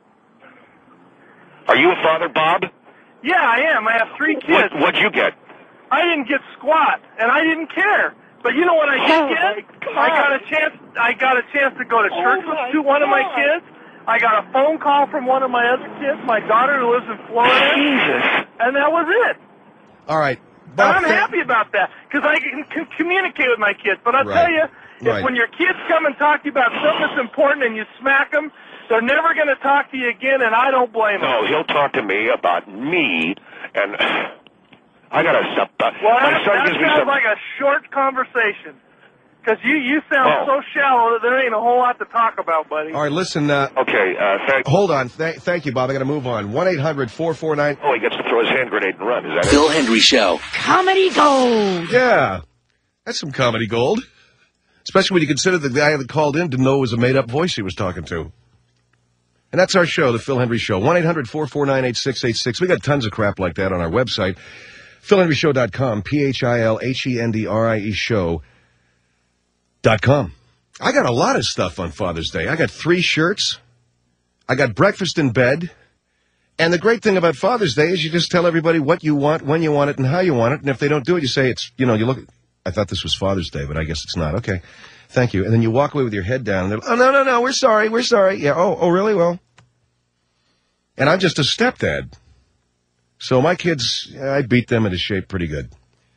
Speaker 12: Are you a father, Bob?
Speaker 16: Yeah, I am. I have 3 kids.
Speaker 12: What'd you get?
Speaker 16: I didn't get squat, and I didn't care. But you know what I did get? I got a chance to go to church with one of my kids. I got a phone call from one of my other kids, my daughter who lives in Florida.
Speaker 12: Jesus.
Speaker 16: And that was it.
Speaker 3: All right.
Speaker 16: Bob, and I'm happy about that, because I can communicate with my kids. But I'll tell you, when your kids come and talk to you about something that's important and you smack them, they're never going to talk to you again, and I don't blame them.
Speaker 12: No, he'll talk to me about me, and I got to stop.
Speaker 16: Well, that sounds like a short conversation, because you sound so shallow that there ain't a whole lot to talk about, buddy.
Speaker 3: All right, listen.
Speaker 12: Okay,
Speaker 3: hold on. Thank you, Bob. I got to move on. 1-800-449.
Speaker 12: Oh, he gets to throw his hand grenade and run. Is that
Speaker 1: Phil Hendry Show.
Speaker 7: Comedy gold.
Speaker 3: Yeah, that's some comedy gold. Especially when you consider the guy that called in didn't know it was a made-up voice he was talking to. And that's our show, The Phil Hendry Show. 1-800-449-8686. We got tons of crap like that on our website. PhilHenryShow.com. PhilHendrie Show.com. I got a lot of stuff on Father's Day. I got 3 shirts. I got breakfast in bed. And the great thing about Father's Day is you just tell everybody what you want, when you want it, and how you want it. And if they don't do it, you say it's, you look, I thought this was Father's Day, but I guess it's not. Okay. Thank you. And then you walk away with your head down, and they're, oh, no, we're sorry. Yeah, oh, really? Well. And I'm just a stepdad. So my kids, I beat them into shape pretty good.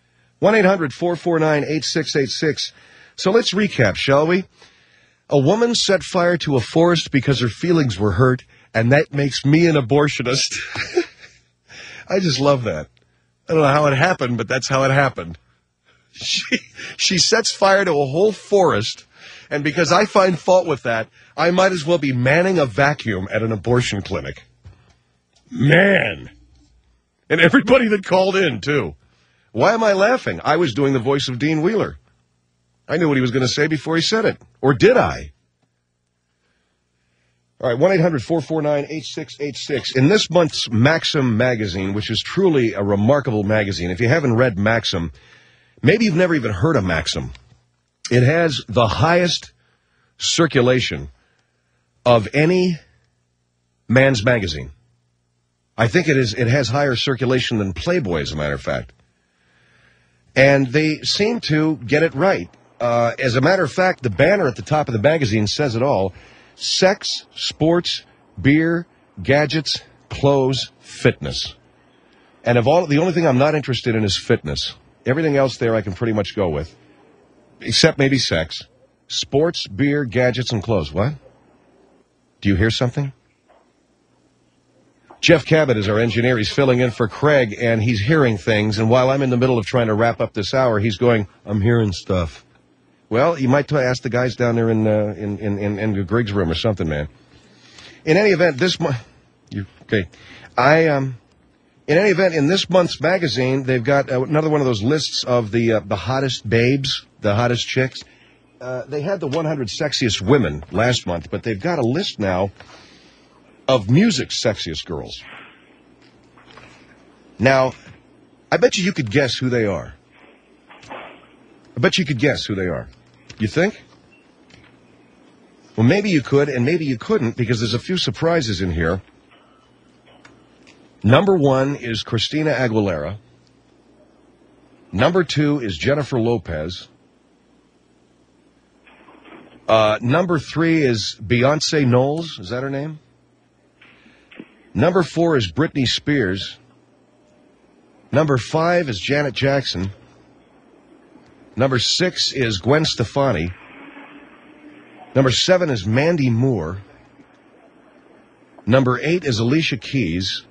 Speaker 3: 1-800-449-8686. So let's recap, shall we? A woman set fire to a forest because her feelings were hurt, and that makes me an abortionist. I just love that. I don't know how it happened, but that's how it happened. She sets fire to a whole forest, and because I find fault with that, I might as well be manning a vacuum at an abortion clinic. Man. And everybody that called in, too. Why am I laughing? I was doing the voice of Dean Wheeler. I knew what he was going to say before he said it. Or did I? All right, 1-800-449-8686. In this month's Maxim magazine, which is truly a remarkable magazine, if you haven't read Maxim, maybe you've never even heard of Maxim. It has the highest circulation of any man's magazine. I think it has higher circulation than Playboy, as a matter of fact. And they seem to get it right. As a matter of fact, the banner at the top of the magazine says it all. Sex, sports, beer, gadgets, clothes, fitness. And the only thing I'm not interested in is fitness. Everything else there I can pretty much go with. Except maybe sex. Sports, beer, gadgets, and clothes. What? Do you hear something? Jeff Cabot is our engineer. He's filling in for Craig, and he's hearing things. And while I'm in the middle of trying to wrap up this hour, he's going, I'm hearing stuff. Well, you might ask the guys down there in Griggs' room or something, man. In any event, in In any event, in this month's magazine, they've got another one of those lists of the hottest babes, the hottest chicks. They had the 100 sexiest women last month, but they've got a list now of music's sexiest girls. Now, I bet you could guess who they are. I bet you could guess who they are. You think? Well, maybe you could, and maybe you couldn't, because there's a few surprises in here. Number 1 is Christina Aguilera. Number 2 is Jennifer Lopez. Number 3 is Beyonce Knowles. Is that her name? Number 4 is Britney Spears. Number 5 is Janet Jackson. Number 6 is Gwen Stefani. Number 7 is Mandy Moore. Number 8 is Alicia Keys.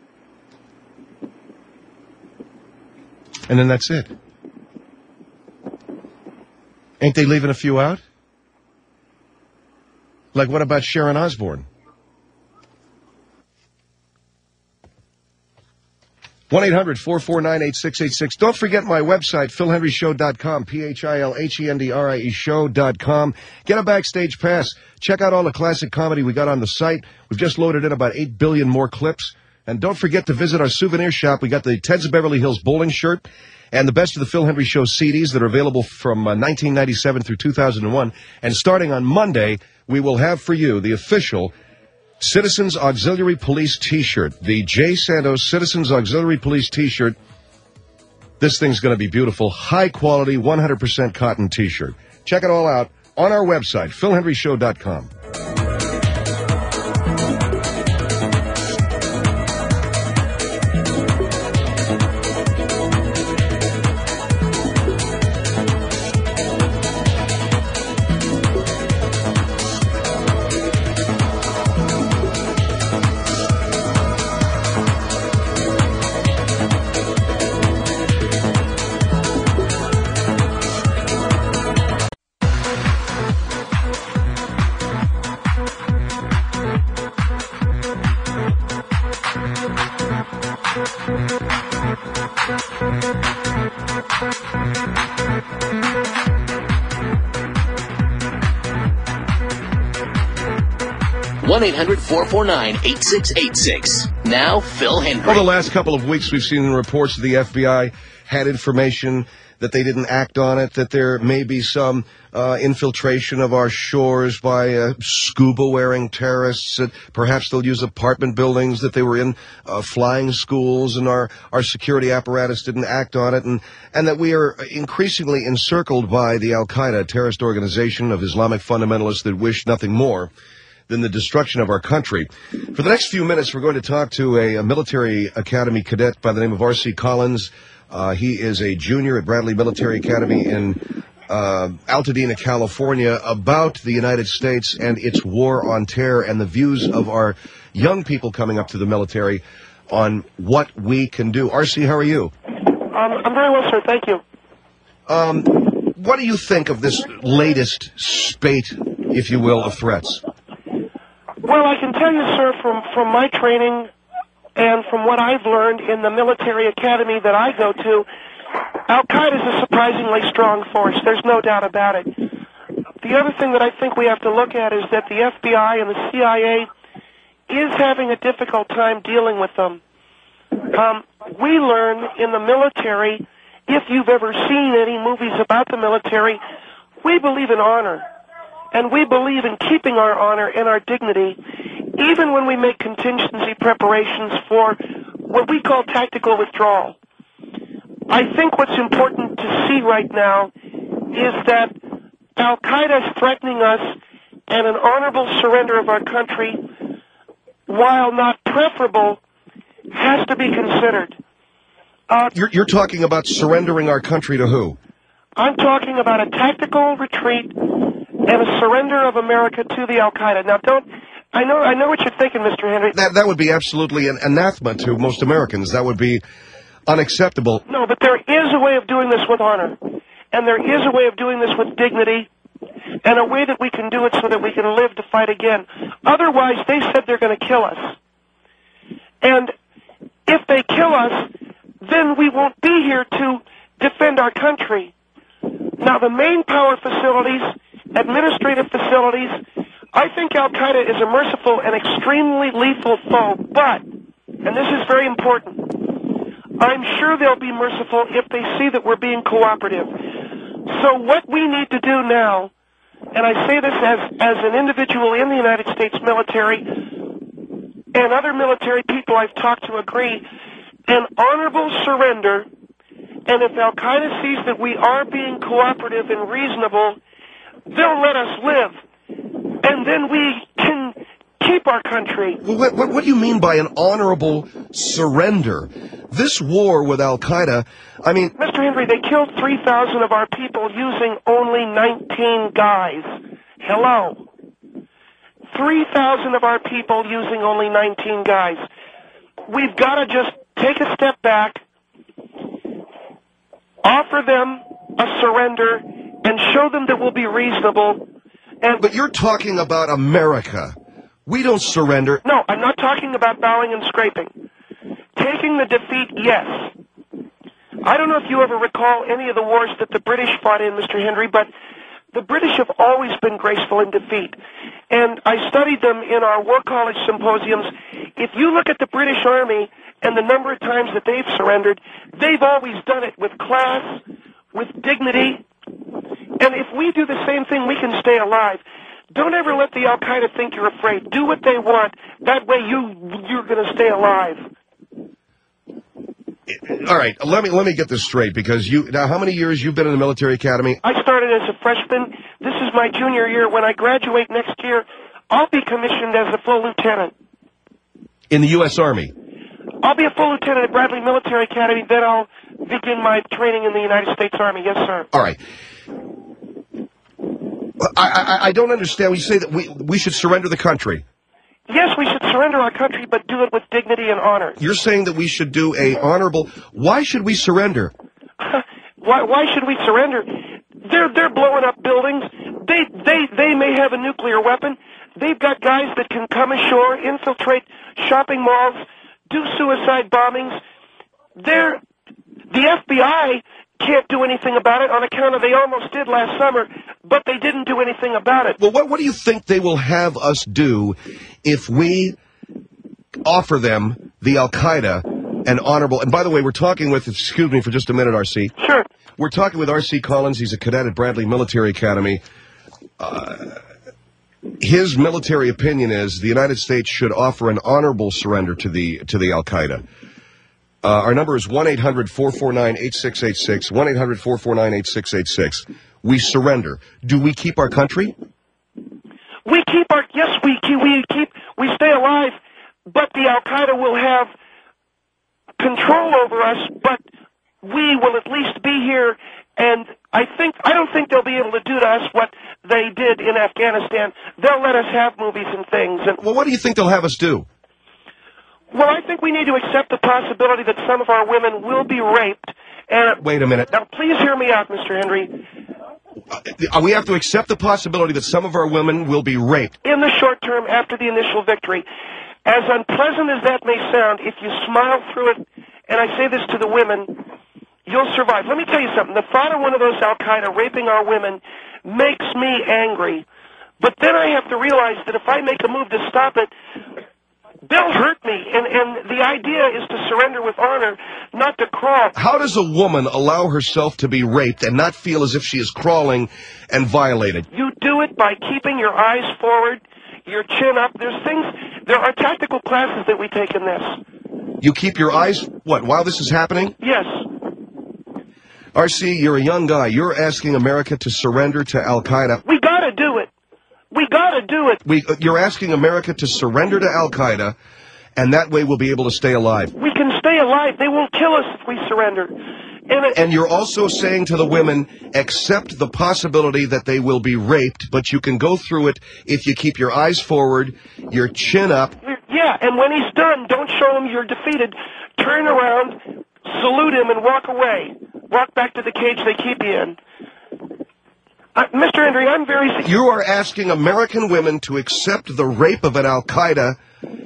Speaker 3: And then that's it. Ain't they leaving a few out? Like, what about Sharon Osbourne? 1-800-449-8686. Don't forget my website, philhendryshow.com, PHILHENDRIE show.com. Get a backstage pass. Check out all the classic comedy we got on the site. We've just loaded in about 8 billion more clips. And don't forget to visit our souvenir shop. We got the Teds of Beverly Hills bowling shirt and the Best of the Phil Hendry Show CDs that are available from 1997 through 2001. And starting on Monday, we will have for you the official Citizens Auxiliary Police T-shirt, the Jay Santos Citizens Auxiliary Police T-shirt. This thing's going to be beautiful. High quality, 100% cotton T-shirt. Check it all out on our website, philhendryshow.com.
Speaker 1: 1-800-449-8686. Now, Phil Hendry.
Speaker 3: Well, the last couple of weeks, we've seen in reports that the FBI had information that they didn't act on it, that there may be some infiltration of our shores by scuba-wearing terrorists, that perhaps they'll use apartment buildings, that they were in flying schools, and our security apparatus didn't act on it, and that we are increasingly encircled by the Al-Qaeda, terrorist organization of Islamic fundamentalists that wish nothing more than the destruction of our country. For the next few minutes, we're going to talk to a military academy cadet by the name of R.C. Collins. He is a junior at Bradley Military Academy in Altadena, California, about the United States and its war on terror and the views of our young people coming up to the military on what we can do. R.C., how are you?
Speaker 15: I'm very well, sir. Thank you.
Speaker 3: What do you think of this latest spate, if you will, of threats?
Speaker 15: Well, I can tell you, sir, from my training and from what I've learned in the military academy that I go to, Al-Qaeda is a surprisingly strong force. There's no doubt about it. The other thing that I think we have to look at is that the FBI and the CIA is having a difficult time dealing with them. We learn in the military, if you've ever seen any movies about the military, we believe in honor. And we believe in keeping our honor and our dignity, even when we make contingency preparations for what we call tactical withdrawal. I think what's important to see right now is that Al-Qaeda is threatening us, and an honorable surrender of our country, while not preferable, has to be considered.
Speaker 3: You're talking about surrendering our country to who?
Speaker 15: I'm talking about a tactical retreat and a surrender of America to the Al-Qaeda. Now, I know what you're thinking, Mr. Henry.
Speaker 3: That would be absolutely an anathema to most Americans. That would be unacceptable.
Speaker 15: No, but there is a way of doing this with honor, and there is a way of doing this with dignity, and a way that we can do it so that we can live to fight again. Otherwise, they said they're going to kill us. And if they kill us, then we won't be here to defend our country. Now, the main power facilities, administrative facilities, I think Al-Qaeda is a merciful and extremely lethal foe, but, and this is very important, I'm sure they'll be merciful if they see that we're being cooperative. So what we need to do now, and I say this as an individual in the United States military, and other military people I've talked to agree, an honorable surrender, and if Al-Qaeda sees that we are being cooperative and reasonable, they'll let us live, and then we can keep our country.
Speaker 3: Well, what do you mean by an honorable surrender? This war with Al-Qaeda, I mean...
Speaker 15: Mr. Henry, they killed 3,000 of our people using only 19 guys. Hello. 3,000 of our people using only 19 guys. We've got to just take a step back, offer them a surrender, and show them that we'll be reasonable.
Speaker 3: But you're talking about America. We don't surrender.
Speaker 15: No, I'm not talking about bowing and scraping. Taking the defeat, yes. I don't know if you ever recall any of the wars that the British fought in, Mr. Henry, but the British have always been graceful in defeat. And I studied them in our War College symposiums. If you look at the British Army and the number of times that they've surrendered, they've always done it with class, with dignity. And if we do the same thing, we can stay alive. Don't ever let the Al-Qaeda think you're afraid. Do what they want. That way you're going to stay alive.
Speaker 3: All right, let me get this straight, because now how many years you've been in the military academy?
Speaker 15: I started as a freshman. This is my junior year. When I graduate next year, I'll be commissioned as a full lieutenant.
Speaker 3: In the U.S. Army?
Speaker 15: I'll be a full lieutenant at Bradley Military Academy, then I'll begin my training in the United States Army. Yes, sir.
Speaker 3: All right. I don't understand when you say that we should surrender the country.
Speaker 15: Yes, we should surrender our country, but do it with dignity and honor.
Speaker 3: You're saying that we should do a honorable... Why should we surrender?
Speaker 15: Why should we surrender? They're blowing up buildings. They may have a nuclear weapon. They've got guys that can come ashore, infiltrate shopping malls, do suicide bombings. The FBI can't do anything about it on account of they almost did last summer, but they didn't do anything about it.
Speaker 3: Well, what do you think they will have us do if we offer them, the Al-Qaeda, an honorable... And by the way, we're talking with... Excuse me for just a minute, R.C.
Speaker 15: Sure.
Speaker 3: We're talking with R.C. Collins. He's a cadet at Bradley Military Academy. His military opinion is the United States should offer an honorable surrender to the Al-Qaeda. Our number is 1-800-449-8686, 1-800-449-8686. We surrender. Do we keep our country?
Speaker 15: We stay alive, but the Al-Qaeda will have control over us, but we will at least be here, and I don't think they'll be able to do to us what they did in Afghanistan. They'll let us have movies and things.
Speaker 3: Well, what do you think they'll have us do?
Speaker 15: Well, I think we need to accept the possibility that some of our women will be raped. And
Speaker 3: wait a minute.
Speaker 15: Now, please hear me out, Mr. Henry.
Speaker 3: We have to accept the possibility that some of our women will be raped.
Speaker 15: In the short term, after the initial victory. As unpleasant as that may sound, if you smile through it, and I say this to the women, you'll survive. Let me tell you something. The thought of one of those Al-Qaeda raping our women makes me angry. But then I have to realize that if I make a move to stop it, they'll hurt me, and the idea is to surrender with honor, not to crawl.
Speaker 3: How does a woman allow herself to be raped and not feel as if she is crawling and violated?
Speaker 15: You do it by keeping your eyes forward, your chin up. There are tactical classes that we take in this.
Speaker 3: You keep your eyes, while this is happening?
Speaker 15: Yes.
Speaker 3: R.C., you're a young guy. You're asking America to surrender to Al-Qaeda.
Speaker 15: We gotta do it. We gotta do it.
Speaker 3: You're asking America to surrender to Al-Qaeda, and that way we'll be able to stay alive.
Speaker 15: We can stay alive. They won't kill us if we surrender.
Speaker 3: And you're also saying to the women, accept the possibility that they will be raped, but you can go through it if you keep your eyes forward, your chin up.
Speaker 15: Yeah, and when he's done, don't show him you're defeated. Turn around, salute him, and walk away. Walk back to the cage they keep you in. Mr. Henry, I'm very...
Speaker 3: You are asking American women to accept the rape of an Al-Qaeda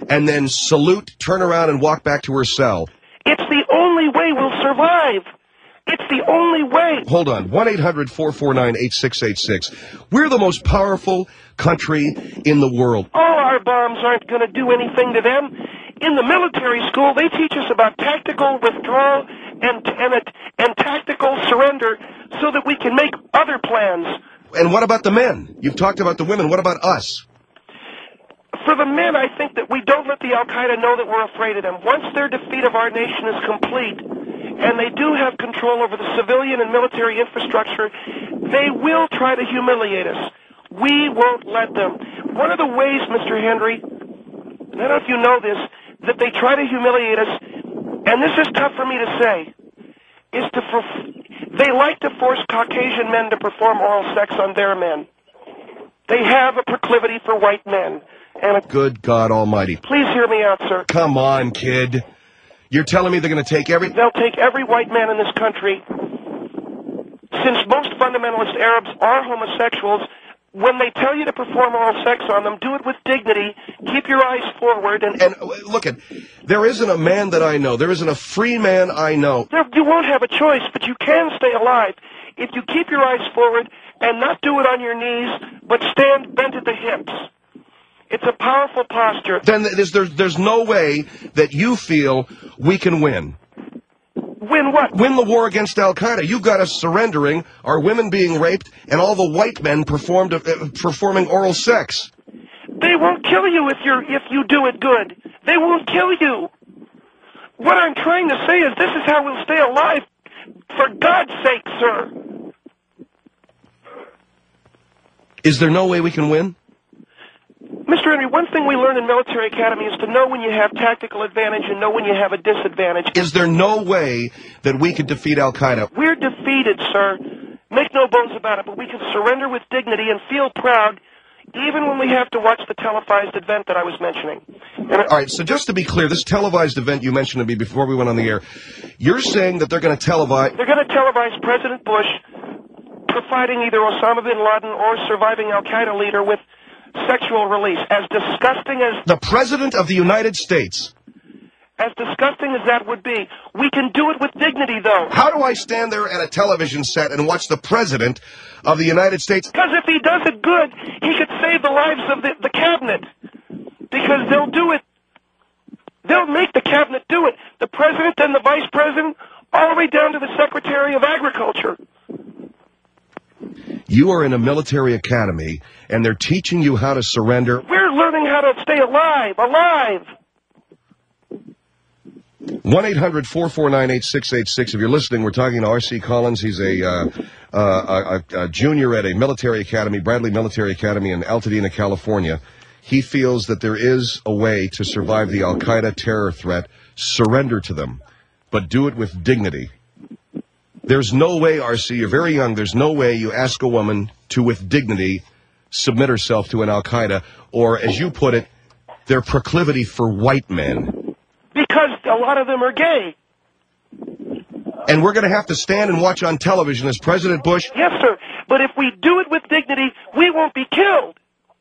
Speaker 3: and then salute, turn around, and walk back to her cell.
Speaker 15: It's the only way we'll survive. It's the only way.
Speaker 3: Hold on. 1-800-449-8686. We're the most powerful country in the world.
Speaker 15: All our bombs aren't going to do anything to them. In the military school, they teach us about tactical withdrawal and tactical surrender so that we can make other plans.
Speaker 3: And what about the men? You've talked about the women. What about us?
Speaker 15: For the men, I think that we don't let the Al-Qaeda know that we're afraid of them. Once their defeat of our nation is complete, and they do have control over the civilian and military infrastructure, they will try to humiliate us. We won't let them. One of the ways, Mr. Henry, and I don't know if you know this, that they try to humiliate us, and this is tough for me to say, is they like to force Caucasian men to perform oral sex on their men. They have a proclivity for white men. And
Speaker 3: Good God Almighty.
Speaker 15: Please hear me out, sir.
Speaker 3: Come on, kid. You're telling me they're going to take every...
Speaker 15: They'll take every white man in this country. Since most fundamentalist Arabs are homosexuals, when they tell you to perform oral sex on them, do it with dignity, keep your eyes forward, and
Speaker 3: look, there isn't a man that I know, there isn't a free man I know.
Speaker 15: You won't have a choice, but you can stay alive if you keep your eyes forward and not do it on your knees, but stand bent at the hips. It's a powerful posture.
Speaker 3: Then there's no way that you feel we can win.
Speaker 15: Win what?
Speaker 3: Win the war against Al-Qaeda. You've got us surrendering, our women being raped, and all the white men performing oral sex.
Speaker 15: They won't kill you if you do it good. They won't kill you. What I'm trying to say is this is how we'll stay alive. For God's sake, sir.
Speaker 3: Is there no way we can win?
Speaker 15: Mr. Henry, one thing we learn in military academy is to know when you have tactical advantage and know when you have a disadvantage.
Speaker 3: Is there no way that we could defeat Al-Qaeda?
Speaker 15: We're defeated, sir. Make no bones about it, but we can surrender with dignity and feel proud even when we have to watch the televised event that I was mentioning.
Speaker 3: All right, so just to be clear, this televised event you mentioned to me before we went on the air, you're saying that they're going to televise...
Speaker 15: They're going to televise President Bush providing either Osama bin Laden or surviving Al-Qaeda leader with sexual release. As disgusting as...
Speaker 3: The President of the United States.
Speaker 15: As disgusting as that would be, we can do it with dignity, though.
Speaker 3: How do I stand there at a television set and watch the President of the United States?
Speaker 15: Because if he does it good, he could save the lives of the cabinet. Because they'll do it. They'll make the cabinet do it. The President and the Vice President, all the way down to the Secretary of Agriculture.
Speaker 3: You are in a military academy, and they're teaching you how to surrender.
Speaker 15: We're learning how to stay alive.
Speaker 3: 1-800-449-8686. If you're listening, we're talking to R.C. Collins. He's a junior at a military academy, Bradley Military Academy in Altadena, California. He feels that there is a way to survive the Al-Qaeda terror threat. Surrender to them, but do it with dignity. There's no way, R.C., you're very young, there's no way you ask a woman to, with dignity, submit herself to an Al-Qaeda, or, as you put it, their proclivity for white men.
Speaker 15: Because a lot of them are gay.
Speaker 3: And we're going to have to stand and watch on television as President Bush...
Speaker 15: Yes, sir, but if we do it with dignity, we won't be killed.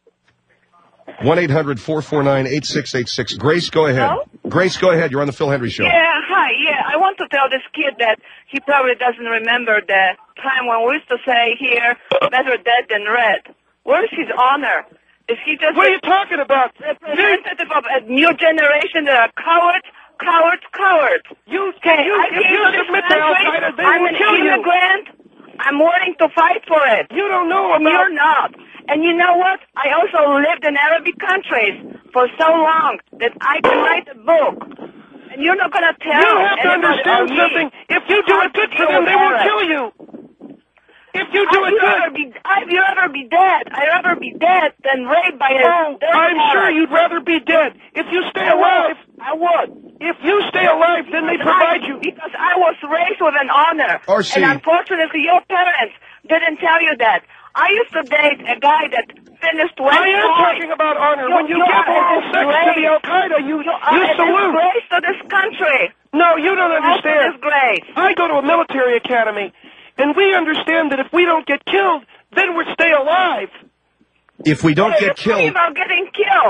Speaker 3: 1-800-449-8686. Grace, go ahead.
Speaker 17: Hello?
Speaker 3: Grace, go ahead. You're on the Phil Hendry Show.
Speaker 17: Yeah, hi. Yeah, I want to tell this kid that he probably doesn't remember the time when we used to say here, better dead than red. Where's his honor? Is he just...
Speaker 15: What are you talking about?
Speaker 17: Representative of a new generation that are cowards, cowards, cowards.
Speaker 15: If you submit to Al-Qaeda, they will kill you.
Speaker 17: I'm an immigrant. I'm willing to fight for it.
Speaker 15: You don't know about...
Speaker 17: You're not. And you know what? I also lived in Arabic countries for so long that I can write a book. And you're not going to tell
Speaker 15: You have to understand something. If you do it good for them, they will kill you. If you do it good...
Speaker 17: I'd rather be dead. I'd rather be dead than raped by a...
Speaker 15: Oh, I'm sure you'd rather be dead. If you stay alive...
Speaker 17: I would.
Speaker 15: If you stay alive, then they provide you...
Speaker 17: Because I was raised with an honor.
Speaker 3: R.C.
Speaker 17: And unfortunately, your parents didn't tell you that. I used to date a guy that finished West
Speaker 15: I am talking about honor. When you give oral sex to the Al-Qaeda, you salute.
Speaker 17: Disgrace to this country.
Speaker 15: No, you don't understand.
Speaker 17: Disgrace.
Speaker 15: I go to a military academy, and we understand that if we don't get killed, then we'll stay alive.
Speaker 3: If we don't get killed...
Speaker 17: About getting killed.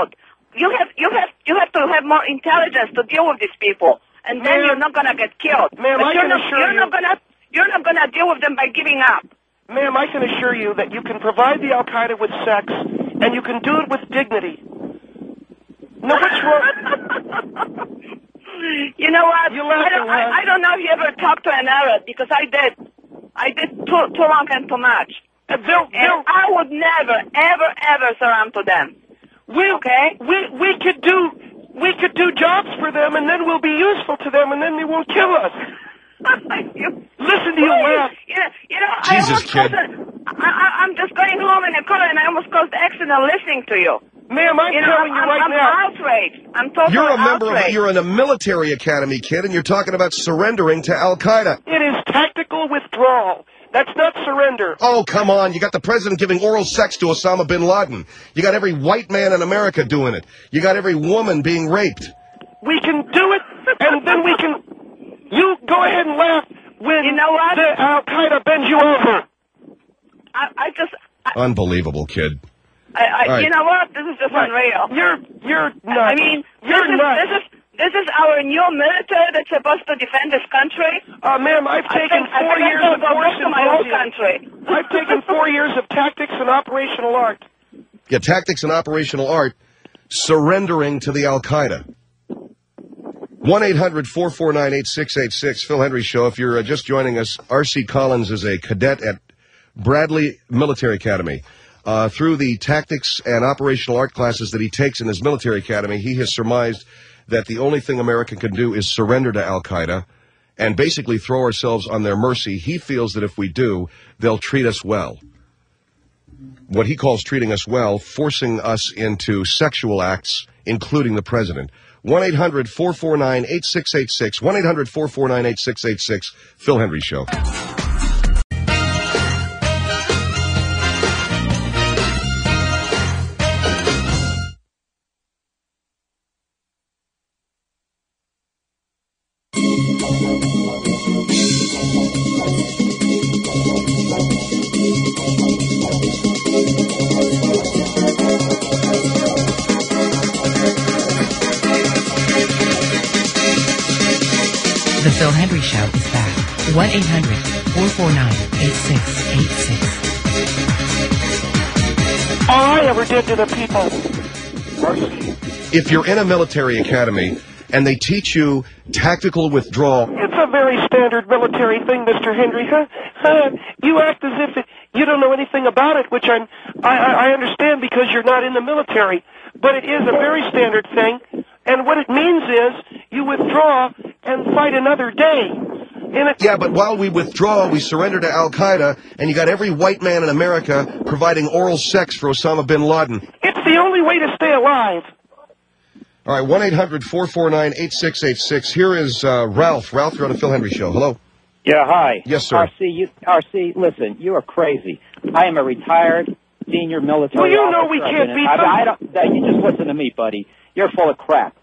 Speaker 17: you have to have more intelligence to deal with these people, and then you're not gonna get killed.
Speaker 15: Ma'am,
Speaker 17: But
Speaker 15: I can assure you.
Speaker 17: You're not gonna deal with them by giving up.
Speaker 15: Ma'am, I can assure you that you can provide the Al Qaeda with sex, and you can do it with dignity. No, what's wrong?
Speaker 17: You know what?
Speaker 15: You're laughing,
Speaker 17: I don't know if you ever talked to an Arab, because I did. I did too long and too much. And I would never, ever surrender to them. Okay?
Speaker 15: We could do jobs for them, and then we'll be useful to them, and then they won't kill us. Listen to you laugh.
Speaker 17: You know,
Speaker 3: Jesus, kid.
Speaker 17: I'm just going home in a car, and I almost caused the accident listening to you.
Speaker 15: Ma'am, I'm telling you right now.
Speaker 17: I'm outraged. I'm totally
Speaker 3: You're a member
Speaker 17: outraged.
Speaker 3: of, you're in a military academy, kid, and you're talking about surrendering to Al-Qaeda.
Speaker 15: It is tactical withdrawal. That's not surrender.
Speaker 3: Oh, come on. You got the president giving oral sex to Osama bin Laden. You got every white man in America doing it. You got every woman being raped.
Speaker 15: We can do it, and then we can... You go ahead and laugh when
Speaker 17: you know what?
Speaker 15: The Al-Qaeda bends you over.
Speaker 3: Unbelievable, kid.
Speaker 17: Right. You know what? This is just unreal.
Speaker 15: You're nuts.
Speaker 17: I mean, this is our new military that's supposed to defend this country.
Speaker 15: Ma'am, I've taken 4 years of course in
Speaker 17: my own country.
Speaker 15: I've taken 4 years of tactics and operational art.
Speaker 3: Yeah, tactics and operational art, surrendering to the Al-Qaeda. 1-800-449-8686, Phil Hendry Show. If you're just joining us, R.C. Collins is a cadet at Bradley Military Academy. Through the tactics and operational art classes that he takes in his military academy, he has surmised that the only thing America can do is surrender to Al-Qaeda and basically throw ourselves on their mercy. He feels that if we do, they'll treat us well. What he calls treating us well, forcing us into sexual acts, including the president. 1-800-449-8686. 1-800-449-8686. Phil Hendry Show.
Speaker 7: The Phil Hendry Show is back. 1-800-449-8686.
Speaker 15: All I ever did to the people.
Speaker 3: If you're in a military academy and they teach you tactical withdrawal...
Speaker 15: It's a very standard military thing, Mr. Hendry. You act as if you don't know anything about it, which I understand because you're not in the military. But it is a very standard thing. And what it means is you withdraw and fight another day.
Speaker 3: Yeah, but while we withdraw, we surrender to Al-Qaeda, and you got every white man in America providing oral sex for Osama bin Laden.
Speaker 15: It's the only way to stay alive.
Speaker 3: All right, 1-800-449-8686. Here is Ralph. Ralph, you're on the Phil Hendry Show. Hello?
Speaker 18: Yeah, hi.
Speaker 3: Yes, sir.
Speaker 18: RC, listen, you are crazy. I am a retired senior military officer.
Speaker 15: Well, you know we can't beat them.
Speaker 18: You just listen to me, buddy. You're full of crap.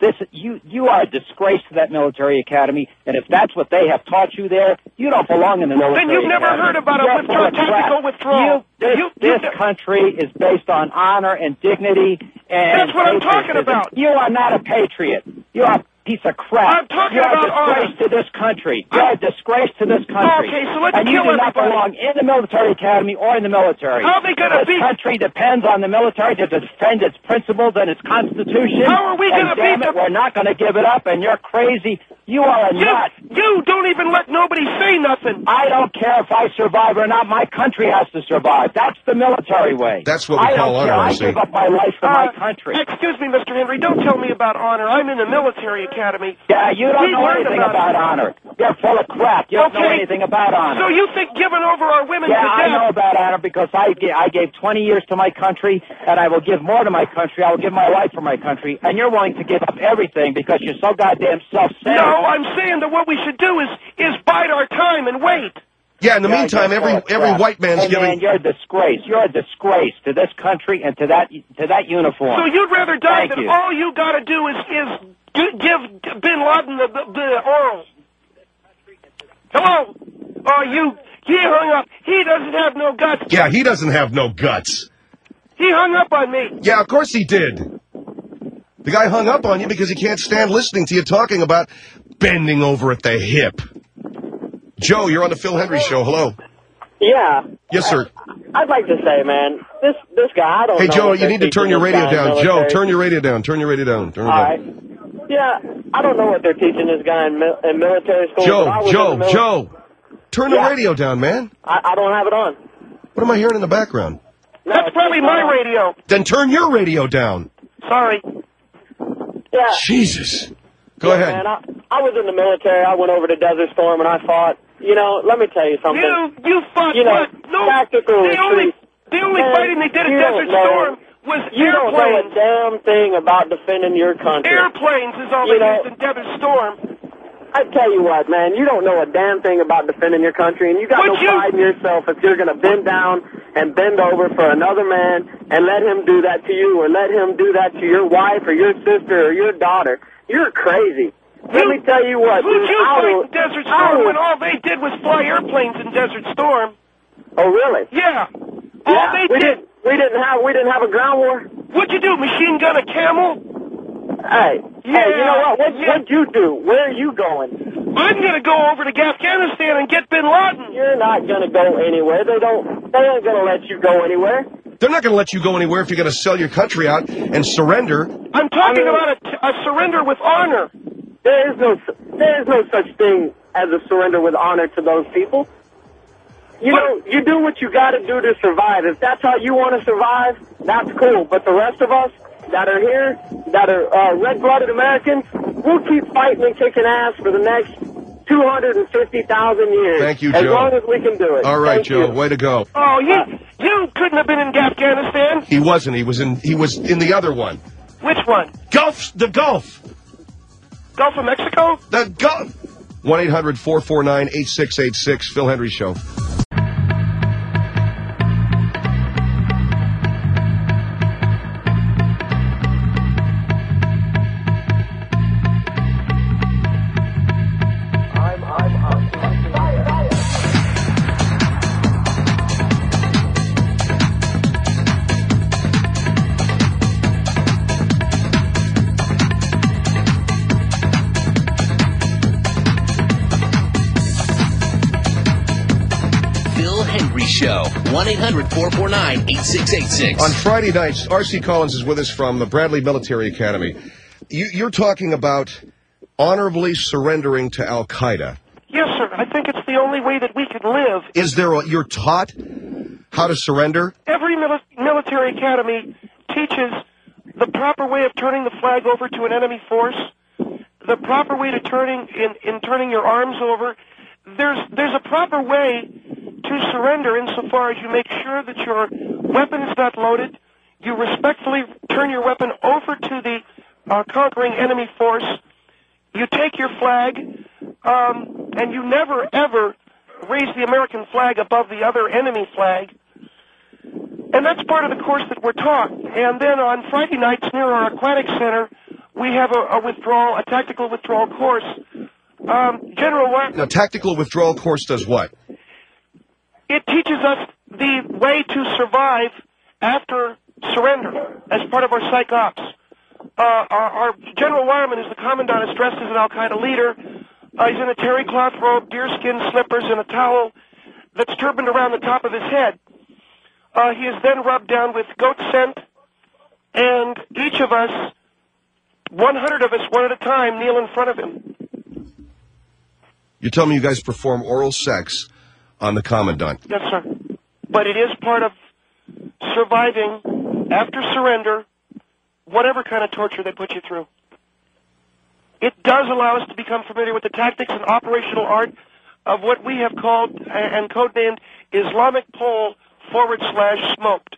Speaker 18: You are a disgrace to that military academy, and if that's what they have taught you there, you don't belong in the military.
Speaker 15: Then you've never heard about a tactical withdrawal.
Speaker 18: This country is based on honor and dignity. And
Speaker 15: that's what I'm talking about.
Speaker 18: You are not a patriot. You are a piece of crap.
Speaker 15: I'm talking
Speaker 18: You're
Speaker 15: about
Speaker 18: a disgrace to this country. You're a disgrace to this country.
Speaker 15: Okay, so let's
Speaker 18: and
Speaker 15: kill
Speaker 18: you do not belong in the military academy or in the military.
Speaker 15: How are they going to
Speaker 18: be? This country depends on the military to defend its principles and its constitution.
Speaker 15: How are we going to beat them?
Speaker 18: We're not going to give it up, and you're crazy. You are a nut.
Speaker 15: You don't even let nobody say nothing.
Speaker 18: I don't care if I survive or not. My country has to survive. That's the military way.
Speaker 3: That's what we call honor,
Speaker 18: I give up my life for my country.
Speaker 15: Excuse me, Mr. Henry. Don't tell me about honor. I'm in the military academy.
Speaker 18: Yeah, you don't know anything about honor. You're full of crap. You don't know anything about honor.
Speaker 15: So you think giving over our women to death...
Speaker 18: Yeah, I know about honor because I gave 20 years to my country, and I will give more to my country. I will give my life for my country. And you're willing to give up everything because you're so goddamn self-centered.
Speaker 15: No, I'm saying that what we should do is bide our time and wait.
Speaker 3: Yeah, in the meantime, every white man's giving...
Speaker 18: Man, you're a disgrace. You're a disgrace to this country and to that uniform.
Speaker 15: So you'd rather die than all you got to do is give bin Laden the oral. Hello? He hung up. He doesn't have no guts.
Speaker 3: Yeah, he doesn't have no guts.
Speaker 15: He hung up on me.
Speaker 3: Yeah, of course he did. The guy hung up on you because he can't stand listening to you talking about bending over at the hip. Joe, you're on the Phil Hendry Show. Hello.
Speaker 19: Yeah.
Speaker 3: Yes, sir.
Speaker 19: I'd like to say, man, this guy, I don't know.
Speaker 3: Hey, Joe, you need to turn your radio down. Joe, turn your radio down. Turn your radio down. Turn it down.
Speaker 19: All right. Yeah, I don't know what they're teaching this guy in military school.
Speaker 3: Joe, turn the radio down, man.
Speaker 19: I don't have it on.
Speaker 3: What am I hearing in the background?
Speaker 15: That's probably my radio.
Speaker 3: Then turn your radio down.
Speaker 15: Sorry.
Speaker 19: Yeah.
Speaker 3: Jesus. Go ahead.
Speaker 19: Man, I was in the military. I went over to Desert Storm and I fought. You know, let me tell you something.
Speaker 15: You fought what? No.
Speaker 19: Tactical
Speaker 15: The only fighting they did at Desert Storm was
Speaker 19: you
Speaker 15: airplanes.
Speaker 19: don't know a damn thing about defending your country.
Speaker 15: Airplanes is all they used in Desert Storm.
Speaker 19: I tell you what, man, you don't know a damn thing about defending your country, and you got no pride in yourself if you're going to bend down and bend over for another man and let him do that to you or let him do that to your wife or your sister or your daughter. You're crazy. Let me tell you what.
Speaker 15: Who'd you fight in Desert Storm when all they did was fly airplanes in Desert Storm?
Speaker 19: Oh, really?
Speaker 15: Yeah.
Speaker 19: We didn't have a ground war.
Speaker 15: What'd you do? Machine gun a camel?
Speaker 19: Hey, you know what? What'd you do? Where are you going?
Speaker 15: I'm gonna go over to Afghanistan and get Bin Laden.
Speaker 19: You're not gonna go anywhere. They ain't gonna let you go anywhere.
Speaker 3: They're not going to let you go anywhere if you're going to sell your country out and surrender.
Speaker 15: I'm talking about a surrender with honor.
Speaker 19: There is no such thing as a surrender with honor to those people. You know, you do what you got to do to survive. If that's how you want to survive, that's cool. But the rest of us that are here, that are red-blooded Americans, we'll keep fighting and kicking ass for the next 250,000 years.
Speaker 3: Thank you, Joe.
Speaker 19: As long as we can do it.
Speaker 3: All right,
Speaker 19: Thank
Speaker 3: Joe.
Speaker 19: you.
Speaker 3: Way to go.
Speaker 15: Oh, you couldn't have been in Afghanistan.
Speaker 3: He wasn't. He was in the other one.
Speaker 15: Which one?
Speaker 3: The Gulf.
Speaker 15: Gulf of Mexico?
Speaker 3: The Gulf. 1-800-449-8686. Phil Hendry Show.
Speaker 1: Show. 1-800-449-8686.
Speaker 3: On Friday nights, R.C. Collins is with us from the Bradley Military Academy. You're talking about honorably surrendering to Al-Qaeda.
Speaker 15: Yes, sir. I think it's the only way that we can live.
Speaker 3: You're taught how to surrender?
Speaker 15: Every military academy teaches the proper way of turning the flag over to an enemy force, the proper way to turning your arms over. There's a proper way to surrender insofar as you make sure that your weapon is not loaded. You respectfully turn your weapon over to the conquering enemy force. You take your flag, and you never, ever raise the American flag above the other enemy flag. And that's part of the course that we're taught. And then on Friday nights near our aquatic center, we have a tactical withdrawal course.
Speaker 3: Now, tactical withdrawal course does what?
Speaker 15: It teaches us the way to survive after surrender as part of our psych ops. Our General Wireman is the commandant, is dressed as an Al-Qaeda leader. He's in a terry cloth robe, deerskin slippers, and a towel that's turbaned around the top of his head. He is then rubbed down with goat scent, and each of us, 100 of us, one at a time, kneel in front of him.
Speaker 3: You tell me you guys perform oral sex on the commandant.
Speaker 15: Yes, sir. But it is part of surviving after surrender, whatever kind of torture they put you through. It does allow us to become familiar with the tactics and operational art of what we have called and codenamed Islamic pole /smoked.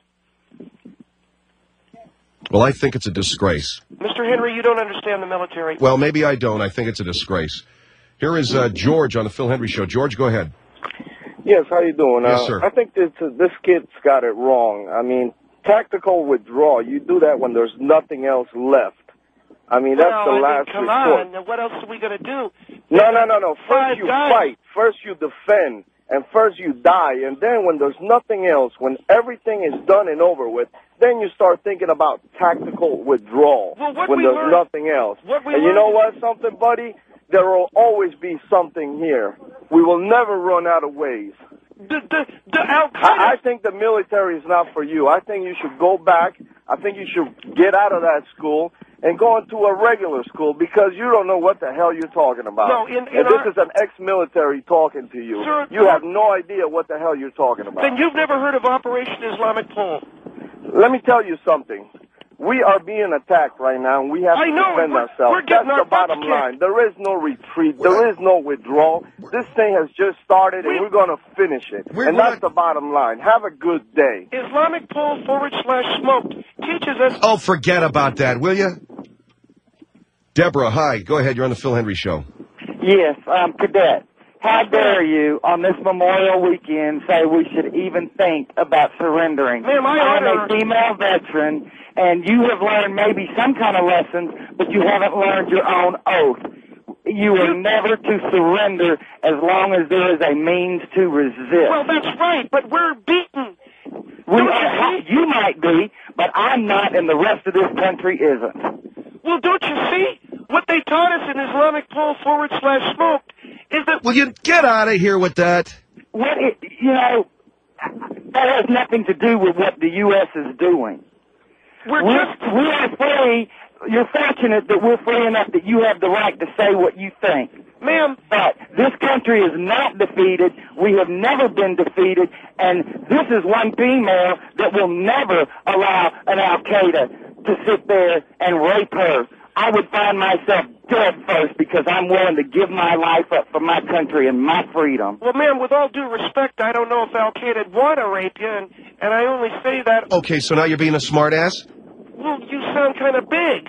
Speaker 3: Well, I think it's a disgrace.
Speaker 15: Mr. Henry, you don't understand the military.
Speaker 3: Well, maybe I don't. I think it's a disgrace. Here is George on the Phil Hendry Show. George, go ahead.
Speaker 20: Yes, how you doing?
Speaker 3: Yes, sir.
Speaker 20: I think this kid's got it wrong. I mean, tactical withdrawal, you do that when there's nothing else left. I mean, that's the last resort.
Speaker 15: Come on, what else are we going to do?
Speaker 20: No. First you fight. First you defend. And first you die, and then when there's nothing else, when everything is done and over with, then you start thinking about tactical withdrawal when there's nothing else. And you know what, something, buddy? There will always be something here. We will never run out of ways. I think the military is not for you. I think you should go back. I think you should get out of that school and go into a regular school because you don't know what the hell you're talking about.
Speaker 15: No,
Speaker 20: and this is an ex-military talking to you.
Speaker 15: Sir,
Speaker 20: you have no idea what the hell you're talking about.
Speaker 15: Then you've never heard of Operation Islamic Pole.
Speaker 20: Let me tell you something. We are being attacked right now, and we have to defend ourselves. That's the bottom line. There is no retreat. There is no withdrawal. This thing has just started, and we're going to finish it. And that's the bottom line. Have a good day.
Speaker 15: Islamic Pole /smoked teaches us...
Speaker 3: Oh, forget about that, will you? Deborah, hi. Go ahead. You're on the Phil Hendry Show.
Speaker 18: Yes, Cadet. How dare you, on this Memorial Weekend, say we should even think about surrendering?
Speaker 15: Ma'am,
Speaker 18: I'm a female veteran, and you have learned maybe some kind of lessons, but you haven't learned your own oath. You are never to surrender as long as there is a means to resist.
Speaker 15: Well, that's right, but we're beaten.
Speaker 18: You might be, but I'm not, and the rest of this country isn't.
Speaker 15: Well, don't you see? What they taught us in Islamic Pole /smoked is that...
Speaker 3: Will you get out of here with that?
Speaker 18: That has nothing to do with what the U.S. is doing. We are free. You're fortunate that we're free enough that you have the right to say what you think.
Speaker 15: Ma'am.
Speaker 18: But this country is not defeated. We have never been defeated. And this is one female that will never allow an Al-Qaeda to sit there and rape her. I would find myself dead first because I'm willing to give my life up for my country and my freedom.
Speaker 15: Well, ma'am, with all due respect, I don't know if Al-Qaeda would want to rape you, and I only say that...
Speaker 3: Okay, so now you're being a smartass?
Speaker 15: Well, you sound kind of big.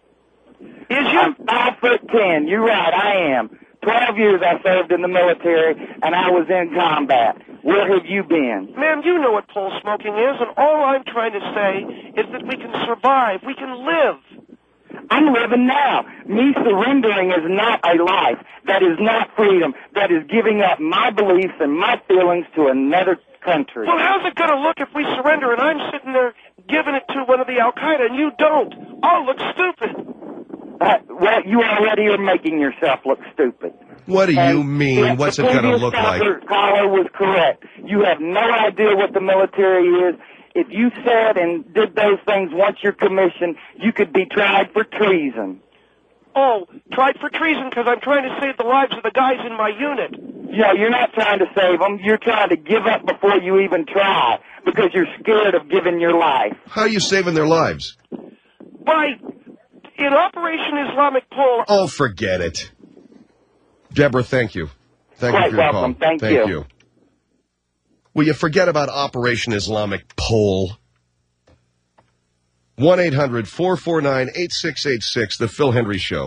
Speaker 15: Is you?
Speaker 18: I'm 5'10". You're right, I am. 12 years I served in the military, and I was in combat. Where have you been?
Speaker 15: Ma'am, you know what pole smoking is, and all I'm trying to say is that we can survive. We can live.
Speaker 18: I'm living now. Me surrendering is not a life. That is not freedom. That is giving up my beliefs and my feelings to another country.
Speaker 15: Well, how's it going to look if we surrender and I'm sitting there giving it to one of the Al-Qaeda and you don't? I'll look stupid.
Speaker 18: Well, you already are making yourself look stupid.
Speaker 3: What do you mean? What's it going to look like?
Speaker 18: The caller was correct. You have no idea what the military is. If you said and did those things once you're commissioned, you could be tried for treason.
Speaker 15: Oh, tried for treason because I'm trying to save the lives of the guys in my unit.
Speaker 18: Yeah, you're not trying to save them. You're trying to give up before you even try because you're scared of giving your life.
Speaker 3: How are you saving their lives?
Speaker 15: In Operation Islamic Pole...
Speaker 3: Oh, forget it. Deborah, thank you. Thank you for your call.
Speaker 18: Thank you.
Speaker 3: Will you forget about Operation Islamic Pole? 1-800-449-8686, The Phil Hendry Show.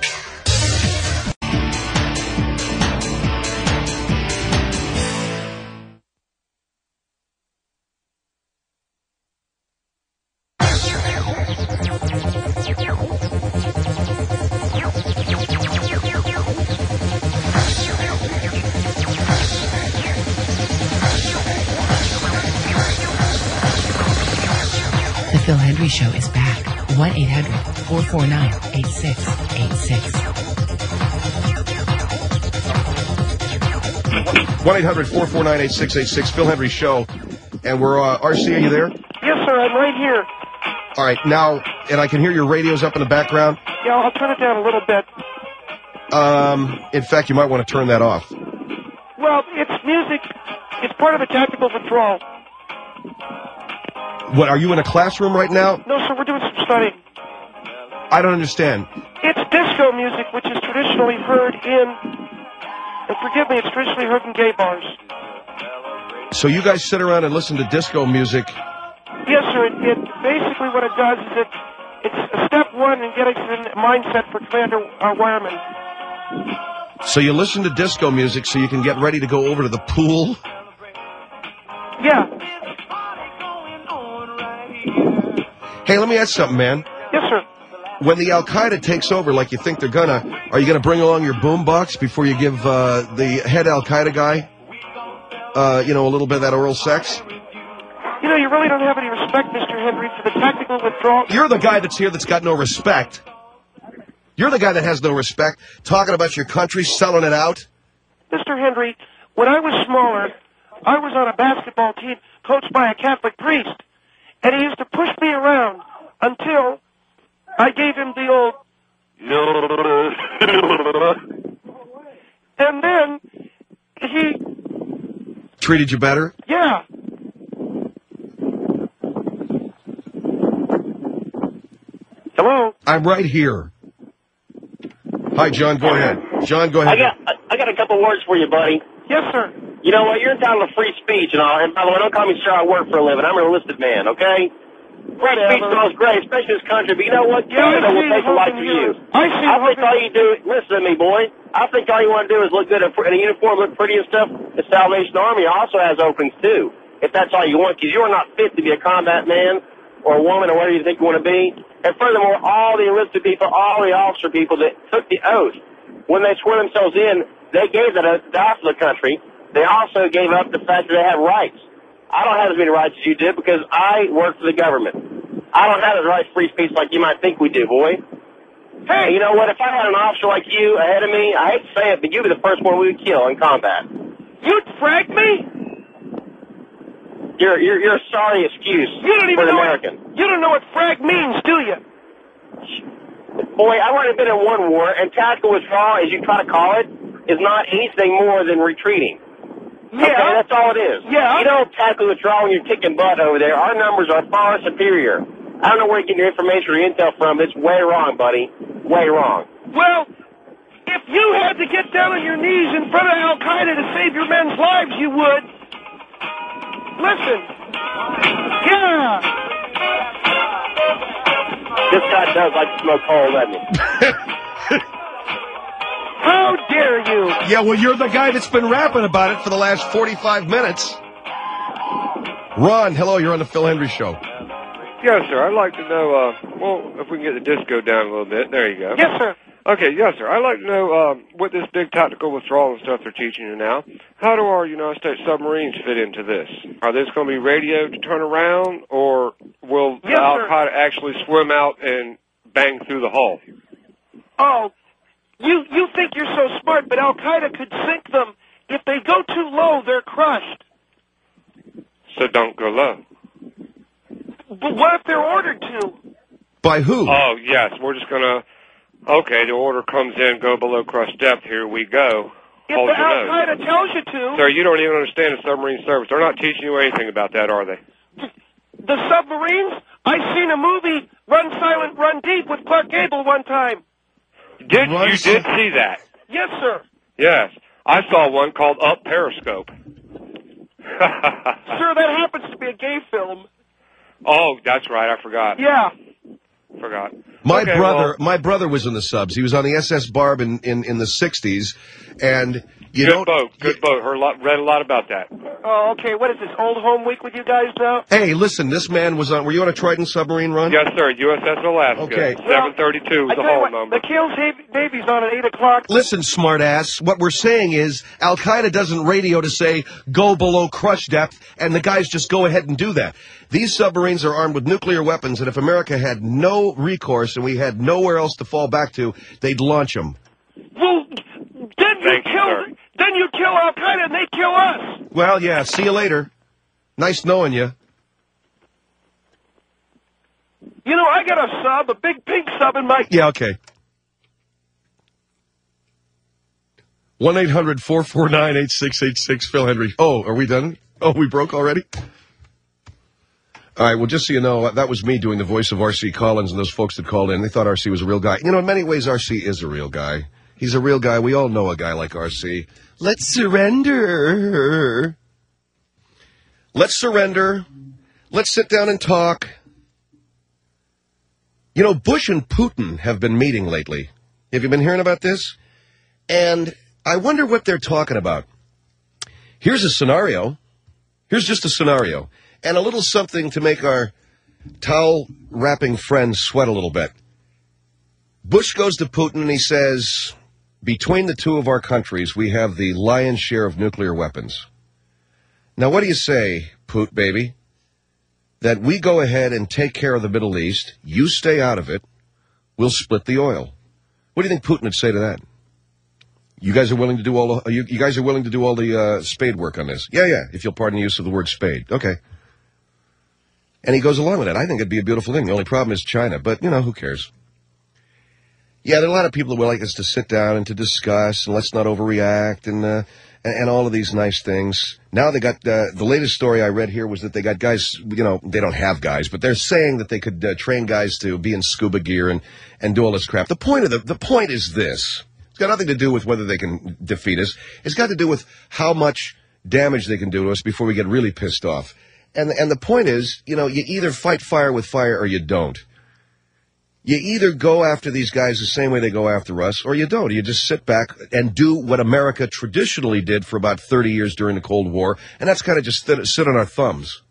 Speaker 7: The Phil Hendry Show is back. 1-800-449-8686.
Speaker 3: 1-800-449-8686, Phil Hendry Show. And we're, RC, are you there?
Speaker 15: Yes, sir, I'm right here.
Speaker 3: All right, now, and I can hear your radio's up in the background?
Speaker 15: Yeah, I'll turn it down a little bit.
Speaker 3: In fact, you might want to turn that off.
Speaker 15: Well, it's music. It's part of a tactical withdrawal.
Speaker 3: What, are you in a classroom right now?
Speaker 15: No, sir, we're doing some studying.
Speaker 3: I don't understand.
Speaker 15: It's disco music, which is traditionally heard in, and forgive me, it's traditionally heard in gay bars.
Speaker 3: So you guys sit around and listen to disco music?
Speaker 15: Yes, sir. It basically what it does is it's a step one in getting the mindset for Commander Wireman.
Speaker 3: So you listen to disco music so you can get ready to go over to the pool?
Speaker 15: Yeah.
Speaker 3: Hey, let me ask something, man.
Speaker 15: Yes, sir.
Speaker 3: When the Al-Qaeda takes over like you think they're gonna, are you gonna bring along your boombox before you give the head Al-Qaeda guy a little bit of that oral sex?
Speaker 15: You know, you really don't have any respect, Mr. Henry, for the tactical withdrawal.
Speaker 3: You're the guy that's here that's got no respect. You're the guy that has no respect, talking about your country, selling it out.
Speaker 15: Mr. Henry, when I was smaller, I was on a basketball team coached by a Catholic priest, and he used to push me around until I gave him the old... And then he...
Speaker 3: Treated you better?
Speaker 15: Yeah. Hello?
Speaker 3: I'm right here. Hi, John, go ahead. John, go ahead.
Speaker 21: I got a couple words for you, buddy.
Speaker 15: Yes, sir.
Speaker 21: You know what? You're entitled to free speech and all. And by the way, don't call me sir. I work for a living. I'm an enlisted man, okay? Free speech smells great, especially in this country. But you know what? Canada will take a life for you. I think all you do, listen to me, boy. I think all you want to do is look good in a uniform, look pretty and stuff. The Salvation Army also has openings, too, if that's all you want, because you are not fit to be a combat man or a woman or whatever you think you want to be. And furthermore, all the enlisted people, all the officer people that took the oath, when they swore themselves in, they gave that oath to the country. They also gave up the fact that they have rights. I don't have as many rights as you do because I work for the government. I don't have as right free speech like you might think we do, boy. Hey, you know what? If I had an officer like you ahead of me, I hate to say it, but you'd be the first one we would kill in combat.
Speaker 15: You'd frag me?
Speaker 21: You're a sorry excuse for an American.
Speaker 15: You don't know what frag means, do you?
Speaker 21: Boy, I've already been in one war, and tactical withdrawal, as you try to call it, is not anything more than retreating.
Speaker 15: Yeah.
Speaker 21: Okay, that's all it is.
Speaker 15: Yeah.
Speaker 21: You don't tactical withdraw when you're kicking butt over there. Our numbers are far superior. I don't know where you get your information or intel from, but it's way wrong, buddy. Way wrong.
Speaker 15: Well, if you had to get down on your knees in front of Al-Qaeda to save your men's lives, you would. Listen. Yeah.
Speaker 21: This guy does like to smoke coal, doesn't he?
Speaker 15: How dare you?
Speaker 3: Yeah, well, you're the guy that's been rapping about it for the last 45 minutes. Ron, hello, you're on the Phil Hendry Show.
Speaker 22: Yes, sir. I'd like to know, if we can get the disco down a little bit. There you go.
Speaker 15: Yes, sir.
Speaker 22: Okay, yes, sir. I'd like to know, with this big tactical withdrawal and stuff they're teaching you now, how do our United States submarines fit into this? Are they going to be radioed to turn around, or will Al-Qaeda actually swim out and bang through the hull?
Speaker 15: Oh, you think you're so smart, but Al-Qaeda could sink them. If they go too low, they're crushed.
Speaker 22: So don't go low.
Speaker 15: But what if they're ordered to?
Speaker 3: By who?
Speaker 22: Oh, yes. We're just going to... Okay, the order comes in, go below crush depth, here we go.
Speaker 15: If the Al-Qaeda tells you to...
Speaker 22: Sir, you don't even understand the submarine service. They're not teaching you anything about that, are they?
Speaker 15: The submarines? I seen a movie, Run Silent, Run Deep, with Clark Gable one time.
Speaker 22: You did see that?
Speaker 15: Yes, sir.
Speaker 22: Yes. I saw one called Up Periscope.
Speaker 15: Sir, that happens to be a gay film.
Speaker 22: Oh, that's right. I forgot.
Speaker 15: Yeah.
Speaker 22: Forgot.
Speaker 3: My brother was in the subs. He was on the SS Barb in the 60s, and
Speaker 22: Good boat. Read a lot about that.
Speaker 15: Oh, okay. What is this, Old Home Week with you guys now?
Speaker 3: Hey, listen, this man was on... Were you on a Trident submarine run?
Speaker 22: Yes, sir. USS Alaska.
Speaker 3: Okay.
Speaker 22: 732 was the hull number.
Speaker 15: The Kills Navy's on at 8 o'clock.
Speaker 3: Listen, smartass, what we're saying is Al-Qaeda doesn't radio to say, go below crush depth, and the guys just go ahead and do that. These submarines are armed with nuclear weapons, and if America had no recourse and we had nowhere else to fall back to, they'd launch them.
Speaker 15: Well, then you kill Al-Qaeda and they kill us.
Speaker 3: Well, yeah, see you later. Nice knowing you.
Speaker 15: You know, I got a sub, a big pink sub in my...
Speaker 3: Yeah, okay. 1-800-449-8686, Phil Hendry. Oh, are we done? Oh, we broke already? All right, well, just so you know, that was me doing the voice of R.C. Collins and those folks that called in. They thought R.C. was a real guy. You know, in many ways, R.C. is a real guy. He's a real guy. We all know a guy like R.C. Let's surrender. Let's surrender. Let's sit down and talk. You know, Bush and Putin have been meeting lately. Have you been hearing about this? And I wonder what they're talking about. Here's a scenario. Here's just a scenario. And a little something to make our towel-wrapping friends sweat a little bit. Bush goes to Putin and he says, between the two of our countries, we have the lion's share of nuclear weapons. Now, what do you say, Poot baby, that we go ahead and take care of the Middle East, you stay out of it, we'll split the oil? What do you think Putin would say to that? You guys are willing to do all the, you guys are willing to do all the spade work on this? Yeah, if you'll pardon the use of the word spade. Okay. And he goes along with it. I think it'd be a beautiful thing. The only problem is China, but, who cares? Yeah, there are a lot of people that would like us to sit down and to discuss, and let's not overreact, and all of these nice things. Now they got, the latest story I read here was that they got guys, they don't have guys, but they're saying that they could train guys to be in scuba gear and do all this crap. The point is this. It's got nothing to do with whether they can defeat us. It's got to do with how much damage they can do to us before we get really pissed off. And the point is, you either fight fire with fire or you don't. You either go after these guys the same way they go after us, or you don't. You just sit back and do what America traditionally did for about 30 years during the Cold War, and that's kind of just sit on our thumbs.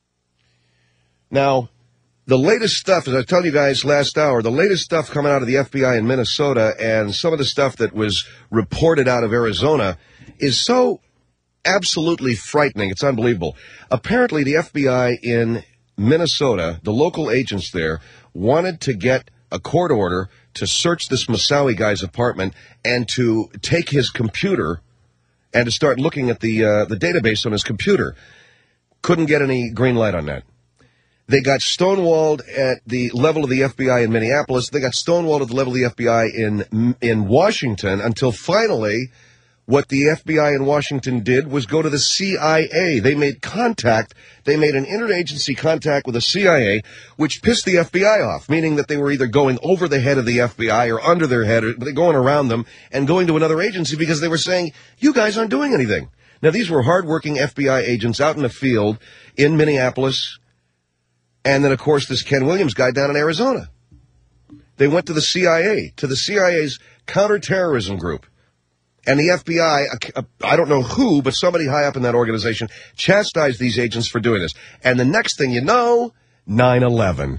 Speaker 3: Now, the latest stuff, as I told you guys last hour, the latest stuff coming out of the FBI in Minnesota and some of the stuff that was reported out of Arizona is so absolutely frightening. It's unbelievable. Apparently, the FBI in Minnesota, the local agents there, wanted to get a court order to search this Moussaoui guy's apartment and to take his computer and to start looking at the database on his computer. Couldn't get any green light on that. They got stonewalled at the level of the FBI in Minneapolis. They got stonewalled at the level of the FBI in Washington until finally what the FBI in Washington did was go to the CIA. They made contact. They made an interagency contact with the CIA, which pissed the FBI off, meaning that they were either going over the head of the FBI or under their head, or going around them and going to another agency because they were saying, you guys aren't doing anything. Now, these were hardworking FBI agents out in the field in Minneapolis, and then, of course, this Ken Williams guy down in Arizona. They went to the CIA, to the CIA's counterterrorism group. And the FBI, I don't know who, but somebody high up in that organization chastised these agents for doing this. And the next thing you know, 9/11.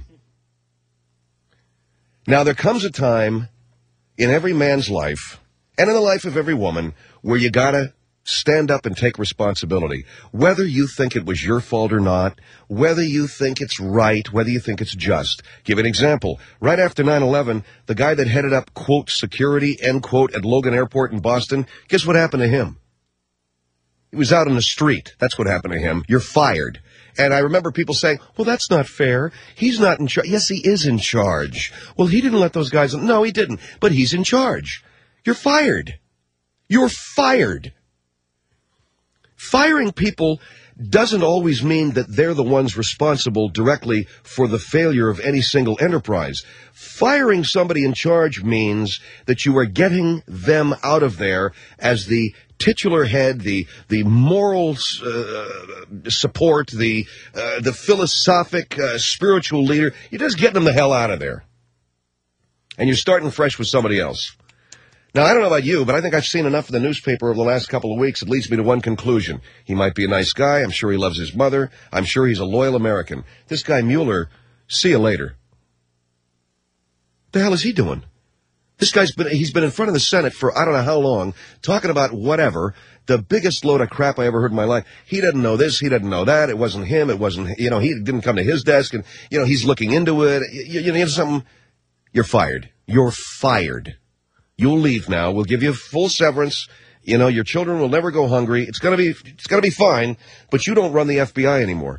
Speaker 3: Now, there comes a time in every man's life, and in the life of every woman, where you gotta stand up and take responsibility. Whether you think it was your fault or not, whether you think it's right, whether you think it's just. Give an example. Right after 9/11, the guy that headed up, quote, security, end quote, at Logan Airport in Boston, guess what happened to him? He was out on the street. That's what happened to him. You're fired. And I remember people saying, well, that's not fair. He's not in charge. Yes, he is in charge. Well, he didn't let those guys... No, he didn't. But he's in charge. You're fired. You're fired. Firing people doesn't always mean that they're the ones responsible directly for the failure of any single enterprise. Firing somebody in charge means that you are getting them out of there as the titular head, the moral support, the philosophic, spiritual leader. You're just getting them the hell out of there. And you're starting fresh with somebody else. Now, I don't know about you, but I think I've seen enough in the newspaper over the last couple of weeks. It leads me to one conclusion. He might be a nice guy. I'm sure he loves his mother. I'm sure he's a loyal American. This guy Mueller, see you later. What the hell is he doing? This he's been in front of the Senate for I don't know how long, talking about whatever, the biggest load of crap I ever heard in my life. He doesn't know this, he doesn't know that, it wasn't him, he didn't come to his desk, and, he's looking into it. You know something? You're fired. You're fired. You'll leave now. We'll give you full severance. Your children will never go hungry. It's gonna be fine, but you don't run the FBI anymore.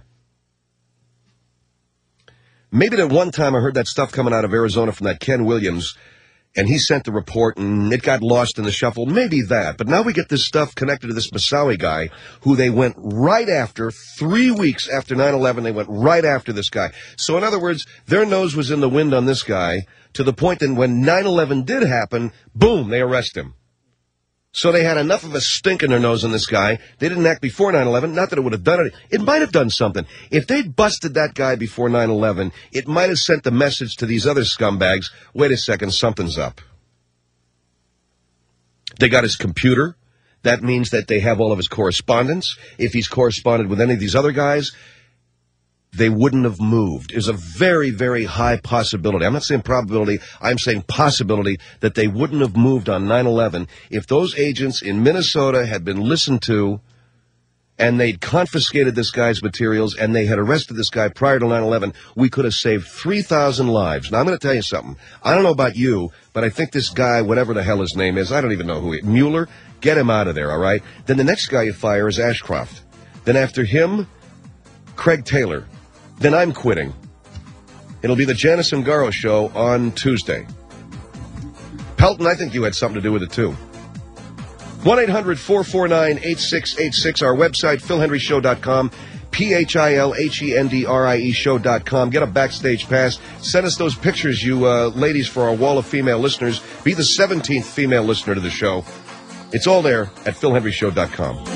Speaker 3: Maybe that one time I heard that stuff coming out of Arizona from that Ken Williams, and he sent the report and it got lost in the shuffle. Maybe that. But now we get this stuff connected to this Moussaoui guy who they went right after, 3 weeks after 9/11, they went right after this guy. So in other words, their nose was in the wind on this guy, to the point that when 9/11 did happen, boom, they arrest him. So they had enough of a stink in their nose on this guy. They didn't act before 9/11. Not that it would have done it. It might have done something. If they'd busted that guy before 9/11, it might have sent the message to these other scumbags, wait a second, something's up. They got his computer. That means that they have all of his correspondence. If he's corresponded with any of these other guys, they wouldn't have moved. There's a very, very high possibility. I'm not saying probability. I'm saying possibility that they wouldn't have moved on 9/11 if those agents in Minnesota had been listened to and they'd confiscated this guy's materials, and they had arrested this guy prior to 9/11, we could have saved 3,000 lives. Now, I'm going to tell you something. I don't know about you, but I think this guy, whatever the hell his name is, I don't even know who he is, Mueller, get him out of there, all right? Then the next guy you fire is Ashcroft. Then after him, Craig Taylor. Then I'm quitting. It'll be the Janice Ungaro show on Tuesday. Pelton, I think you had something to do with it, too. 1-800-449-8686, our website, philhendryshow.com, PHILHENDRIE show.com. Get a backstage pass. Send us those pictures, you ladies, for our wall of female listeners. Be the 17th female listener to the show. It's all there at philhendryshow.com.